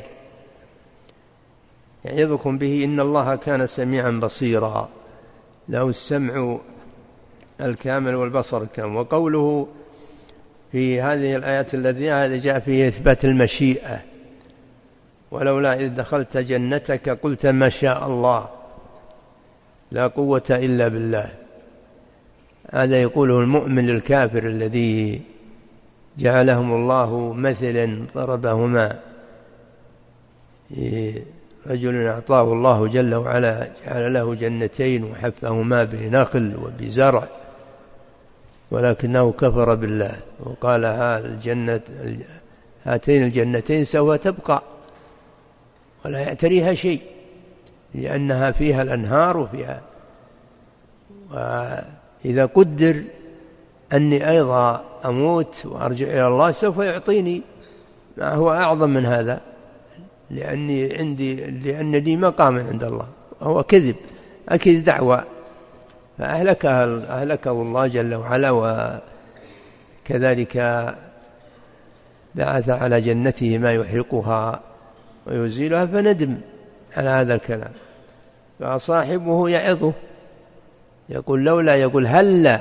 يعظكم به إن الله كان سميعا بصيرا، له السمع الكامل والبصر الكامل. وقوله في هذه الآيات التي جاء فيها إثبات المشيئة، ولولا إذ دخلت جنتك قلت ما شاء الله لا قوة إلا بالله. هذا يقوله المؤمن للكافر الذي جعلهم الله مثلا ضربهما، رجل أعطاه الله جل وعلا جعل له جنتين وحفهما بنخل وبزرع، ولكنه كفر بالله وقال هاتين الجنتين سوف تبقى ولا يعتريها شيء، لأنها فيها الأنهار وفيها. وإذا قدر أني أيضا أموت وأرجع إلى الله سوف يعطيني ما هو أعظم من هذا، لأن لي مقام عند الله. هو كذب، أكيد دعوة، فأهلكه الله جل وعلا، وكذلك بعث على جنته ما يحرقها ويزيلها، فندم على هذا الكلام. فصاحبه يعظه يقول لولا، يقول هلا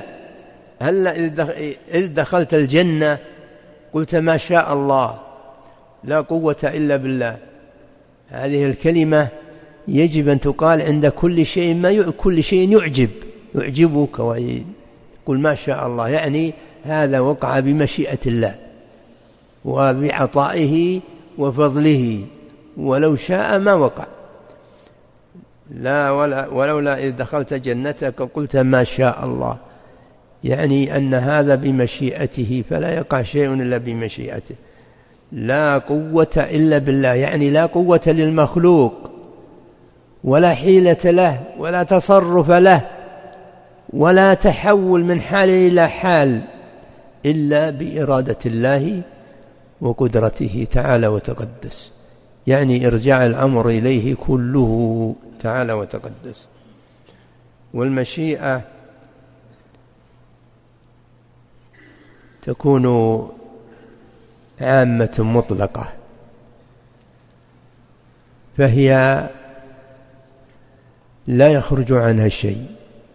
إذ دخلت الجنة قلت ما شاء الله لا قوة إلا بالله. هذه الكلمة يجب أن تقال عند كل شيء، كل شيء يعجبك ويقول ما شاء الله، يعني هذا وقع بمشيئة الله وبعطائه وفضله، ولو شاء ما وقع. ولولا إذ دخلت جنتك قلت ما شاء الله، يعني أن هذا بمشيئته، فلا يقع شيء إلا بمشيئته. لا قوة إلا بالله، يعني لا قوة للمخلوق ولا حيلة له ولا تصرف له ولا تحول من حال إلى حال إلا بإرادة الله وقدرته تعالى وتقدس، يعني إرجاع الأمر إليه كله تعالى وتقدس. والمشيئة تكون عامة مطلقة، فهي لا يخرج عنها شيء.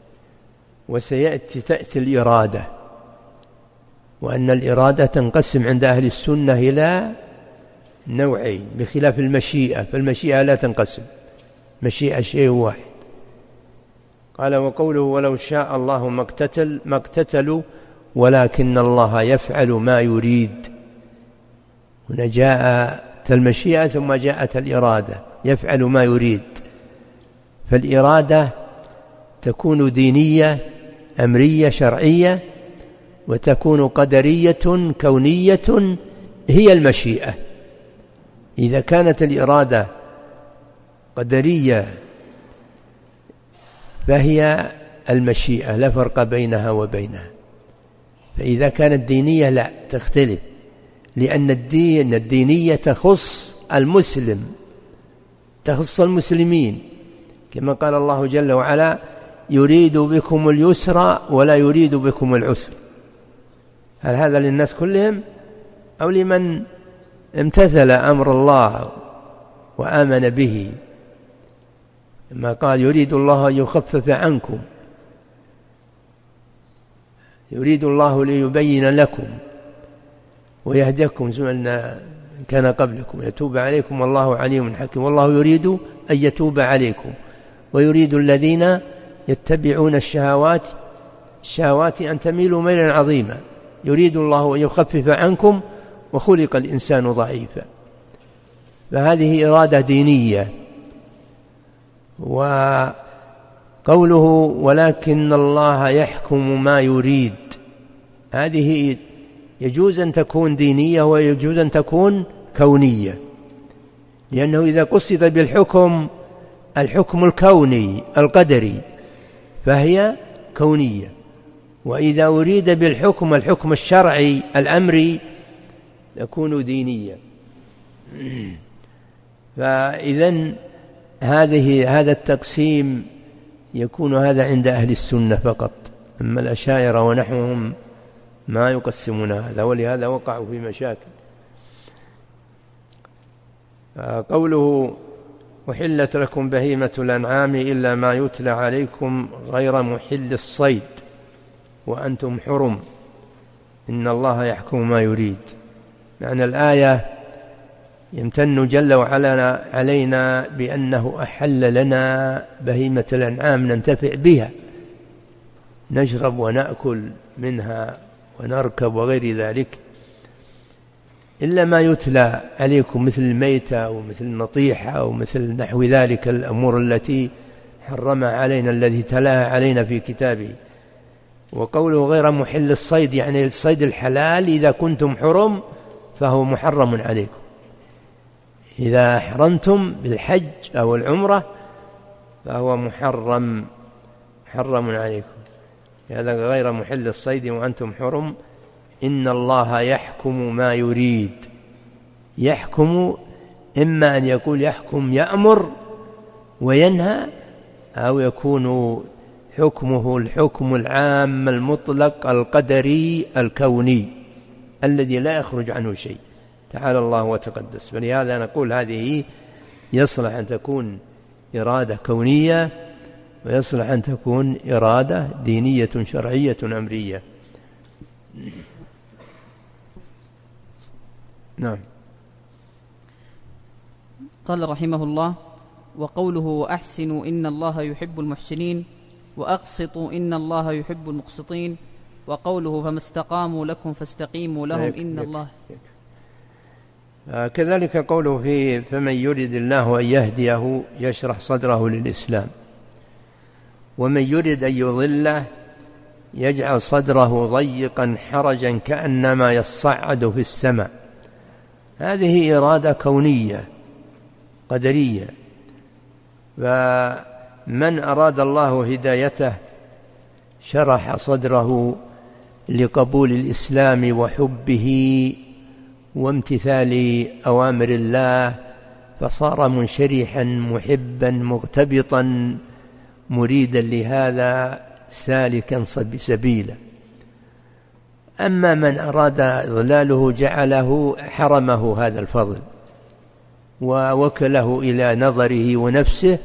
تأتي الإرادة، وأن الإرادة تنقسم عند أهل السنة إلى نوعين بخلاف المشيئة، فالمشيئة لا تنقسم، مشيئة شيء واحد. قال: وقوله ولو شاء الله ما اقتتلوا ولكن الله يفعل ما يريد. هنا جاءت المشيئة ثم جاءت الإرادة، يفعل ما يريد. فالإرادة تكون دينية أمرية شرعية، وتكون قدرية كونية هي المشيئة. إذا كانت الإرادة قدرية فهي المشيئة، لا فرق بينها وبينها. فإذا كانت دينية لا تختلف، لأن الدينية تخص المسلم، تخص المسلمين، كما قال الله جل وعلا: يريد بكم اليسر ولا يريد بكم العسر. هل هذا للناس كلهم أو لمن امتثل أمر الله وآمن به؟ لما قال: يريد الله يخفف عنكم، يريد الله ليبين لكم ويهديكم سنن كان قبلكم يتوب عليكم والله عليم حكيم. والله يريد أن يتوب عليكم ويريد الذين يتبعون الشهوات أن تميلوا ميلا عظيما. يريد الله أن يخفف عنكم وخلق الإنسان ضعيفا. فهذه إرادة دينية. وقوله ولكن الله يحكم ما يريد، هذه يجوز أن تكون دينية ويجوز أن تكون كونية، لأنه إذا قصد بالحكم الحكم الكوني القدري فهي كونية، وإذا أريد بالحكم الحكم الشرعي الأمري تكون دينية. فإذن هذا التقسيم يكون هذا عند أهل السنة فقط، أما الأشاعرة ونحوهم ما يقسمون هذا، ولهذا وقعوا في مشاكل. قوله أحلت لكم بهيمة الأنعام إلا ما يتلى عليكم غير محل الصيد وأنتم حرم إن الله يحكم ما يريد. معنى الآية يمتن جل وعلا علينا بأنه أحل لنا بهيمة الأنعام ننتفع بها، نشرب ونأكل منها ونركب وغير ذلك، إلا ما يتلى عليكم مثل الميتة ومثل النطيحة ومثل نحو ذلك الأمور التي حرمها علينا الذي تلاها علينا في كتابه. وقوله غير محل الصيد يعني الصيد الحلال إذا كنتم حرم فهو محرم عليكم، إذا أحرمتم بالحج أو العمرة فهو محرم عليكم. هذا غير محل الصيد وأنتم حرم إن الله يحكم ما يريد. يحكم إما أن يقول يحكم يأمر وينهى، أو يكون حكمه الحكم العام المطلق القدري الكوني الذي لا يخرج عنه شيء تعالى الله وتقدس. فلهذا نقول هذه يصلح أن تكون إرادة كونية، ويصلح أن تكون إرادة دينية شرعية أمرية. نعم. قال رحمه الله: وقوله أحسنوا إن الله يحب المحسنين وأقسطوا إن الله يحب المقسطين، وقوله فما استقاموا لكم فاستقيموا لهم إن الله. كذلك قوله في فمن يرد الله أن يهديه يشرح صدره للإسلام، ومن يرد أن يضله يجعل صدره ضيقا حرجا كأنما يصعد في السماء. هذه إرادة كونية قدرية. فمن أراد الله هدايته شرح صدره لقبول الإسلام وحبه وامتثال أوامر الله، فصار منشرحا محبا مغتبطا مريدا لهذا سالكا سبيلا. أما من أراد إضلاله جعله حرمه هذا الفضل ووكله إلى نظره ونفسه،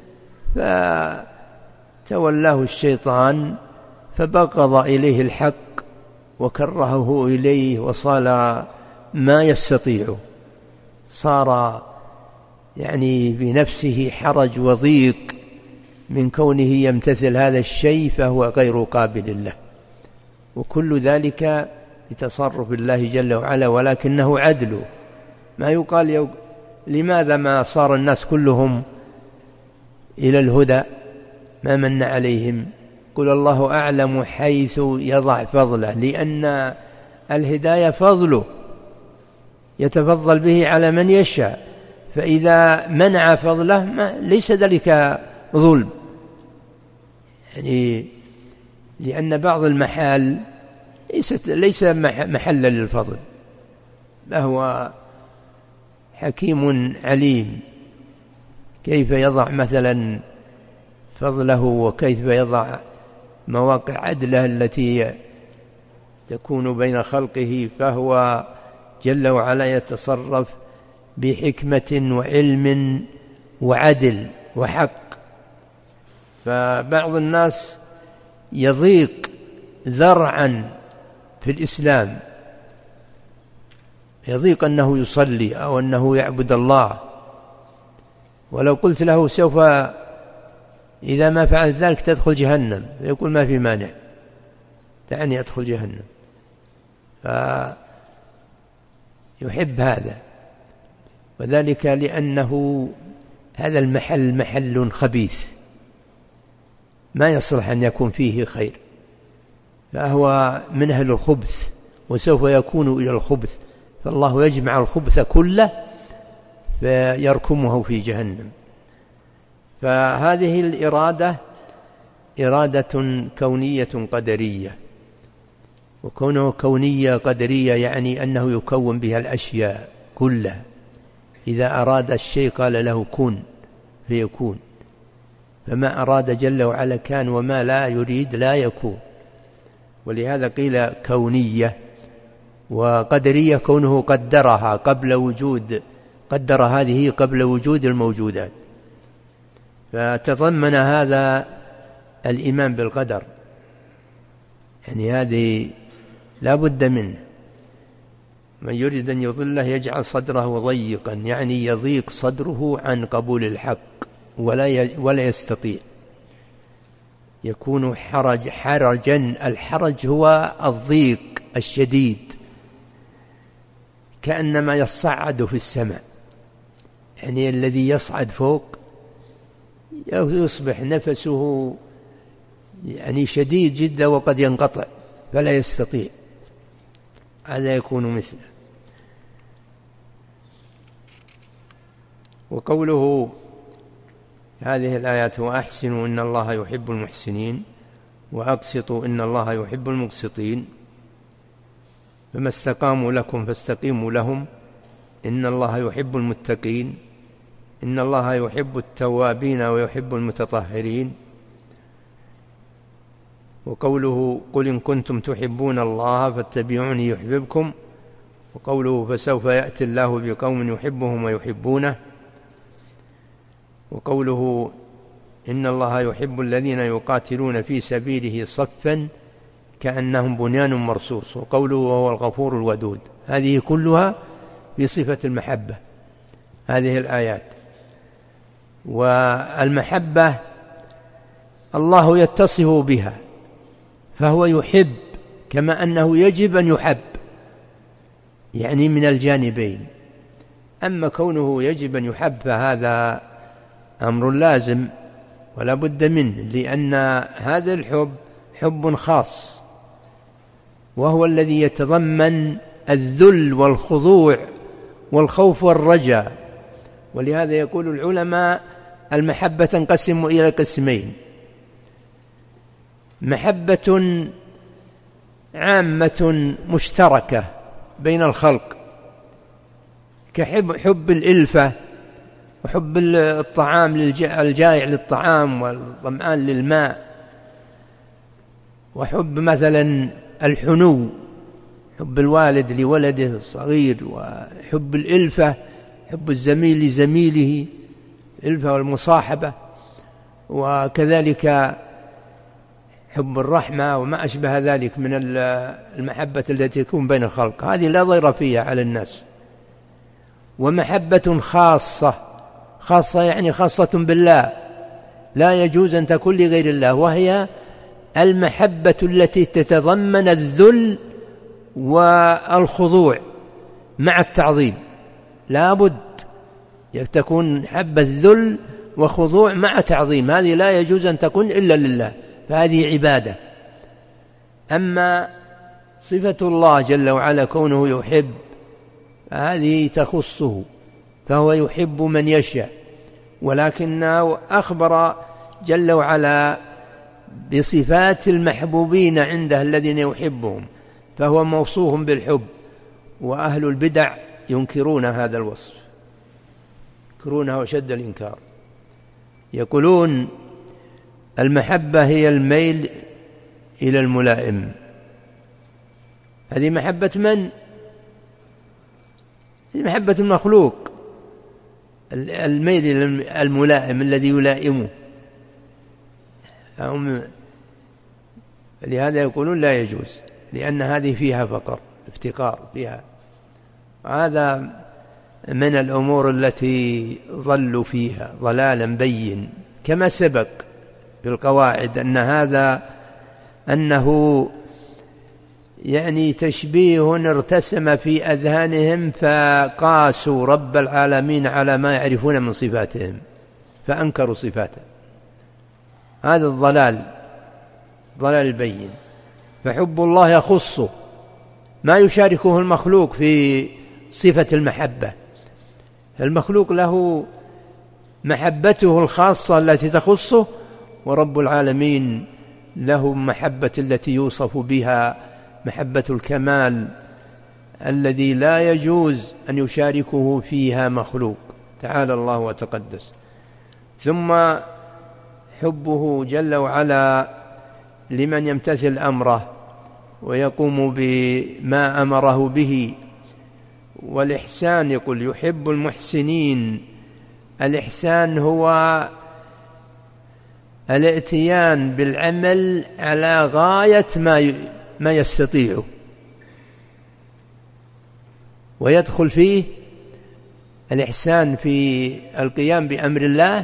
فتولاه الشيطان فبغض إليه الحق وكرهه إليه وصال ما يستطيع، صار يعني بنفسه حرج وضيق من كونه يمتثل هذا الشيء فهو غير قابل له، وكل ذلك بتصرف الله جل وعلا، ولكنه عدل. ما يقال لماذا ما صار الناس كلهم إلى الهدى، ما من عليهم؟ قل الله أعلم حيث يضع فضله، لأن الهداية فضله يتفضل به على من يشاء، فإذا منع فضله ليس ذلك ظلم، يعني لأن بعض المحال ليس محلا للفضل، فهو حكيم عليم كيف يضع مثلا فضله وكيف يضع مواقع عدله التي تكون بين خلقه، فهو جل وعلا يتصرف بحكمة وعلم وعدل وحق. فبعض الناس يضيق ذرعا في الإسلام، يضيق أنه يصلي أو أنه يعبد الله، ولو قلت له سوف إذا ما فعلت ذلك تدخل جهنم، يقول ما في مانع، دعني أدخل جهنم، فيحب هذا، وذلك لأنه هذا المحل محل خبيث ما يصلح أن يكون فيه خير، فهو من أهل الخبث وسوف يكون إلى الخبث، فالله يجمع الخبث كله فيركمه في جهنم. فهذه الإرادة إرادة كونية قدرية، وكونه كونية قدرية يعني أنه يكون بها الأشياء كلها، إذا أراد الشيء قال له كن فيكون، فما أراد جل وعلا كان، وما لا يريد لا يكون. ولهذا قيل كونية، وقدرية كونه قدرها قبل وجود، قدر هذه قبل وجود الموجودات، فتضمن هذا الإيمان بالقدر، يعني هذه لا بد منه. من يريد أن يضله يجعل صدره ضيقا، يعني يضيق صدره عن قبول الحق ولا يستطيع، يكون حرجا. الحرج هو الضيق الشديد، كأنما يصعد في السماء، يعني الذي يصعد فوق يصبح نفسه يعني شديد جدا وقد ينقطع فلا يستطيع، هذا يكون مثله. وقوله هذه الآيات وأحسنوا إن الله يحب المحسنين وأقسطوا إن الله يحب المقسطين، فما استقاموا لكم فاستقيموا لهم إن الله يحب المتقين إن الله يحب التوابين ويحب المتطهرين. وقوله قل إن كنتم تحبون الله فاتبعوني يحببكم، وقوله فسوف يأتي الله بقوم يحبهم ويحبونه، وقوله إن الله يحب الذين يقاتلون في سبيله صفا كأنهم بنيان مرصوص، وقوله وهو الغفور الودود. هذه كلها بصفة المحبة، هذه الآيات. والمحبة الله يتصف بها، فهو يحب كما أنه يجب أن يحب، يعني من الجانبين. أما كونه يجب أن يحب فهذا أمر لازم ولا بد منه، لأن هذا الحب حب خاص، وهو الذي يتضمن الذل والخضوع والخوف والرجاء. ولهذا يقول العلماء المحبة تنقسم إلى قسمين: محبة عامة مشتركة بين الخلق، كحب الإلفة وحب الطعام الجائع للطعام والظمآن للماء، وحب مثلا الحنو، حب الوالد لولده الصغير، وحب الإلفة، حب الزميل لزميله، الإلفة والمصاحبة، وكذلك حب الرحمة وما أشبه ذلك من المحبة التي تكون بين الخلق، هذه لا ضير فيها على الناس. ومحبة خاصة يعني خاصة بالله، لا يجوز أن تكون لغير الله، وهي المحبة التي تتضمن الذل والخضوع مع التعظيم، لا بد تكون حب الذل وخضوع مع تعظيم، هذه لا يجوز أن تكون إلا لله، فهذه عبادة. أما صفة الله جل وعلا كونه يحب، هذه تخصه، فهو يحب من يشاء، ولكنه أخبر جل وعلا بصفات المحبوبين عنده الذين يحبهم، فهو موصوف بالحب. وأهل البدع ينكرون هذا الوصف، ينكرونه وشد الإنكار، يقولون المحبة هي الميل إلى الملائم. هذه محبة من؟ هذه محبة المخلوق، الميل إلى الملائم الذي يلائمه، لهذا يقولون لا يجوز، لأن هذه فيها فقر افتقار فيها. هذا من الأمور التي ضلوا فيها ضلالا بين، كما سبق في القواعد أنه يعني تشبيه ارتسم في أذهانهم، فقاسوا رب العالمين على ما يعرفون من صفاتهم فأنكروا صفاته. هذا الضلال البين. فحب الله يخصه، ما يشاركه المخلوق في صفة المحبة. المخلوق له محبته الخاصة التي تخصه، ورب العالمين له محبة التي يوصف بها محبة الكمال الذي لا يجوز أن يشاركه فيها مخلوق، تعالى الله وتقدس. ثم حبه جل وعلا لمن يمتثل أمره ويقوم بما أمره به. والإحسان، يقول يحب المحسنين. الإحسان هو الاتيان بالعمل على غاية ما يستطيعه، ويدخل فيه الإحسان في القيام بأمر الله،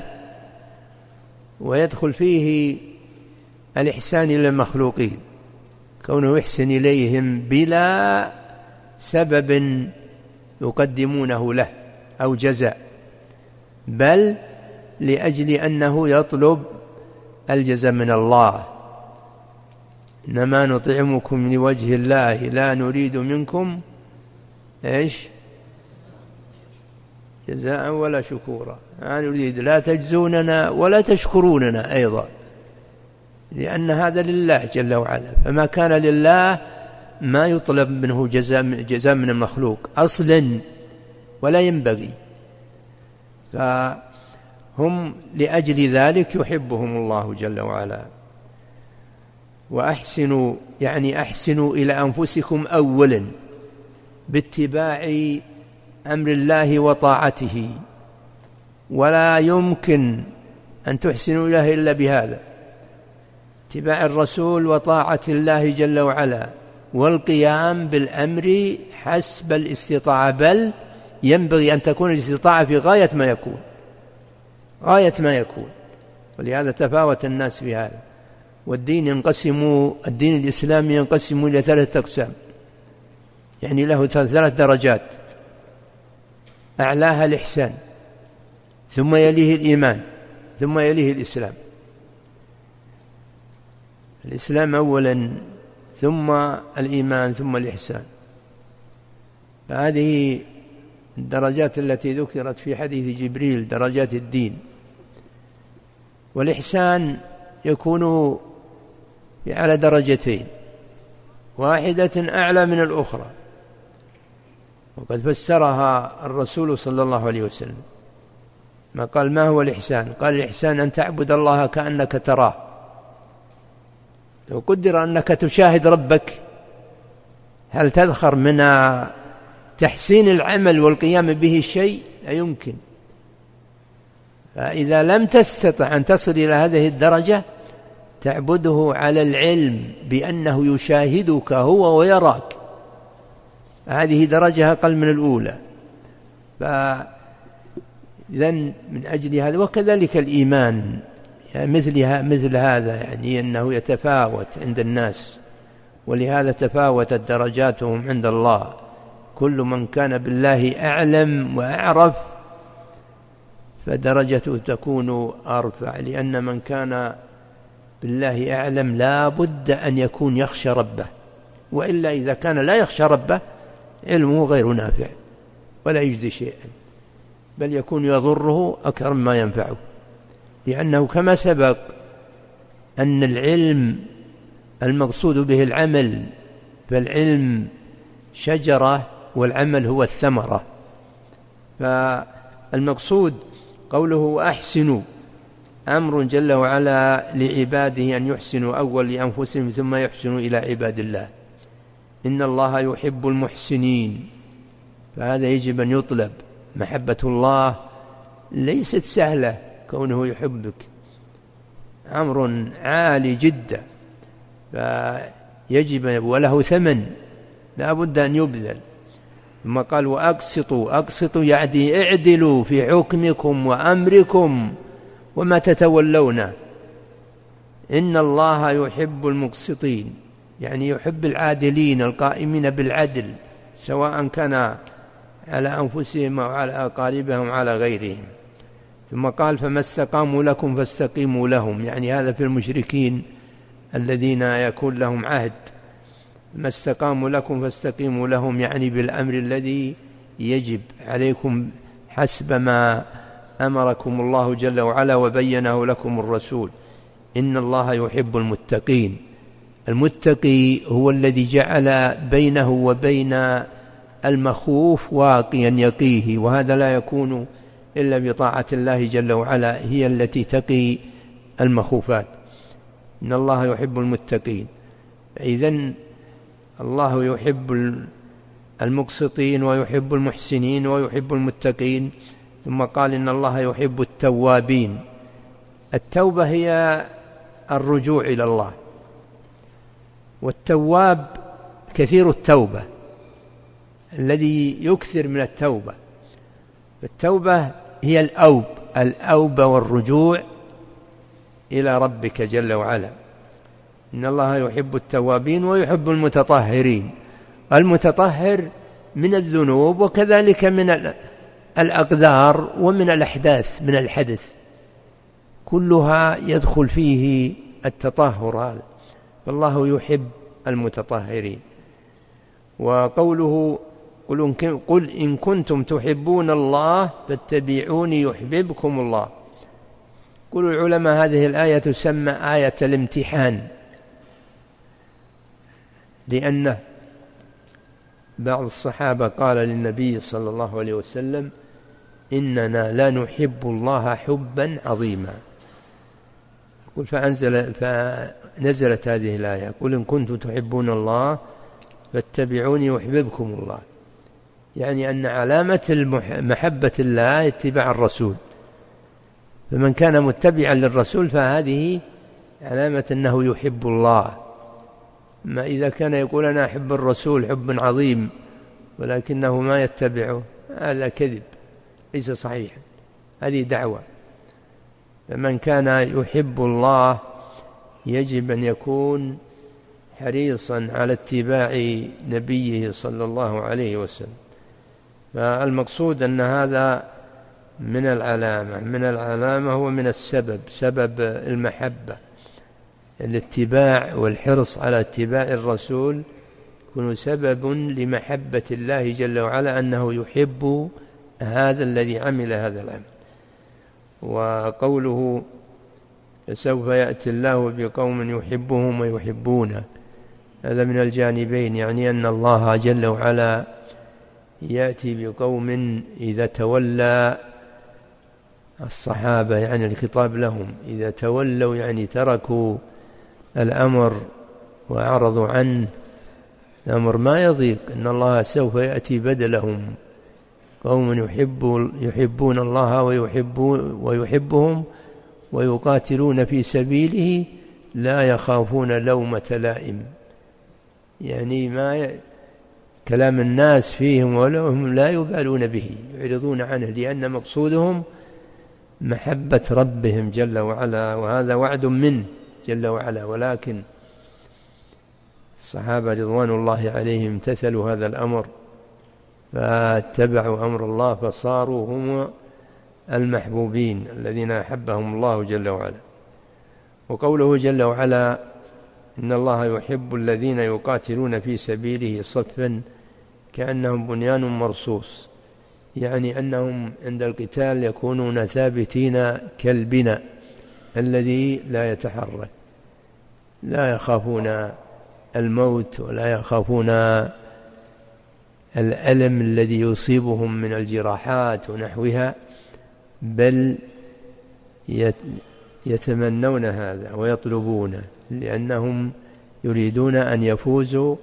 ويدخل فيه الإحسان إلى المخلوقين، كونه يحسن إليهم بلا سبب يقدمونه له أو جزاء، بل لأجل أنه يطلب الجزاء من الله. إنما نطعمكم لوجه الله لا نريد منكم جزاء ولا شكورا، لا نريد، لا تجزوننا ولا تشكروننا أيضا، لأن هذا لله جل وعلا، فما كان لله ما يطلب منه جزاء من المخلوق أصلا، ولا ينبغي. فهم لأجل ذلك يحبهم الله جل وعلا. وأحسنوا يعني أحسنوا إلى أنفسكم أولا باتباع أمر الله وطاعته، ولا يمكن أن تحسنوا إليه إلا بهذا، اتباع الرسول وطاعة الله جل وعلا، والقيام بالأمر حسب الاستطاعة، بل ينبغي أن تكون الاستطاعة في غاية ما يكون. ولهذا تفاوت الناس في هذا. والدين الدين الإسلامي ينقسم إلى 3 أقسام، يعني له 3 درجات: أعلاها الإحسان، ثم يليه الإيمان، ثم يليه الإسلام. الإسلام أولا، ثم الإيمان، ثم الإحسان. فهذه الدرجات التي ذكرت في حديث جبريل، درجات الدين. والإحسان يكون على درجتين، واحدة أعلى من الأخرى. وقد فسرها الرسول صلى الله عليه وسلم، ما قال ما هو الإحسان؟ قال الإحسان أن تعبد الله كأنك تراه. لو قدر أنك تشاهد ربك، هل تذخر من تحسين العمل والقيام به شيء؟ لا يمكن. فإذا لم تستطع أن تصل إلى هذه الدرجة، تعبده على العلم بأنه يشاهدك هو ويراك، هذه درجة أقل من الأولى. فإذن من أجل هذا، وكذلك الإيمان يعني مثل هذا، يعني أنه يتفاوت عند الناس، ولهذا تفاوتت درجاتهم عند الله. كل من كان بالله أعلم وأعرف فدرجته تكون أرفع، لأن من كان بالله أعلم لا بد أن يكون يخشى ربه، وإلا إذا كان لا يخشى ربه علمه غير نافع ولا يجدي شيئا، بل يكون يضره أكثر مما ينفعه. لأنه كما سبق أن العلم المقصود به العمل، فالعلم شجرة والعمل هو الثمرة. فالمقصود قوله أحسنوا، أمر جل وعلا لعباده أن يحسنوا أول لأنفسهم ثم يحسنوا إلى عباد الله. إن الله يحب المحسنين، فهذا يجب أن يطلب. محبة الله ليست سهلة، كونه يحبك أمر عالي جدا، فيجب وله ثمن لا بد أن يبذل. ثم قال وأقسطوا، أقسطوا يعني اعدلوا في حكمكم وأمركم وما تتولون. إن الله يحب المقسطين، يعني يحب العادلين القائمين بالعدل، سواء كان على أنفسهم أو على أقاربهم على غيرهم. ثم قال فما استقاموا لكم فاستقيموا لهم، يعني هذا في المشركين الذين يكون لهم عهد. ما استقاموا لكم فاستقيموا لهم، يعني بالأمر الذي يجب عليكم حسب ما أمركم الله جل وعلا وبينه لكم الرسول. إن الله يحب المتقين. المتقي هو الذي جعل بينه وبين المخوف واقيا يقيه، وهذا لا يكون إلا بطاعة الله جل وعلا، هي التي تقي المخوفات. إن الله يحب المتقين. إذن الله يحب المقسطين ويحب المحسنين ويحب المتقين. ثم قال إن الله يحب التوابين. التوبة هي الرجوع إلى الله، والتواب كثير التوبة الذي يكثر من التوبة. التوبة هي الأوبة والرجوع إلى ربك جل وعلا. إن الله يحب التوابين ويحب المتطهرين. المتطهر من الذنوب وكذلك من الأقدار ومن الأحداث، من الحدث كلها يدخل فيه التطهر هذا، فالله يحب المتطهرين. وقوله قل إن كنتم تحبون الله فاتبعوني يحببكم الله. قل العلماء هذه الآية تسمى آية الامتحان، لأن بعض الصحابة قال للنبي صلى الله عليه وسلم إننا لا نحب الله حبا عظيما. فنزلت هذه الآية قل إن كنتم تحبون الله فاتبعوني يحببكم الله، يعني أن علامة محبة الله اتباع الرسول، فمن كان متبعا للرسول فهذه علامة أنه يحب الله. ما إذا كان يقول أنا أحب الرسول حب عظيم ولكنه ما يتبعه، هذا كذب ليس صحيحا، هذه دعوة. فمن كان يحب الله يجب أن يكون حريصا على اتباع نبيه صلى الله عليه وسلم. فالمقصود أن هذا من العلامة هو من السبب، سبب المحبة، الاتباع والحرص على اتباع الرسول يكون سبب لمحبة الله جل وعلا، أنه يحب هذا الذي عمل هذا العمل. وقوله فسوف يأتي الله بقوم يحبهم ويحبونه. هذا من الجانبين، يعني أن الله جل وعلا يأتي بقوم إذا تولى الصحابة، يعني الخطاب لهم، إذا تولوا يعني تركوا الأمر وأعرضوا عنه، الأمر ما يضيق، إن الله سوف يأتي بدلهم قوم يحبون الله ويحبهم ويقاتلون في سبيله لا يخافون لومة لائم. يعني ما كلام الناس فيهم ولهم لا يبالون به، يعرضون عنه، لأن مقصودهم محبة ربهم جل وعلا، وهذا وعد منه جل وعلا. ولكن الصحابة رضوان الله عليهم امتثلوا هذا الأمر فاتبعوا أمر الله، فصاروا هم المحبوبين الذين أحبهم الله جل وعلا. وقوله جل وعلا إن الله يحب الذين يقاتلون في سبيله صفا كأنهم بنيان مرصوص، يعني أنهم عند القتال يكونون ثابتين كالبناء الذي لا يتحرك، لا يخافون الموت ولا يخافون الألم الذي يصيبهم من الجراحات ونحوها، بل يتمنون هذا ويطلبونه، لأنهم يريدون أن يفوزوا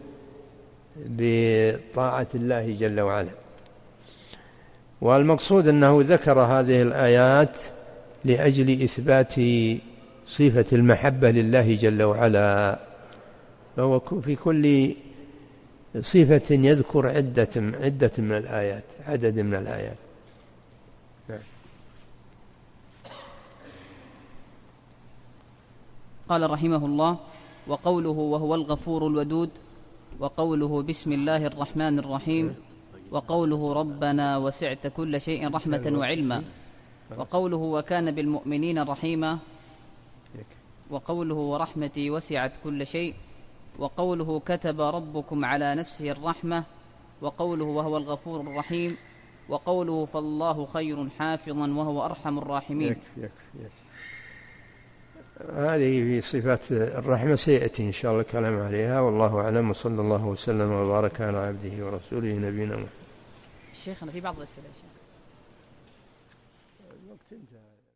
بطاعة الله جل وعلا. والمقصود أنه ذكر هذه الآيات لأجل إثبات صفة المحبة لله جل وعلا، فهو في كل صفة يذكر عدة من الآيات، عدد من الآيات. قال رحمه الله: وقوله وهو الغفور الودود، وقوله بسم الله الرحمن الرحيم، وقوله ربنا وسعت كل شيء رحمة وعلما، وقوله وكان بالمؤمنين رحيما، وقوله ورحمتي وسعت كل شيء، وقوله كتب ربكم على نفسه الرحمة، وقوله وهو الغفور الرحيم، وقوله فالله خير حافظا وهو أرحم الراحمين. يكفي. هذه في صفات الرحمة سيأتي إن شاء الله الكلام عليها، والله أعلم، وصلى الله وسلم وبارك على عبده ورسوله نبينا محمد. شيخنا في بعض الأسئلة الوقت انتهى.